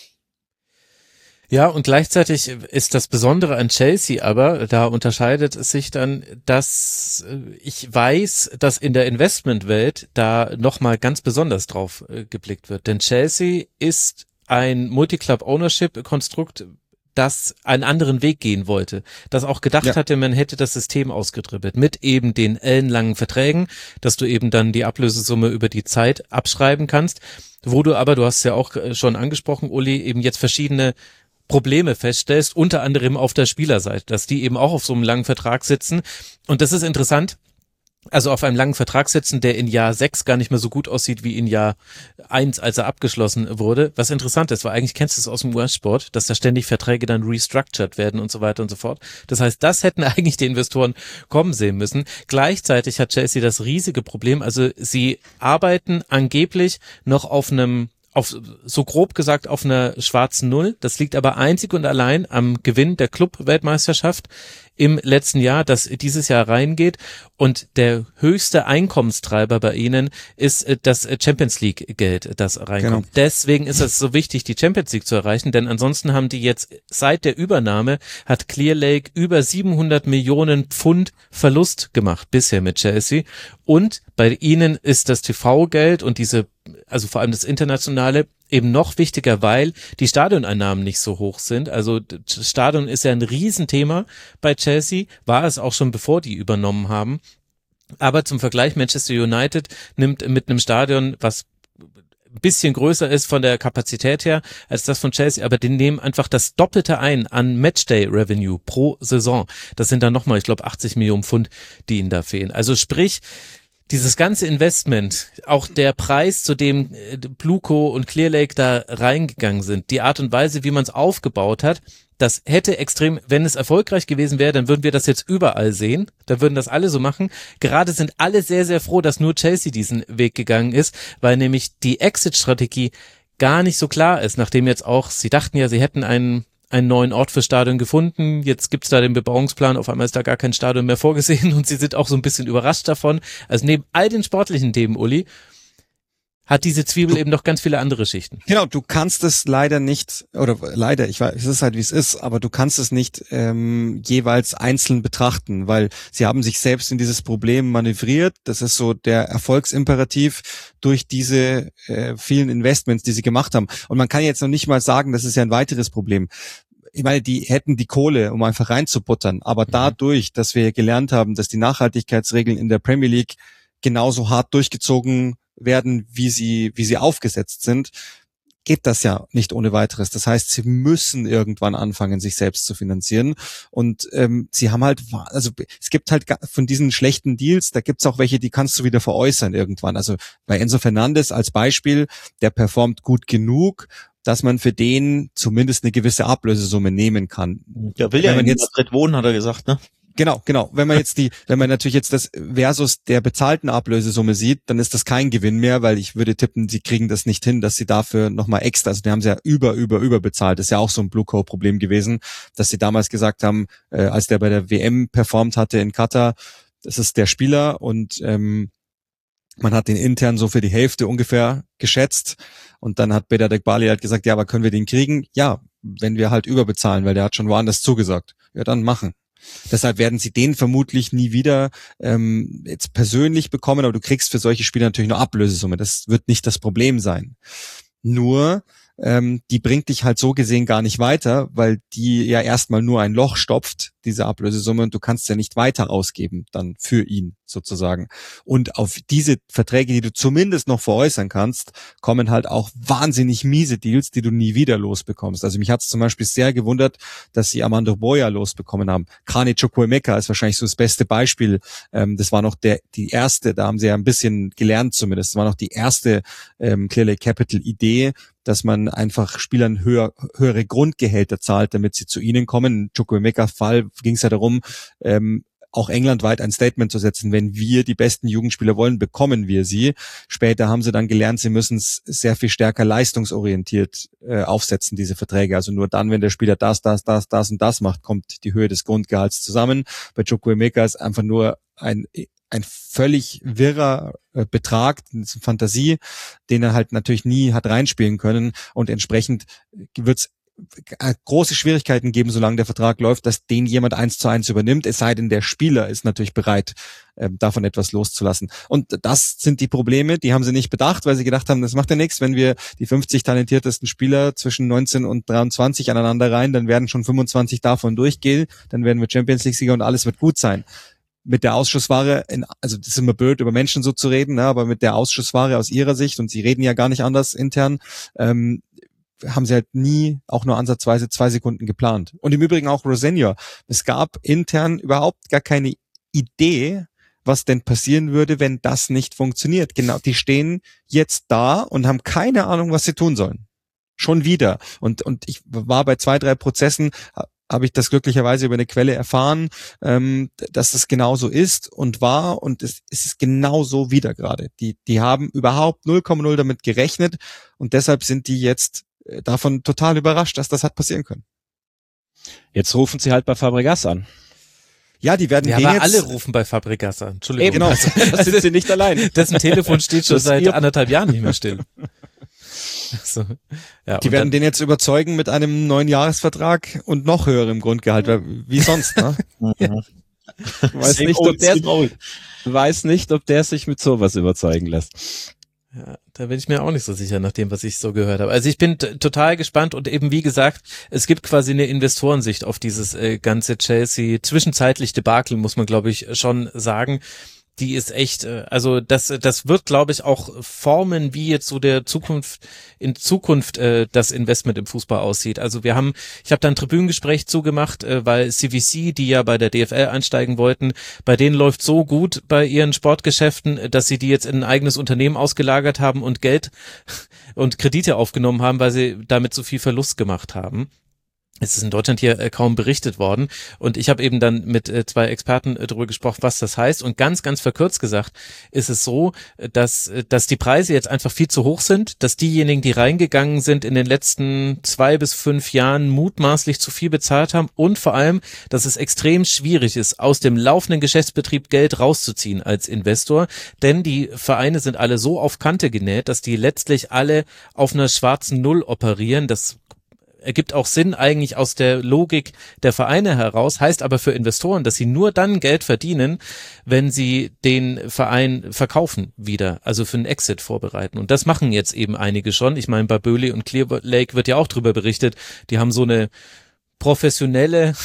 Ja, und gleichzeitig ist das Besondere an Chelsea aber, da unterscheidet es sich dann, dass ich weiß, dass in der Investmentwelt da nochmal ganz besonders drauf äh, geblickt wird. Denn Chelsea ist ein Multi-Club-Ownership-Konstrukt, das einen anderen Weg gehen wollte, das auch gedacht ja. hatte, man hätte das System ausgedribbelt mit eben den ellenlangen Verträgen, dass du eben dann die Ablösesumme über die Zeit abschreiben kannst, wo du aber, du hast es ja auch schon angesprochen, Uli, eben jetzt verschiedene Probleme feststellst, unter anderem auf der Spielerseite, dass die eben auch auf so einem langen Vertrag sitzen. Und das ist interessant, also auf einem langen Vertrag sitzen, der in Jahr sechs gar nicht mehr so gut aussieht wie in Jahr eins, als er abgeschlossen wurde. Was interessant ist, weil eigentlich kennst du es aus dem U S-Sport, dass da ständig Verträge dann restructured werden und so weiter und so fort. Das heißt, das hätten eigentlich die Investoren kommen sehen müssen. Gleichzeitig hat Chelsea das riesige Problem, also sie arbeiten angeblich noch auf einem auf, so grob gesagt, auf einer schwarzen Null. Das liegt aber einzig und allein am Gewinn der Club-Weltmeisterschaft im letzten Jahr, das dieses Jahr reingeht. Und der höchste Einkommenstreiber bei ihnen ist das Champions League Geld, das reinkommt. Genau. Deswegen ist es so wichtig, die Champions League zu erreichen, denn ansonsten haben die jetzt seit der Übernahme hat Clear Lake über siebenhundert Millionen Pfund Verlust gemacht bisher mit Chelsea. Und bei ihnen ist das T V-Geld und diese, also vor allem das internationale, eben noch wichtiger, weil die Stadioneinnahmen nicht so hoch sind. Also das Stadion ist ja ein Riesenthema bei Chelsea, war es auch schon bevor die übernommen haben. Aber zum Vergleich, Manchester United nimmt mit einem Stadion, was ein bisschen größer ist von der Kapazität her als das von Chelsea, aber die nehmen einfach das Doppelte ein an Matchday-Revenue pro Saison. Das sind dann nochmal, ich glaube, achtzig Millionen Pfund, die ihnen da fehlen. Also sprich, dieses ganze Investment, auch der Preis, zu dem Blueco und Clear Lake da reingegangen sind, die Art und Weise, wie man es aufgebaut hat, das hätte extrem, wenn es erfolgreich gewesen wäre, dann würden wir das jetzt überall sehen, dann würden das alle so machen. Gerade sind alle sehr, sehr froh, dass nur Chelsea diesen Weg gegangen ist, weil nämlich die Exit-Strategie gar nicht so klar ist, nachdem jetzt auch, sie dachten ja, sie hätten einen einen neuen Ort für Stadion gefunden, jetzt gibt's da den Bebauungsplan, auf einmal ist da gar kein Stadion mehr vorgesehen und sie sind auch so ein bisschen überrascht davon. Also neben all den sportlichen Themen, Uli, hat diese Zwiebel du, eben noch ganz viele andere Schichten. Genau, du kannst es leider nicht, oder leider, ich weiß, es ist halt wie es ist, aber du kannst es nicht ähm, jeweils einzeln betrachten, weil sie haben sich selbst in dieses Problem manövriert. Das ist so der Erfolgsimperativ durch diese äh, vielen Investments, die sie gemacht haben. Und man kann jetzt noch nicht mal sagen, das ist ja ein weiteres Problem. Ich meine, die hätten die Kohle, um einfach reinzubuttern, aber mhm. dadurch, dass wir gelernt haben, dass die Nachhaltigkeitsregeln in der Premier League genauso hart durchgezogen werden, wie sie, wie sie aufgesetzt sind, geht das ja nicht ohne weiteres. Das heißt, sie müssen irgendwann anfangen, sich selbst zu finanzieren. Und ähm, sie haben halt, also es gibt halt von diesen schlechten Deals, da gibt's auch welche, die kannst du wieder veräußern irgendwann. Also bei Enzo Fernandes als Beispiel, der performt gut genug, dass man für den zumindest eine gewisse Ablösesumme nehmen kann. Der will ja in Madrid wohnen, hat er gesagt, ne? Genau, genau. Wenn man jetzt die, wenn man natürlich jetzt das versus der bezahlten Ablösesumme sieht, dann ist das kein Gewinn mehr, weil ich würde tippen, sie kriegen das nicht hin, dass sie dafür nochmal extra, also die haben sie ja über, über, über bezahlt. Das ist ja auch so ein Blueco-Problem gewesen, dass sie damals gesagt haben, äh, als der bei der W M performt hatte in Katar, das ist der Spieler und ähm, Man hat den intern so für die Hälfte ungefähr geschätzt und dann hat Behdadek Bali halt gesagt, ja, aber können wir den kriegen? Ja, wenn wir halt überbezahlen, weil der hat schon woanders zugesagt. Ja, dann machen. Deshalb werden sie den vermutlich nie wieder ähm, jetzt persönlich bekommen, aber du kriegst für solche Spieler natürlich nur Ablösesumme. Das wird nicht das Problem sein. Nur, ähm, die bringt dich halt so gesehen gar nicht weiter, weil die ja erstmal nur ein Loch stopft, diese Ablösesumme, und du kannst ja nicht weiter ausgeben dann für ihn sozusagen. Und auf diese Verträge, die du zumindest noch veräußern kannst, kommen halt auch wahnsinnig miese Deals, die du nie wieder losbekommst. Also mich hat es zum Beispiel sehr gewundert, dass sie Armando Boya losbekommen haben. Kane Chukwuemeka ist wahrscheinlich so das beste Beispiel. Ähm, das war noch der die erste, da haben sie ja ein bisschen gelernt zumindest, das war noch die erste ähm, Clear Lake Capital Idee, dass man einfach Spielern höher, höhere Grundgehälter zahlt, damit sie zu ihnen kommen. Im Chukwuemeka-Fall ging es ja darum, ähm, auch englandweit ein Statement zu setzen, wenn wir die besten Jugendspieler wollen, bekommen wir sie. Später haben sie dann gelernt, sie müssen es sehr viel stärker leistungsorientiert äh, aufsetzen, diese Verträge. Also nur dann, wenn der Spieler das, das, das, das und das macht, kommt die Höhe des Grundgehalts zusammen. Bei Chukwuemeka ist einfach nur ein ein völlig wirrer äh, Betrag, eine Fantasie, den er halt natürlich nie hat reinspielen können, und entsprechend wird's große Schwierigkeiten geben, solange der Vertrag läuft, dass den jemand eins zu eins übernimmt, es sei denn, der Spieler ist natürlich bereit, äh, davon etwas loszulassen. Und das sind die Probleme, die haben sie nicht bedacht, weil sie gedacht haben, das macht ja nichts, wenn wir die fünfzig talentiertesten Spieler zwischen neunzehn und dreiundzwanzig aneinander rein, dann werden schon fünfundzwanzig davon durchgehen, dann werden wir Champions League-Sieger und alles wird gut sein. Mit der Ausschussware, in, also das ist immer blöd, über Menschen so zu reden, ne, aber mit der Ausschussware aus ihrer Sicht, und sie reden ja gar nicht anders intern, ähm, haben sie halt nie auch nur ansatzweise zwei Sekunden geplant. Und im Übrigen auch Rosenior. Es gab intern überhaupt gar keine Idee, was denn passieren würde, wenn das nicht funktioniert. Genau, die stehen jetzt da und haben keine Ahnung, was sie tun sollen. Schon wieder. Und, und ich war bei zwei, drei Prozessen, habe ich das glücklicherweise über eine Quelle erfahren, ähm, dass es genauso ist und war, und es, es ist genauso wieder gerade. Die, die haben überhaupt null Komma null damit gerechnet, und deshalb sind die jetzt davon total überrascht, dass das hat passieren können. Jetzt rufen sie halt bei Fabregas an. Ja, die werden ja, den aber jetzt... alle rufen bei Fabregas an. Entschuldigung. Eben, genau. Also, Das sind sie nicht allein. Dessen Telefon steht schon Das seit ihr- anderthalb Jahren nicht mehr still. So. Ja, Die und werden dann, den jetzt überzeugen mit einem neuen Jahresvertrag und noch höherem Grundgehalt, weil- wie sonst, ne? weiß nicht, ob der, weiß nicht, ob der sich mit sowas überzeugen lässt. ja, da bin ich mir auch nicht so sicher nach dem, was ich so gehört habe. Also ich bin t- total gespannt, und eben wie gesagt, es gibt quasi eine Investorensicht auf dieses äh, ganze Chelsea zwischenzeitlich Debakel, muss man glaube ich schon sagen. Die ist echt, äh, also das das wird, glaube ich, auch formen, wie jetzt so der Zukunft in Zukunft äh, das Investment im Fußball aussieht. Also wir haben, ich habe da ein Tribünengespräch zugemacht, äh, weil C V C, die ja bei der D F L einsteigen wollten, bei denen läuft so gut bei ihren Sportgeschäften, dass sie die jetzt in ein eigenes Unternehmen ausgelagert haben und Geld und Kredite aufgenommen haben, weil sie damit so viel Verlust gemacht haben. Es ist in Deutschland hier äh, kaum berichtet worden, und ich habe eben dann mit äh, zwei Experten äh, darüber gesprochen, was das heißt, und ganz, ganz verkürzt gesagt ist es so, äh, dass äh, dass die Preise jetzt einfach viel zu hoch sind, dass diejenigen, die reingegangen sind in den letzten zwei bis fünf Jahren, mutmaßlich zu viel bezahlt haben, und vor allem, dass es extrem schwierig ist, aus dem laufenden Geschäftsbetrieb Geld rauszuziehen als Investor, denn die Vereine sind alle so auf Kante genäht, dass die letztlich alle auf einer schwarzen Null operieren. Das ergibt auch Sinn eigentlich aus der Logik der Vereine heraus, heißt aber für Investoren, dass sie nur dann Geld verdienen, wenn sie den Verein verkaufen wieder, also für einen Exit vorbereiten. Und das machen jetzt eben einige schon. Ich meine, bei Burnley und Clear Lake wird ja auch drüber berichtet, die haben so eine professionelle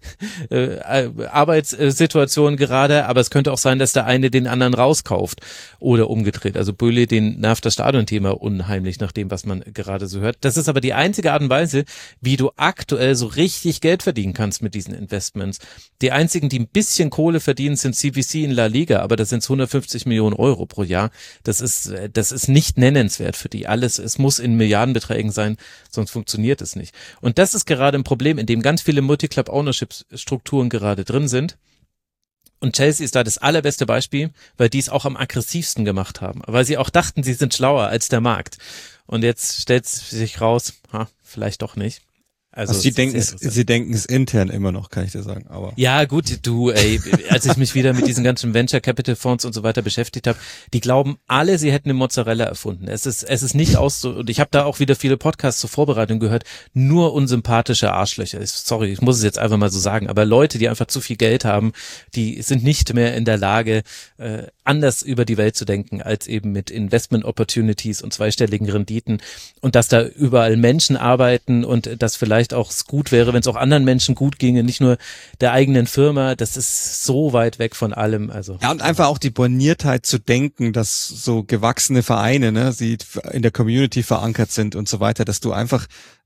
äh, Arbeitssituation gerade, aber es könnte auch sein, dass der eine den anderen rauskauft oder umgedreht. Also Böhle, den nervt das Stadionthema unheimlich nach dem, was man gerade so hört. Das ist aber die einzige Art und Weise, wie du aktuell so richtig Geld verdienen kannst mit diesen Investments. Die einzigen, die ein bisschen Kohle verdienen, sind C V C in La Liga, aber das sind hundertfünfzig Millionen Euro pro Jahr. Das ist, das ist nicht nennenswert für die. Alles, es muss in Milliardenbeträgen sein, sonst funktioniert es nicht. Und das ist gerade ein Problem, in dem ganz viele Multi-Club-Ownership-Strukturen gerade drin sind. Und Chelsea ist da das allerbeste Beispiel, weil die es auch am aggressivsten gemacht haben. Weil sie auch dachten, sie sind schlauer als der Markt. Und jetzt stellt sich raus, ha, vielleicht doch nicht. Also, Also sie es ist denken, sehr es, sie denken es intern immer noch, kann ich dir sagen. Aber ja, gut, du, ey, als ich mich wieder mit diesen ganzen Venture Capital Fonds und so weiter beschäftigt habe, die glauben alle, sie hätten eine Mozzarella erfunden. Es ist, es ist nicht aus, und ich habe da auch wieder viele Podcasts zur Vorbereitung gehört, nur unsympathische Arschlöcher. Sorry, ich muss es jetzt einfach mal so sagen, aber Leute, die einfach zu viel Geld haben, die sind nicht mehr in der Lage, äh, anders über die Welt zu denken, als eben mit Investment Opportunities und zweistelligen Renditen, und dass da überall Menschen arbeiten und dass vielleicht auch es gut wäre, wenn es auch anderen Menschen gut ginge, nicht nur der eigenen Firma. Das ist so weit weg von allem. Also ja, und einfach auch die Borniertheit zu denken, dass so gewachsene Vereine, ne, sie in der Community verankert sind und so weiter, dass du einfach,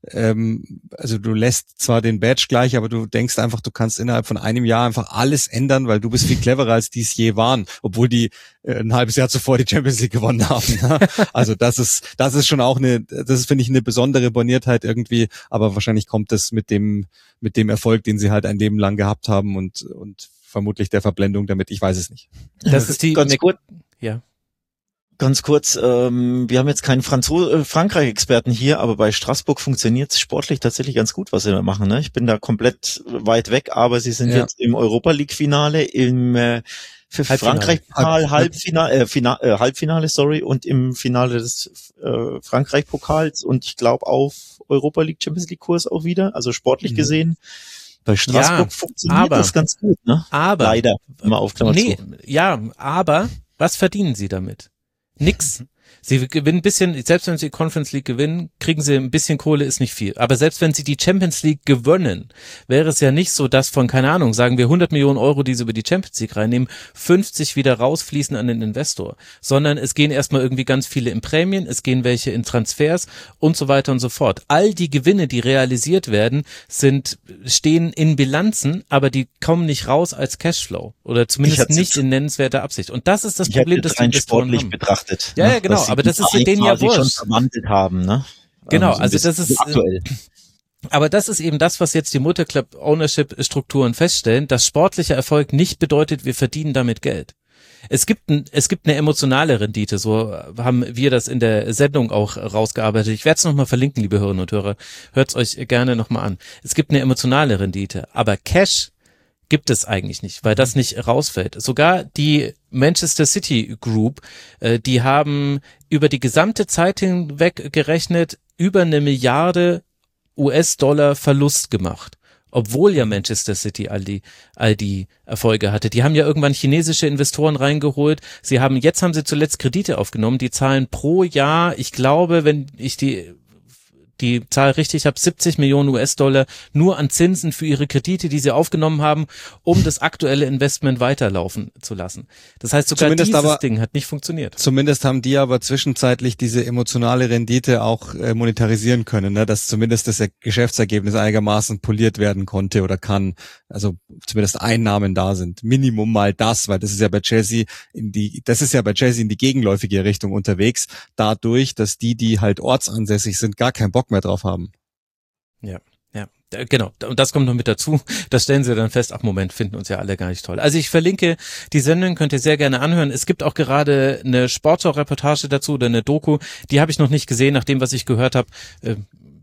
ähm, also du lässt zwar den Badge gleich, aber du denkst einfach, du kannst innerhalb von einem Jahr einfach alles ändern, weil du bist viel cleverer, als die es je waren, obwohl die äh, ein halbes Jahr zuvor die Champions League gewonnen haben. Ne? Also das ist, das ist schon auch eine, das ist, finde ich, eine besondere Borniertheit irgendwie, aber wahrscheinlich kommt das mit dem, mit dem Erfolg, den sie halt ein Leben lang gehabt haben und, und vermutlich der Verblendung damit, ich weiß es nicht. das ist die, Ganz ne, kurz. ja. Ganz kurz, ähm, wir haben jetzt keinen Franzo- äh, Frankreich-Experten hier, aber bei Straßburg funktioniert es sportlich tatsächlich ganz gut, was sie da machen. Ne? Ich bin da komplett weit weg, aber sie sind Ja. jetzt im Europa-League-Finale, im äh, für Halbfinale. Frankreich-Pokal, Halb- Halbfinale, äh, Fina- äh, Halbfinale, sorry, und im Finale des äh, Frankreich-Pokals und ich glaube auf Europa-League, Champions League-Kurs auch wieder, also sportlich Mhm. gesehen. Bei Straßburg Ja, funktioniert aber- das ganz gut, ne? Aber Leider, immer auf Klammer nee, zu. ja, aber was verdienen sie damit? Nix. Sie gewinnen ein bisschen, selbst wenn sie die Conference League gewinnen, kriegen sie ein bisschen Kohle, ist nicht viel. Aber selbst wenn sie die Champions League gewinnen, wäre es ja nicht so, dass von, keine Ahnung, sagen wir hundert Millionen Euro, die sie über die Champions League reinnehmen, fünfzig wieder rausfließen an den Investor. Sondern es gehen erstmal irgendwie ganz viele in Prämien, es gehen welche in Transfers und so weiter und so fort. All die Gewinne, die realisiert werden, sind, stehen in Bilanzen, aber die kommen nicht raus als Cashflow. Oder zumindest hatte nicht jetzt- in nennenswerter Absicht. Und das ist das Ich Problem, hätte das jetzt die rein Investoren sportlich haben. betrachtet. Ja, ne, ja, genau, dass sie aber das die ist ja denen ja quasi schon wurscht. verwandelt haben, ne? Genau, Ähm, so ein also das bisschen ist, äh, aktuell. Aber das ist eben das, was jetzt die Mutterclub-Ownership-Strukturen feststellen, dass sportlicher Erfolg nicht bedeutet, wir verdienen damit Geld. Es gibt ein, es gibt eine emotionale Rendite, so haben wir das in der Sendung auch rausgearbeitet. Ich werde es nochmal verlinken, liebe Hörerinnen und Hörer. Hört's euch gerne nochmal an. Es gibt eine emotionale Rendite, aber Cash gibt es eigentlich nicht, weil das nicht rausfällt. Sogar die Manchester City Group, äh, die haben über die gesamte Zeit hinweg gerechnet über eine Milliarde U S-Dollar Verlust gemacht. Obwohl ja Manchester City all die, all die Erfolge hatte. Die haben ja irgendwann chinesische Investoren reingeholt. Sie haben, jetzt haben sie zuletzt Kredite aufgenommen. Die zahlen pro Jahr, ich glaube, wenn ich die, die Zahl richtig habe, siebzig Millionen U S-Dollar nur an Zinsen für ihre Kredite, die sie aufgenommen haben, um das aktuelle Investment weiterlaufen zu lassen. Das heißt, sogar Zumindest dieses aber- Ding hat nicht funktioniert. Zumindest haben die aber zwischenzeitlich diese emotionale Rendite auch äh, monetarisieren können, ne? Dass zumindest das Er- Geschäftsergebnis einigermaßen poliert werden konnte oder kann. Also zumindest Einnahmen da sind. Minimum mal das, weil das ist ja bei Chelsea in die, das ist ja bei Chelsea in die gegenläufige Richtung unterwegs. Dadurch, dass die, die halt ortsansässig sind, gar keinen Bock mehr drauf haben. Ja, ja, äh, genau. Und das kommt noch mit dazu. Das stellen sie dann fest. Ach Moment, finden uns ja alle gar nicht toll. Also ich verlinke die Sendung, könnt ihr sehr gerne anhören. Es gibt auch gerade eine Sporttalk-Reportage dazu oder eine Doku. Die habe ich noch nicht gesehen, nach dem, was ich gehört habe. Äh,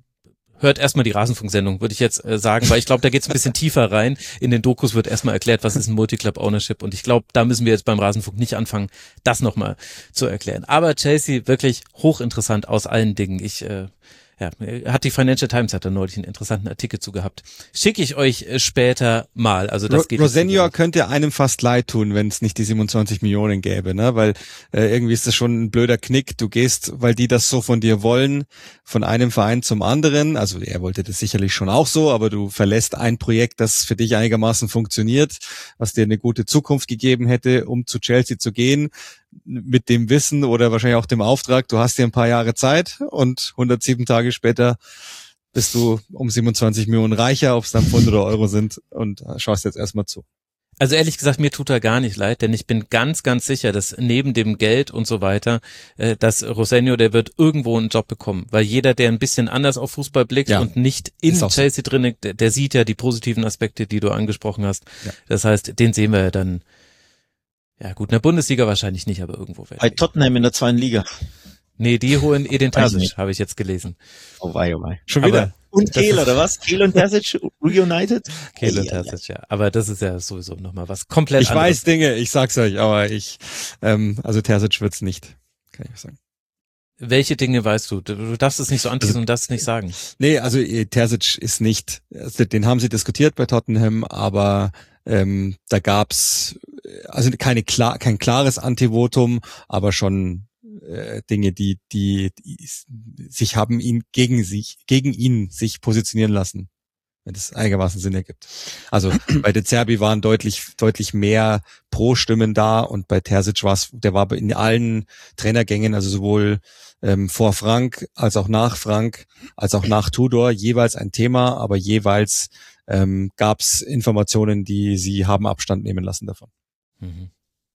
Hört erstmal die Rasenfunksendung, würde ich jetzt äh, sagen, weil ich glaube, da geht es ein bisschen tiefer rein. In den Dokus wird erstmal erklärt, was ist ein Multiclub-Ownership, und ich glaube, da müssen wir jetzt beim Rasenfunk nicht anfangen, das nochmal zu erklären. Aber Chelsea wirklich hochinteressant aus allen Dingen. Ich äh, ja, hat die Financial Times hat da neulich einen interessanten Artikel zu gehabt. Schicke ich euch äh, später mal. Also das Ro- geht jetzt Rosenio nicht. könnte einem fast leid tun, wenn es nicht die siebenundzwanzig Millionen gäbe, ne? Weil äh, irgendwie ist das schon ein blöder Knick. Du gehst, weil die das so von dir wollen, von einem Verein zum anderen. Also er wollte das sicherlich schon auch so, aber du verlässt ein Projekt, das für dich einigermaßen funktioniert, was dir eine gute Zukunft gegeben hätte, um zu Chelsea zu gehen, mit dem Wissen oder wahrscheinlich auch dem Auftrag, du hast dir ein paar Jahre Zeit und hundertsieben Tage später bist du um siebenundzwanzig Millionen reicher, ob es dann Pfund oder Euro sind, und schaust jetzt erstmal zu. Also ehrlich gesagt, mir tut er gar nicht leid, denn ich bin ganz, ganz sicher, dass neben dem Geld und so weiter, äh, dass Rosenio, der wird irgendwo einen Job bekommen, weil jeder, der ein bisschen anders auf Fußball blickt Ja, und nicht in ist auch so. Chelsea drin, der, der sieht ja die positiven Aspekte, die du angesprochen hast. Ja. Das heißt, den sehen wir ja dann, ja gut, in der Bundesliga wahrscheinlich nicht, aber irgendwo. Bei Tottenham in der zweiten Liga. Nee, die holen Edin Weiß ich Terzic, nicht. habe ich jetzt gelesen. Oh wei, oh wei. Schon Aber wieder? Und Kehl, oder was? Kehl und Terzic reunited? Kehl und Terzic, ja. Aber das ist ja sowieso nochmal was komplett ich anderes. Ich weiß Dinge, ich sag's euch, aber ich, ähm, also Terzic wird's nicht, kann ich sagen. Welche Dinge weißt du? Du darfst es nicht so anteasen und darfst es nicht sagen. Nee, also Terzic ist nicht, also den haben sie diskutiert bei Tottenham, aber ähm, da gab's also keine klar, kein klares Antivotum, aber schon äh, Dinge, die, die, die sich haben ihn gegen sich, gegen ihn sich positionieren lassen, wenn das einigermaßen Sinn ergibt. Also bei De Zerbi waren deutlich, deutlich mehr Pro-Stimmen da und bei Terzic war es, der war in allen Trainergängen, also sowohl ähm, vor Frank als auch nach Frank, als auch nach Tudor jeweils ein Thema, aber jeweils ähm, gab es Informationen, die sie haben Abstand nehmen lassen davon. Mhm.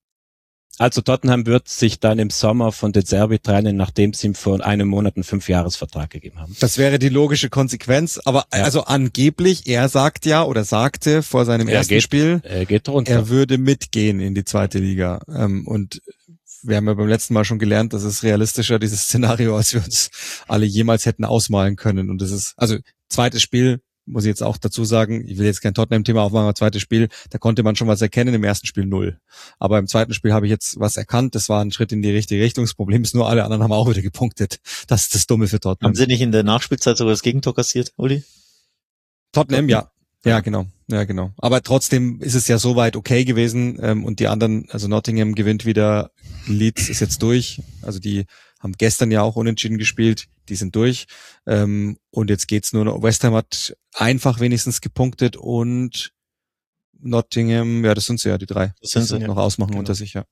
Also Tottenham wird sich dann im Sommer von De Zerbi trennen, nachdem sie ihm vor einem Monat einen Fünfjahresvertrag gegeben haben. Das wäre die logische Konsequenz, aber ja. Also angeblich, er sagt ja oder sagte vor seinem er ersten geht, Spiel, er geht runter. Er würde mitgehen in die zweite Liga. Ähm, und wir haben ja beim letzten Mal schon gelernt, das ist realistischer, dieses Szenario, als wir uns alle jemals hätten ausmalen können. Und das ist, also zweites Spiel, muss ich jetzt auch dazu sagen, ich will jetzt kein Tottenham-Thema aufmachen, aber zweites Spiel, da konnte man schon was erkennen, im ersten Spiel null. Aber im zweiten Spiel habe ich jetzt was erkannt, das war ein Schritt in die richtige Richtung. Das Problem ist nur, alle anderen haben auch wieder gepunktet. Das ist das Dumme für Tottenham. Haben sie nicht in der Nachspielzeit sogar das Gegentor kassiert, Uli? Tottenham, ja. Ja, genau. Ja, genau. Aber trotzdem ist es ja soweit okay gewesen, ähm, und die anderen, also Nottingham gewinnt wieder, Leeds ist jetzt durch, also die haben gestern ja auch unentschieden gespielt, die sind durch, ähm, und jetzt geht's nur noch, West Ham hat einfach wenigstens gepunktet und Nottingham, ja, das sind sie ja, die drei, das sind die sie, ja. noch ausmachen Genau. unter sich, ja.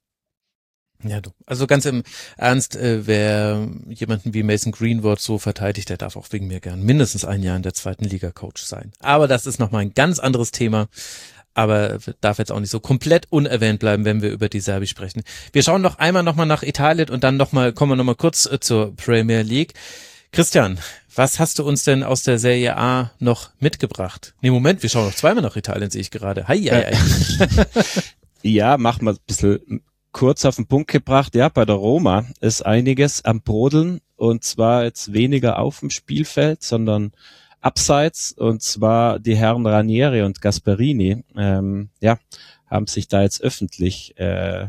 Ja, du. Also ganz im Ernst, äh, wer jemanden wie Mason Greenwood so verteidigt, der darf auch wegen mir gern mindestens ein Jahr in der zweiten Liga Coach sein. Aber das ist nochmal ein ganz anderes Thema. Aber darf jetzt auch nicht so komplett unerwähnt bleiben, wenn wir über die Serbi sprechen. Wir schauen noch einmal nochmal nach Italien und dann nochmal, kommen wir nochmal kurz äh, zur Premier League. Christian, was hast du uns denn aus der Serie A noch mitgebracht? Nee, Moment, wir schauen noch zweimal nach Italien, sehe ich gerade. Hi, hi, hi. Ja, machen wir ein bisschen kurz auf den Punkt gebracht. Ja, bei der Roma ist einiges am Brodeln und zwar jetzt weniger auf dem Spielfeld, sondern abseits, und zwar die Herren Ranieri und Gasperini, ähm, ja, haben sich da jetzt öffentlich äh,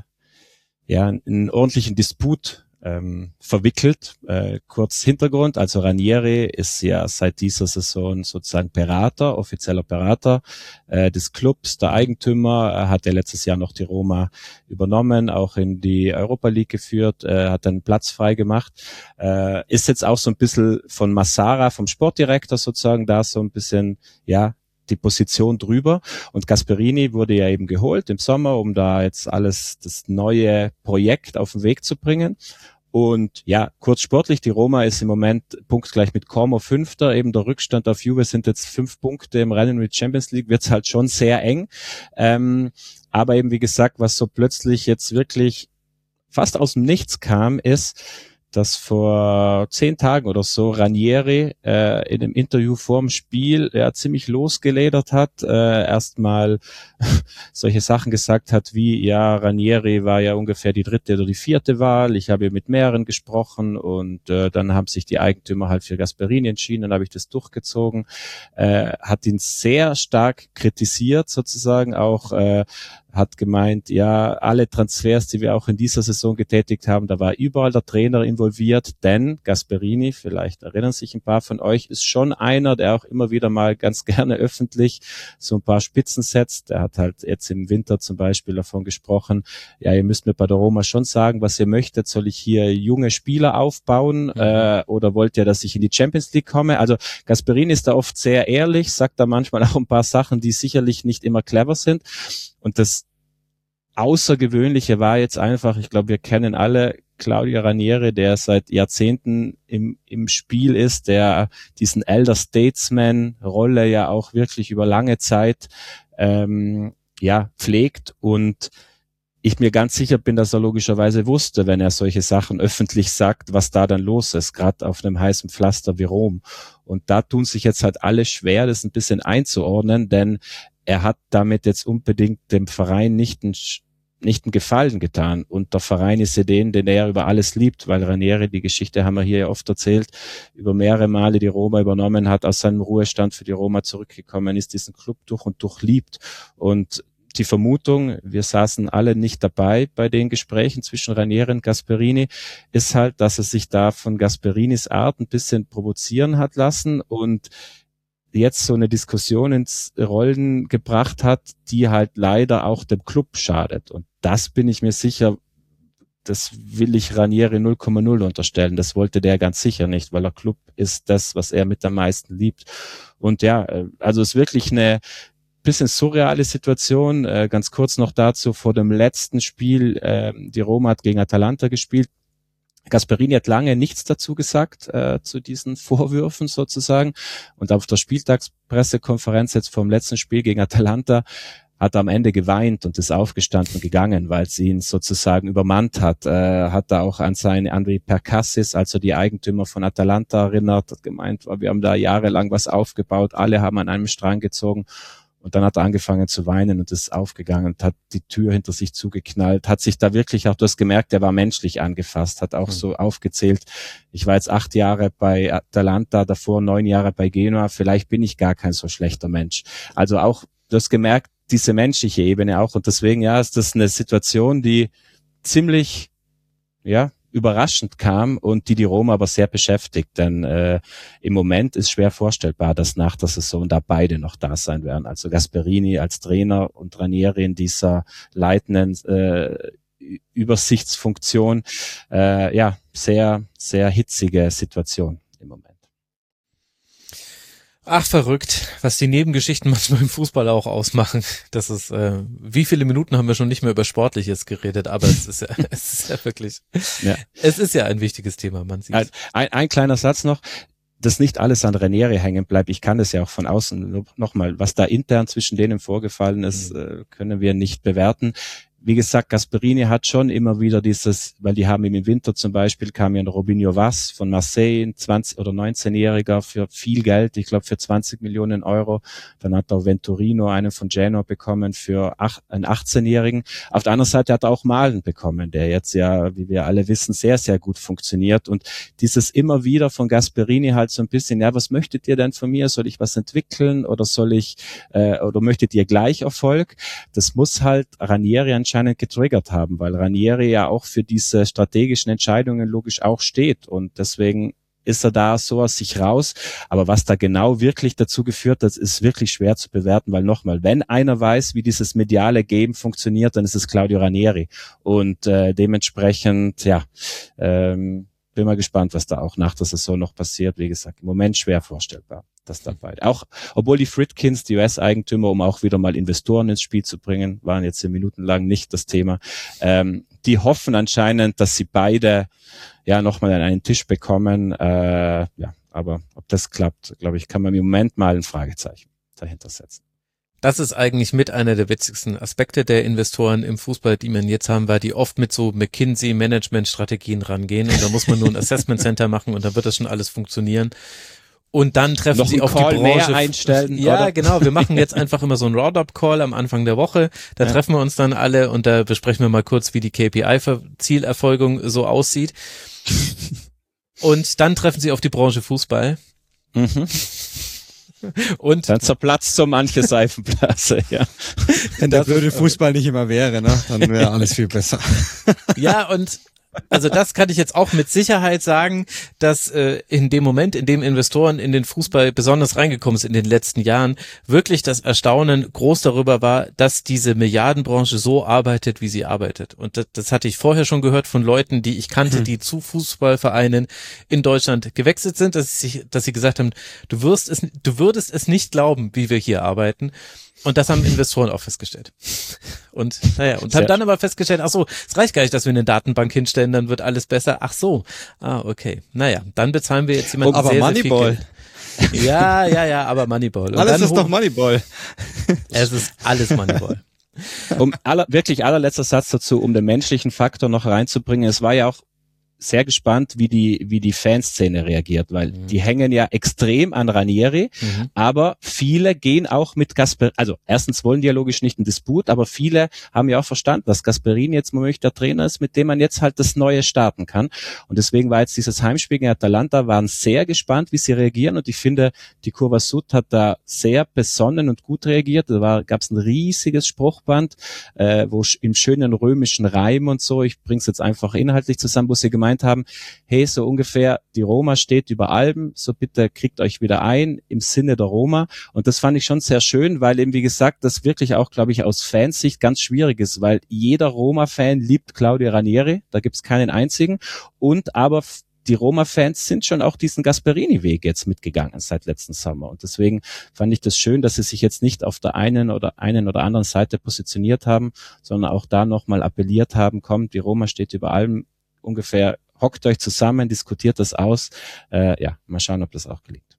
ja in einen ordentlichen Disput ähm, verwickelt. Äh, kurz Hintergrund, also Ranieri ist ja seit dieser Saison sozusagen Berater, offizieller Berater äh, des Clubs, der Eigentümer, er hat ja letztes Jahr noch die Roma übernommen, auch in die Europa League geführt, äh, hat dann Platz frei gemacht, äh, ist jetzt auch so ein bisschen von Massara, vom Sportdirektor sozusagen, da so ein bisschen, ja, die Position drüber, und Gasperini wurde ja eben geholt im Sommer, um da jetzt alles, das neue Projekt auf den Weg zu bringen. Und ja, kurz sportlich, die Roma ist im Moment punktgleich mit Como Fünfter, eben der Rückstand auf Juve sind jetzt fünf Punkte im Rennen mit Champions League, wird's halt schon sehr eng. Ähm, aber eben wie gesagt, was so plötzlich jetzt wirklich fast aus dem Nichts kam, ist, dass vor zehn Tagen oder so Ranieri äh, in einem Interview vorm Spiel ja ziemlich losgeledert hat, äh, erstmal solche Sachen gesagt hat wie, ja, Ranieri war ja ungefähr die dritte oder die vierte Wahl, ich habe mit mehreren gesprochen und äh, dann haben sich die Eigentümer halt für Gasperini entschieden, dann habe ich das durchgezogen, äh, hat ihn sehr stark kritisiert sozusagen, auch äh, hat gemeint, ja, alle Transfers, die wir auch in dieser Saison getätigt haben, da war überall der Trainer involviert, denn Gasperini, vielleicht erinnern sich ein paar von euch, ist schon einer, der auch immer wieder mal ganz gerne öffentlich so ein paar Spitzen setzt. Er hat halt jetzt im Winter zum Beispiel davon gesprochen, ja, ihr müsst mir bei der Roma schon sagen, was ihr möchtet. Soll ich hier junge Spieler aufbauen, mhm. äh, oder wollt ihr, dass ich in die Champions League komme? Also Gasperini ist da oft sehr ehrlich, sagt da manchmal auch ein paar Sachen, die sicherlich nicht immer clever sind. Und das Außergewöhnliche war jetzt einfach, ich glaube, wir kennen alle Claudio Ranieri, der seit Jahrzehnten im, im Spiel ist, der diesen Elder Statesman-Rolle ja auch wirklich über lange Zeit ähm, ja pflegt, und ich mir ganz sicher bin, dass er logischerweise wusste, wenn er solche Sachen öffentlich sagt, was da dann los ist, gerade auf einem heißen Pflaster wie Rom. Und da tun sich jetzt halt alle schwer, das ein bisschen einzuordnen, denn er hat damit jetzt unbedingt dem Verein nicht einen, nicht einen Gefallen getan. Und der Verein ist ja den, den er über alles liebt, weil Ranieri, die Geschichte haben wir hier ja oft erzählt, über mehrere Male die Roma übernommen hat, aus seinem Ruhestand für die Roma zurückgekommen ist, diesen Club durch und durch liebt. Und die Vermutung, wir saßen alle nicht dabei bei den Gesprächen zwischen Ranieri und Gasperini, ist halt, dass er sich da von Gasperinis Art ein bisschen provozieren hat lassen und jetzt so eine Diskussion ins Rollen gebracht hat, die halt leider auch dem Club schadet. Und das bin ich mir sicher, das will ich Ranieri null Komma null unterstellen. Das wollte der ganz sicher nicht, weil der Club ist das, was er mit am meisten liebt. Und ja, also es ist wirklich eine bisschen surreale Situation. Äh, ganz kurz noch dazu, vor dem letzten Spiel, äh, die Roma hat gegen Atalanta gespielt. Gasperini hat lange nichts dazu gesagt, äh, zu diesen Vorwürfen sozusagen. Und auf der Spieltagspressekonferenz jetzt vom letzten Spiel gegen Atalanta hat er am Ende geweint und ist aufgestanden gegangen, weil sie ihn sozusagen übermannt hat. Äh, hat er auch an seine Andrei Perkassis, also die Eigentümer von Atalanta, erinnert, hat gemeint, wir haben da jahrelang was aufgebaut, alle haben an einem Strang gezogen. Und dann hat er angefangen zu weinen und ist aufgegangen und hat die Tür hinter sich zugeknallt, hat sich da wirklich auch, du hast gemerkt, er war menschlich angefasst, hat auch mhm. so aufgezählt, ich war jetzt acht Jahre bei Atalanta, davor neun Jahre bei Genua, vielleicht bin ich gar kein so schlechter Mensch. Also auch, du hast gemerkt, diese menschliche Ebene auch und deswegen, ja, ist das eine Situation, die ziemlich, ja, überraschend kam und die die Roma aber sehr beschäftigt, denn äh, im Moment ist schwer vorstellbar, dass nach der Saison da beide noch da sein werden. Also Gasperini als Trainer und Ranieri in dieser leitenden äh, Übersichtsfunktion. Äh, ja, sehr, sehr hitzige Situation im Moment. Ach, verrückt, was die Nebengeschichten manchmal im Fußball auch ausmachen. Das ist, äh, wie viele Minuten haben wir schon nicht mehr über Sportliches geredet, aber es ist ja, es ist ja wirklich, ja. Es ist ja ein wichtiges Thema, man sieht. Ein, ein, ein kleiner Satz noch, dass nicht alles an Ranieri hängen bleibt. Ich kann das ja auch von außen nochmal, was da intern zwischen denen vorgefallen ist, mhm. äh, können wir nicht bewerten. Wie gesagt, Gasperini hat schon immer wieder dieses, weil die haben ihm im Winter zum Beispiel, kam ja ein Robinho Vaz von Marseille, ein zwanzig- oder neunzehnjähriger für viel Geld, ich glaube für zwanzig Millionen Euro. Dann hat er Venturino, einen von Genoa, bekommen für acht, einen achtzehnjährigen. Auf der anderen Seite hat er auch Malen bekommen, der jetzt ja, wie wir alle wissen, sehr, sehr gut funktioniert. Und dieses immer wieder von Gasperini halt so ein bisschen, ja, was möchtet ihr denn von mir? Soll ich was entwickeln oder soll ich, äh, oder möchtet ihr gleich Erfolg? Das muss halt Ranieri anscheinend getriggert haben, weil Ranieri ja auch für diese strategischen Entscheidungen logisch auch steht und deswegen ist er da so aus sich raus. Aber was da genau wirklich dazu geführt hat, ist wirklich schwer zu bewerten, weil nochmal, wenn einer weiß, wie dieses mediale Game funktioniert, dann ist es Claudio Ranieri und äh, dementsprechend, ja, ähm, bin mal gespannt, was da auch nach der Saison noch passiert. Wie gesagt, im Moment schwer vorstellbar, dass da beide. Auch, obwohl die Friedkins, die U S-Eigentümer, um auch wieder mal Investoren ins Spiel zu bringen, waren jetzt hier minutenlang nicht das Thema. Ähm, die hoffen anscheinend, dass sie beide ja nochmal an einen Tisch bekommen. Äh, ja, aber ob das klappt, glaube ich, kann man im Moment mal ein Fragezeichen dahinter setzen. Das ist eigentlich mit einer der witzigsten Aspekte der Investoren im Fußball, die man jetzt haben, weil die oft mit so McKinsey-Management-Strategien rangehen und da muss man nur ein Assessment Center machen und dann wird das schon alles funktionieren. Und dann treffen noch sie auf Call die Branche. Mehr einstellen, ja, oder? Genau. Wir machen jetzt einfach immer so einen Roundup-Call am Anfang der Woche. Da ja. treffen wir uns dann alle und da besprechen wir mal kurz, wie die K P I-Zielerfolgung so aussieht. Und dann treffen sie auf die Branche Fußball. Mhm. Und dann zerplatzt so manche Seifenblase, ja. Wenn der blöde Fußball nicht immer wäre, ne, dann wäre alles viel besser. Ja, und also das kann ich jetzt auch mit Sicherheit sagen, dass äh, in dem Moment, in dem Investoren in den Fußball besonders reingekommen sind in den letzten Jahren, wirklich das Erstaunen groß darüber war, dass diese Milliardenbranche so arbeitet, wie sie arbeitet. Und das, das hatte ich vorher schon gehört von Leuten, die ich kannte, die zu Fußballvereinen in Deutschland gewechselt sind, dass sie, dass sie gesagt haben, du wirst es, du würdest es nicht glauben, wie wir hier arbeiten. Und das haben Investoren auch festgestellt. Und naja, und haben dann aber festgestellt, ach so, es reicht gar nicht, dass wir eine Datenbank hinstellen, dann wird alles besser. Ach so, ah, okay. Naja, dann bezahlen wir jetzt jemanden aber sehr, Moneyball. sehr viel Geld. Ja, ja, ja, aber Moneyball. Und alles dann ist doch Moneyball. Es ist alles Moneyball. Um aller, wirklich allerletzter Satz dazu, um den menschlichen Faktor noch reinzubringen. Es war ja auch sehr gespannt, wie die wie die Fanszene reagiert, weil mhm. die hängen ja extrem an Ranieri, mhm. aber viele gehen auch mit Gasperini, also erstens wollen die ja logisch nicht einen Disput, aber viele haben ja auch verstanden, dass Gasperini jetzt womöglich der Trainer ist, mit dem man jetzt halt das Neue starten kann, und deswegen war jetzt dieses Heimspiel gegen Atalanta, waren sehr gespannt, wie sie reagieren, und ich finde, die Curva Sud hat da sehr besonnen und gut reagiert. Da war, gab's ein riesiges Spruchband, äh, wo im schönen römischen Reim und so, ich bring's jetzt einfach inhaltlich zusammen, wo sie gemeint haben, hey, so ungefähr, die Roma steht über allem, so bitte kriegt euch wieder ein, im Sinne der Roma. Und das fand ich schon sehr schön, weil eben, wie gesagt, das wirklich auch, glaube ich, aus Fansicht ganz schwierig ist, weil jeder Roma-Fan liebt Claudio Ranieri, da gibt's keinen einzigen, und aber die Roma-Fans sind schon auch diesen Gasperini-Weg jetzt mitgegangen seit letzten Sommer. Und deswegen fand ich das schön, dass sie sich jetzt nicht auf der einen oder einen oder anderen Seite positioniert haben, sondern auch da nochmal appelliert haben, kommt, die Roma steht über allem, ungefähr, hockt euch zusammen, diskutiert das aus. Äh, ja, mal schauen, ob das auch gelingt.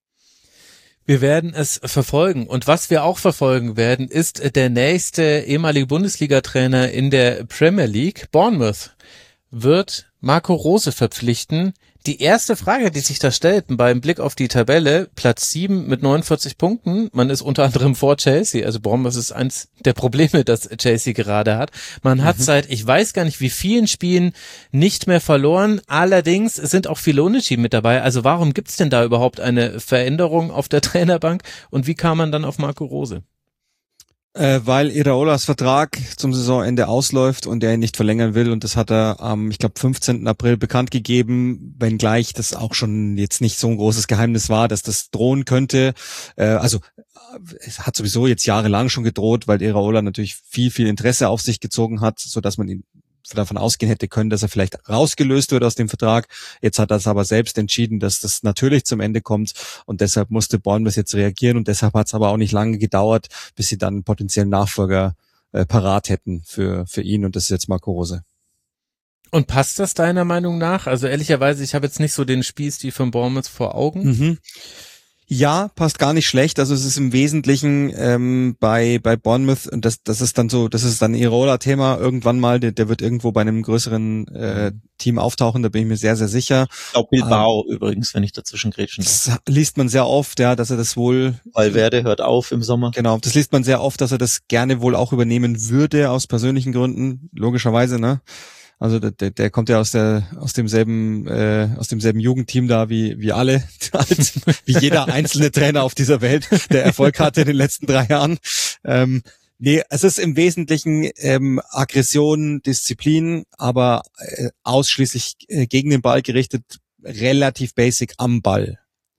Wir werden es verfolgen. Und was wir auch verfolgen werden, ist der nächste ehemalige Bundesliga-Trainer in der Premier League. Bournemouth wird Marco Rose verpflichten. Die erste Frage, die sich da stellt beim Blick auf die Tabelle, Platz sieben mit neunundvierzig Punkten. Man ist unter anderem vor Chelsea. Also Bournemouth ist eins der Probleme, das Chelsea gerade hat. Man hat mhm. seit, ich weiß gar nicht wie vielen Spielen nicht mehr verloren. Allerdings sind auch Filonici mit dabei. Also warum gibt's denn da überhaupt eine Veränderung auf der Trainerbank? Und wie kam man dann auf Marco Rose? Äh, weil Iraolas Vertrag zum Saisonende ausläuft und er ihn nicht verlängern will, und das hat er am, ähm, ich glaube, fünfzehnten April bekannt gegeben, wenngleich das auch schon jetzt nicht so ein großes Geheimnis war, dass das drohen könnte. Äh, also es hat sowieso jetzt jahrelang schon gedroht, weil Iraola natürlich viel, viel Interesse auf sich gezogen hat, so dass man ihn davon ausgehen hätte können, dass er vielleicht rausgelöst wird aus dem Vertrag. Jetzt hat er es aber selbst entschieden, dass das natürlich zum Ende kommt, und deshalb musste Bournemouth jetzt reagieren, und deshalb hat es aber auch nicht lange gedauert, bis sie dann einen potenziellen Nachfolger äh, parat hätten für für ihn, und das ist jetzt Marco Rose. Und passt das deiner Meinung nach? Also ehrlicherweise, ich habe jetzt nicht so den Spieß die von Bournemouth vor Augen. Mhm. Ja, passt gar nicht schlecht. Also es ist im Wesentlichen ähm, bei bei Bournemouth, und das das ist dann so, das ist dann ein Iraola-Thema irgendwann mal. Der, der wird irgendwo bei einem größeren äh, Team auftauchen. Da bin ich mir sehr sehr sicher. Ich glaube Bilbao ähm, übrigens, wenn ich dazwischen grätschen darf. Das liest man sehr oft, ja, dass er das wohl. Valverde hört auf im Sommer. Genau, das liest man sehr oft, dass er das gerne wohl auch übernehmen würde aus persönlichen Gründen, logischerweise, ne? Also der, der, der kommt ja aus der aus demselben äh, aus demselben Jugendteam da wie wie alle, wie jeder einzelne Trainer auf dieser Welt, der Erfolg hatte in den letzten drei Jahren. Ähm, nee, es ist im Wesentlichen ähm, Aggression, Disziplin, aber äh, ausschließlich äh, gegen den Ball gerichtet, relativ basic am Ball.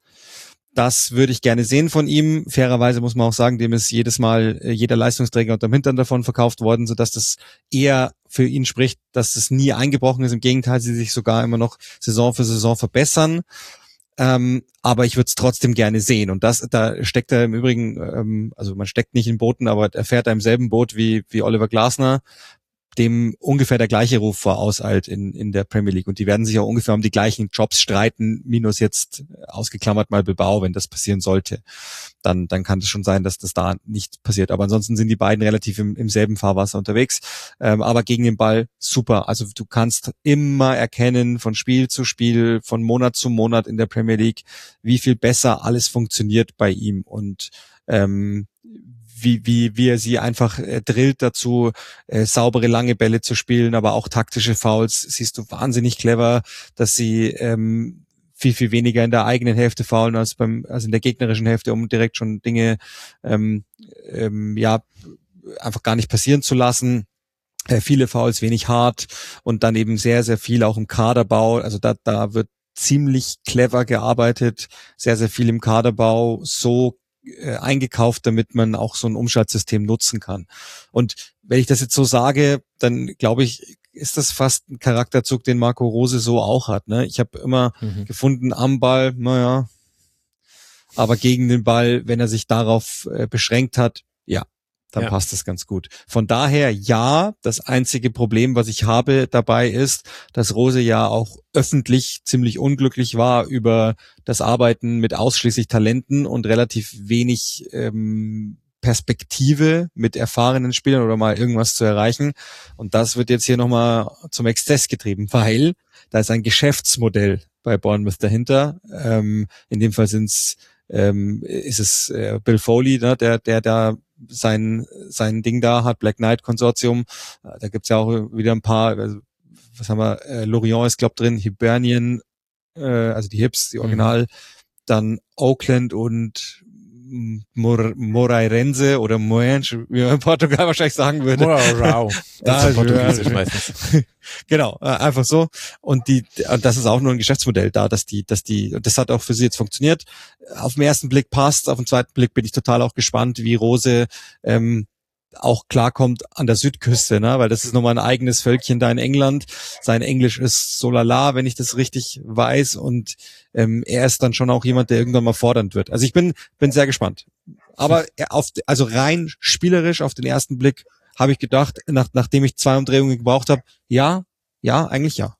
Das würde ich gerne sehen von ihm. Fairerweise muss man auch sagen, dem ist jedes Mal äh, jeder Leistungsträger unterm Hintern davon verkauft worden, sodass das eher für ihn spricht, dass es nie eingebrochen ist. Im Gegenteil, sie sich sogar immer noch Saison für Saison verbessern. Ähm, aber ich würde es trotzdem gerne sehen. Und das, da steckt er im Übrigen, ähm, also man steckt nicht in Booten, aber er fährt da im selben Boot wie wie Oliver Glasner, dem ungefähr der gleiche Ruf vorauseilt in in der Premier League, und die werden sich auch ungefähr um die gleichen Jobs streiten, minus jetzt ausgeklammert mal Bilbao, wenn das passieren sollte, dann dann kann es schon sein, dass das da nicht passiert, aber ansonsten sind die beiden relativ im, im selben Fahrwasser unterwegs, ähm, aber gegen den Ball super, also du kannst immer erkennen von Spiel zu Spiel, von Monat zu Monat in der Premier League, wie viel besser alles funktioniert bei ihm, und ähm, wie wie wie er sie einfach äh, drillt dazu, äh, saubere lange Bälle zu spielen, aber auch taktische Fouls. Siehst du wahnsinnig clever, dass sie ähm, viel viel weniger in der eigenen Hälfte foulen als beim als in der gegnerischen Hälfte, um direkt schon Dinge ähm, ähm, ja einfach gar nicht passieren zu lassen. Äh, viele Fouls, wenig hart, und dann eben sehr sehr viel auch im Kaderbau. Also da da wird ziemlich clever gearbeitet, sehr sehr viel im Kaderbau, so eingekauft, damit man auch so ein Umschaltsystem nutzen kann. Und wenn ich das jetzt so sage, dann glaube ich, ist das fast ein Charakterzug, den Marco Rose so auch hat. Ne? Ich habe immer mhm. gefunden, am Ball, naja, aber gegen den Ball, wenn er sich darauf äh, beschränkt hat, ja, dann ja. passt das ganz gut. Von daher, ja, das einzige Problem, was ich habe dabei ist, dass Rose ja auch öffentlich ziemlich unglücklich war über das Arbeiten mit ausschließlich Talenten und relativ wenig ähm, Perspektive mit erfahrenen Spielern oder mal irgendwas zu erreichen. Und das wird jetzt hier nochmal zum Exzess getrieben, weil da ist ein Geschäftsmodell bei Bournemouth dahinter. Ähm, in dem Fall sind's, ähm, ist es äh, Bill Foley, ne, der, der da sein, sein Ding da hat, Black Knight Konsortium. Äh, da gibt's ja auch wieder ein paar, also, was haben wir, äh, Lorient ist glaub drin, Hibernian, äh, also die Hips, die Original, mhm. Dann Oakland und Mor- Moreirense oder Moenche, wie man in Portugal wahrscheinlich sagen würde. Morau. Das ist Portugiesisch meistens. Genau, äh, einfach so. Und die, das ist auch nur ein Geschäftsmodell da, dass die, dass die, das hat auch für sie jetzt funktioniert. Auf den ersten Blick passt, auf den zweiten Blick bin ich total auch gespannt, wie Rose ähm, auch klarkommt an der Südküste, ne, weil das ist nochmal ein eigenes Völkchen da in England. Sein Englisch ist so lala, wenn ich das richtig weiß, und ähm, er ist dann schon auch jemand, der irgendwann mal fordernd wird. Also ich bin bin sehr gespannt. Aber auf, also rein spielerisch auf den ersten Blick habe ich gedacht, nach, nachdem ich zwei Umdrehungen gebraucht habe, ja, ja, eigentlich ja.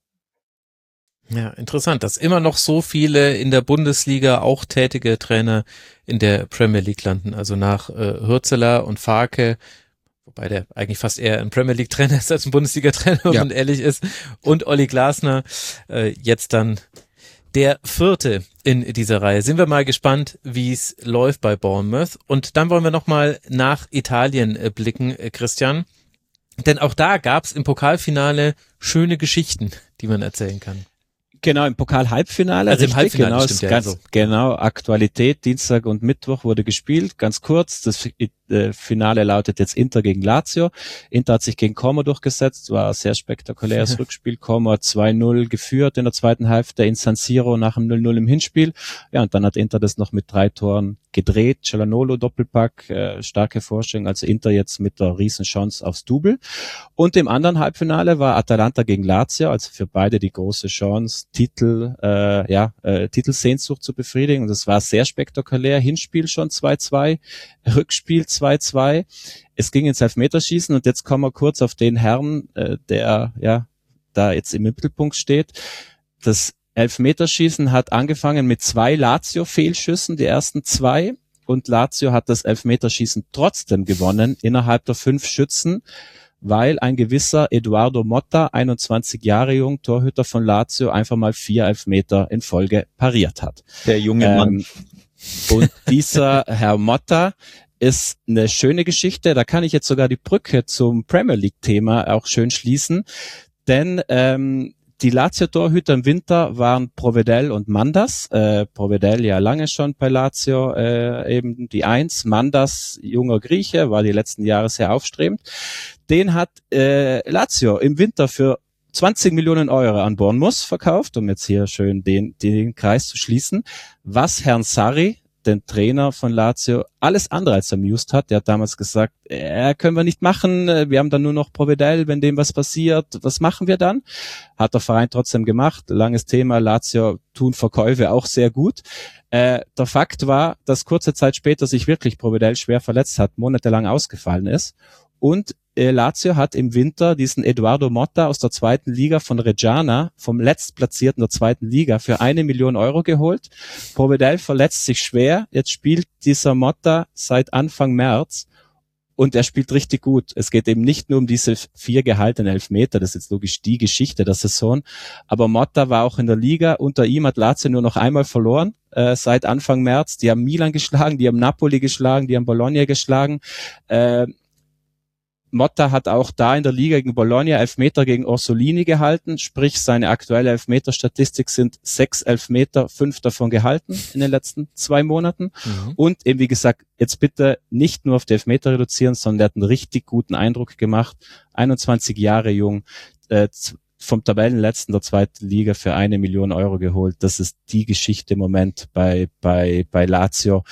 Ja, interessant, dass immer noch so viele in der Bundesliga auch tätige Trainer in der Premier League landen. Also nach äh, Hürzeler und Farke, wobei der eigentlich fast eher ein Premier League Trainer ist als ein Bundesliga Trainer, wenn ja. man ehrlich ist, und Olli Glasner, äh, jetzt dann der vierte in dieser Reihe. Sind wir mal gespannt, wie es läuft bei Bournemouth. Und dann wollen wir nochmal nach Italien äh, blicken, äh, Christian. Denn auch da gab es im Pokalfinale schöne Geschichten, die man erzählen kann. Genau, im Pokal-Halbfinale. Also im Halbfinale, genau, stimmt, ja, ganz, so. Genau, Aktualität, Dienstag und Mittwoch wurde gespielt, ganz kurz. Das äh, Finale lautet jetzt Inter gegen Lazio. Inter hat sich gegen Como durchgesetzt, war ein sehr spektakuläres Rückspiel. Como hat zwei null geführt in der zweiten Hälfte in San Siro nach dem null null im Hinspiel. Ja, und dann hat Inter das noch mit drei Toren gedreht. Cialanolo Doppelpack, äh, starke Vorstellung. Also Inter jetzt mit der Riesenchance aufs Double. Und im anderen Halbfinale war Atalanta gegen Lazio, also für beide die große Chance, Titel, äh, ja, äh, Titelsehnsucht zu befriedigen. Und das war sehr spektakulär. Hinspiel schon zwei zwei, Rückspiel zwei zwei. Es ging ins Elfmeterschießen, und jetzt kommen wir kurz auf den Herrn, äh, der ja da jetzt im Mittelpunkt steht. Das Elfmeterschießen hat angefangen mit zwei Lazio-Fehlschüssen, die ersten zwei, und Lazio hat das Elfmeterschießen trotzdem gewonnen innerhalb der fünf Schützen, weil ein gewisser Eduardo Motta, einundzwanzig Jahre jung, Torhüter von Lazio, einfach mal vier Elfmeter in Folge pariert hat. Der junge ähm, Mann. Und dieser Herr Motta ist eine schöne Geschichte. Da kann ich jetzt sogar die Brücke zum Premier League-Thema auch schön schließen, denn ähm, die Lazio-Torhüter im Winter waren Provedel und Mandas. Äh, Provedel ja lange schon bei Lazio, äh, eben die Eins. Mandas, junger Grieche, war die letzten Jahre sehr aufstrebend. Den hat äh, Lazio im Winter für zwanzig Millionen Euro an Bournemouth verkauft, um jetzt hier schön den, den Kreis zu schließen, was Herrn Sarri, den Trainer von Lazio, alles andere als amused hat. Der hat damals gesagt, äh, können wir nicht machen, wir haben dann nur noch Provedel, wenn dem was passiert, was machen wir dann? Hat der Verein trotzdem gemacht, langes Thema, Lazio tun Verkäufe auch sehr gut. Äh, der Fakt war, dass kurze Zeit später sich wirklich Provedel schwer verletzt hat, monatelang ausgefallen ist, und äh, Lazio hat im Winter diesen Eduardo Motta aus der zweiten Liga von Reggiana, vom Letztplatzierten der zweiten Liga, für eine Million Euro geholt. Provedel verletzt sich schwer. Jetzt spielt dieser Motta seit Anfang März, und er spielt richtig gut. Es geht eben nicht nur um diese vier gehaltenen Elfmeter, das ist jetzt logisch die Geschichte der Saison, aber Motta war auch in der Liga. Unter ihm hat Lazio nur noch einmal verloren äh, seit Anfang März. Die haben Milan geschlagen, die haben Napoli geschlagen, die haben Bologna geschlagen. Äh, Motta hat auch da in der Liga gegen Bologna Elfmeter gegen Orsolini gehalten, sprich seine aktuelle Elfmeterstatistik sind sechs Elfmeter, fünf davon gehalten in den letzten zwei Monaten. Mhm. Und eben wie gesagt, jetzt bitte nicht nur auf die Elfmeter reduzieren, sondern er hat einen richtig guten Eindruck gemacht. einundzwanzig Jahre jung, äh, vom Tabellenletzten der zweiten Liga für eine Million Euro geholt. Das ist die Geschichte im Moment bei bei bei Lazio.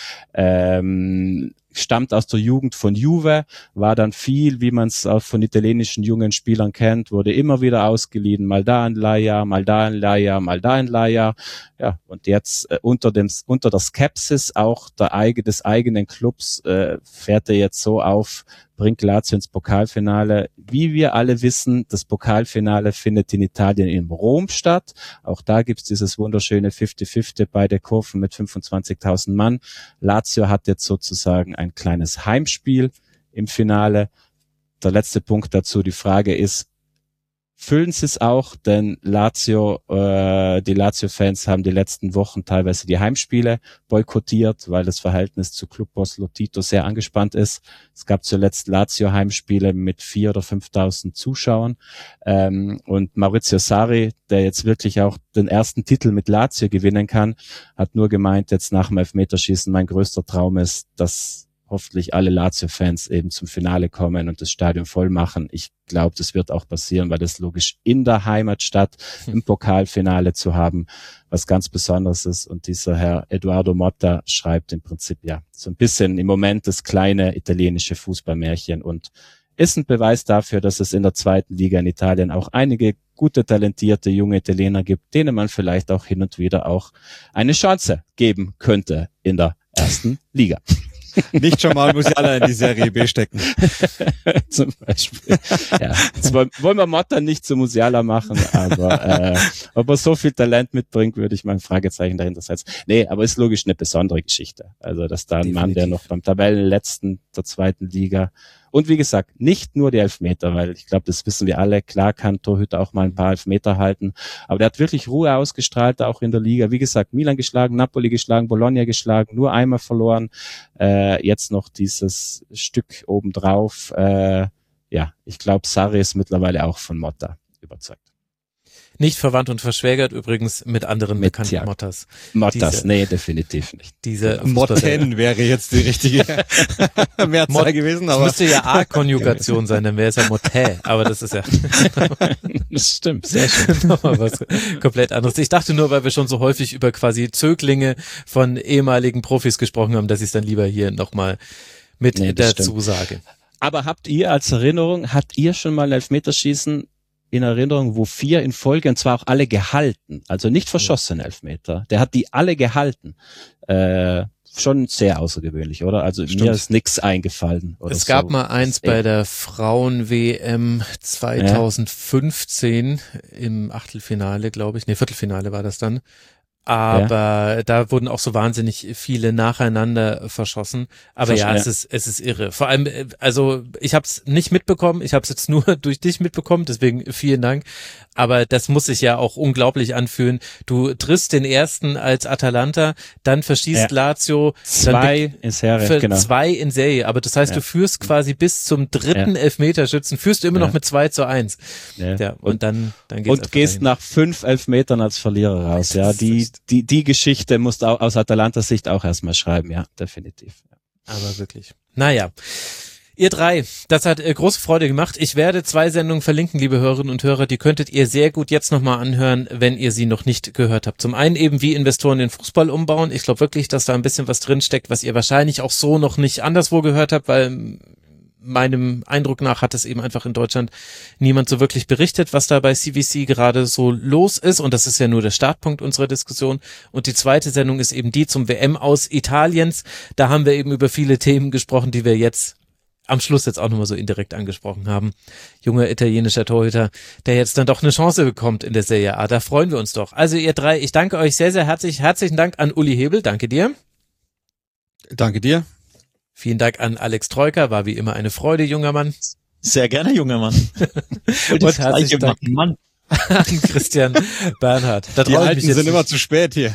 Ähm, stammt aus der Jugend von Juve, war dann viel, wie man es auch von italienischen jungen Spielern kennt, wurde immer wieder ausgeliehen, mal da ein Leihjahr, mal da ein Leihjahr, mal da ein Leihjahr. Ja, und jetzt äh, unter dem unter der Skepsis auch der eigene des eigenen Clubs äh, fährt er jetzt so auf, bringt Lazio ins Pokalfinale. Wie wir alle wissen, das Pokalfinale findet in Italien in Rom statt. Auch da gibt's dieses wunderschöne fünfzig fünfzig, beide Kurven mit fünfundzwanzigtausend Mann. Lazio hat jetzt sozusagen ein kleines Heimspiel im Finale. Der letzte Punkt dazu, die Frage ist, füllen sie es auch, denn Lazio, äh, die Lazio-Fans haben die letzten Wochen teilweise die Heimspiele boykottiert, weil das Verhältnis zu Clubboss Lotito sehr angespannt ist. Es gab zuletzt Lazio-Heimspiele mit vier oder fünftausend Zuschauern. Ähm, und Maurizio Sarri, der jetzt wirklich auch den ersten Titel mit Lazio gewinnen kann, hat nur gemeint, jetzt nach dem Elfmeterschießen, mein größter Traum ist, dass hoffentlich alle Lazio-Fans eben zum Finale kommen und das Stadion voll machen. Ich glaube, das wird auch passieren, weil das logisch in der Heimatstadt im Pokalfinale zu haben, was ganz Besonderes ist. Und dieser Herr Eduardo Motta schreibt im Prinzip ja so ein bisschen im Moment das kleine italienische Fußballmärchen und ist ein Beweis dafür, dass es in der zweiten Liga in Italien auch einige gute, talentierte junge Italiener gibt, denen man vielleicht auch hin und wieder auch eine Chance geben könnte in der ersten Liga. Nicht schon mal Musiala in die Serie B stecken. Zum Beispiel. Ja, jetzt wollen, wollen wir Motta nicht zu Musiala machen, aber äh, ob er so viel Talent mitbringt, würde ich mal ein Fragezeichen dahinter setzen. Nee, aber ist logisch eine besondere Geschichte. Also, dass da ein Definitiv. Mann, der noch beim Tabellenletzten der zweiten Liga und wie gesagt, nicht nur die Elfmeter, weil ich glaube, das wissen wir alle, klar kann Torhüter auch mal ein paar Elfmeter halten, aber der hat wirklich Ruhe ausgestrahlt, auch in der Liga. Wie gesagt, Milan geschlagen, Napoli geschlagen, Bologna geschlagen, nur einmal verloren, äh, jetzt noch dieses Stück obendrauf. Äh, ja, ich glaube, Sarri ist mittlerweile auch von Motta überzeugt. Nicht verwandt und verschwägert übrigens mit anderen mit, bekannten ja, Mottas. Mottas, diese, nee, definitiv nicht. Diese Motten wäre jetzt die richtige Mehrzahl Mot- gewesen, Das aber müsste ja A-Konjugation sein, dann wäre es ja Motte, aber das ist ja das stimmt, sehr schön. nochmal was komplett anderes. Ich dachte nur, weil wir schon so häufig über quasi Zöglinge von ehemaligen Profis gesprochen haben, dass ich es dann lieber hier nochmal mit nee, dazu stimmt. sage. Aber habt ihr als Erinnerung, habt ihr schon mal ein Elfmeterschießen in Erinnerung, wo vier in Folge, und zwar auch alle gehalten, also nicht verschossene Elfmeter, der hat die alle gehalten. Äh, schon sehr außergewöhnlich, oder? Also Stimmt. Mir ist nix eingefallen. Oder es gab so. mal eins bei der Frauen-W M zwanzig fünfzehn ja. im Achtelfinale, glaube ich, nee, Viertelfinale war das dann. Aber ja. da wurden auch so wahnsinnig viele nacheinander verschossen. Aber Versch- ja, es ist es ist irre. Vor allem, also ich habe es nicht mitbekommen. Ich habe es jetzt nur durch dich mitbekommen. Deswegen vielen Dank. Aber das muss sich ja auch unglaublich anfühlen. Du triffst den ersten als Atalanta, dann verschießt ja. Lazio zwei dann in Serie, genau. zwei in Serie. Aber das heißt, ja. du führst quasi bis zum dritten ja. Elfmeterschützen, führst du immer ja. noch mit zwei zu eins. Ja. ja und, und dann dann geht's und gehst dahin. Nach fünf Elfmetern als Verlierer raus. Ja, die Die, die Geschichte musst du aus Atalantas Sicht auch erstmal schreiben, ja, definitiv. Ja. Aber wirklich. Naja, ihr drei, das hat äh, große Freude gemacht. Ich werde zwei Sendungen verlinken, liebe Hörerinnen und Hörer, die könntet ihr sehr gut jetzt nochmal anhören, wenn ihr sie noch nicht gehört habt. Zum einen eben, wie Investoren den Fußball umbauen. Ich glaube wirklich, dass da ein bisschen was drinsteckt, was ihr wahrscheinlich auch so noch nicht anderswo gehört habt, weil meinem Eindruck nach hat es eben einfach in Deutschland niemand so wirklich berichtet, was da bei C V C gerade so los ist. Und das ist ja nur der Startpunkt unserer Diskussion. Und die zweite Sendung ist eben die zum W M aus Italiens. Da haben wir eben über viele Themen gesprochen, die wir jetzt am Schluss jetzt auch nochmal so indirekt angesprochen haben. Junger italienischer Torhüter, der jetzt dann doch eine Chance bekommt in der Serie A. Da freuen wir uns doch. Also ihr drei, ich danke euch sehr, sehr herzlich. Herzlichen Dank an Uli Hebel. Danke dir. Danke dir. Vielen Dank an Alex Troika, war wie immer eine Freude, junger Mann. Sehr gerne, junger Mann. Und, Und herzlichen Dank Mann. an Christian Bernhard. Da Die Alten sind immer zu spät hier.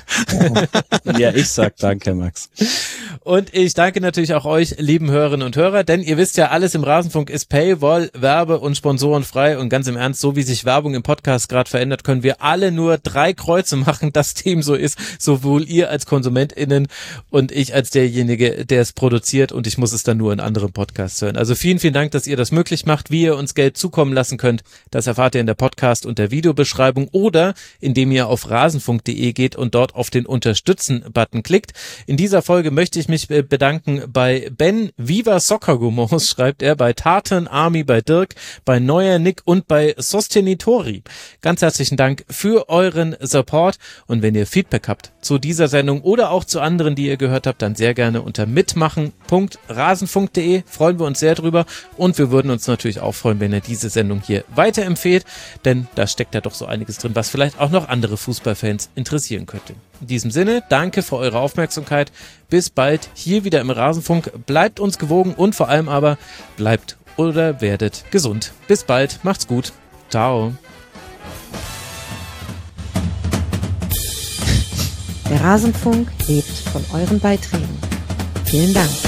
Ja, ich sag danke, Max. Und ich danke natürlich auch euch, lieben Hörerinnen und Hörer, denn ihr wisst ja, alles im Rasenfunk ist Paywall, Werbe- und Sponsorenfrei. Und ganz im Ernst, so wie sich Werbung im Podcast gerade verändert, können wir alle nur drei Kreuze machen, dass dem so ist. Sowohl ihr als KonsumentInnen und ich als derjenige, der es produziert. Und ich muss es dann nur in anderen Podcasts hören. Also vielen, vielen Dank, dass ihr das möglich macht. Wie ihr uns Geld zukommen lassen könnt, das erfahrt ihr in der Podcast- und der Videobeschreibung oder indem ihr auf rasenfunk punkt de geht und dort auf den Unterstützen-Button klickt. In dieser Folge möchte ich mich bedanken bei Ben Viva Soccer Gomos, schreibt er, bei Tartan Army, bei Dirk, bei Neuer Nick und bei Sostenitori. Ganz herzlichen Dank für euren Support und wenn ihr Feedback habt zu dieser Sendung oder auch zu anderen, die ihr gehört habt, dann sehr gerne unter mitmachen punkt rasenfunk punkt de. Freuen wir uns sehr drüber und wir würden uns natürlich auch freuen, wenn ihr diese Sendung hier weiterempfehlt, denn da steckt da doch so einiges drin, was vielleicht auch noch andere Fußballfans interessieren könnte. In diesem Sinne, danke für eure Aufmerksamkeit. Bis bald hier wieder im Rasenfunk. Bleibt uns gewogen und vor allem aber bleibt oder werdet gesund. Bis bald, macht's gut. Ciao. Der Rasenfunk lebt von euren Beiträgen. Vielen Dank.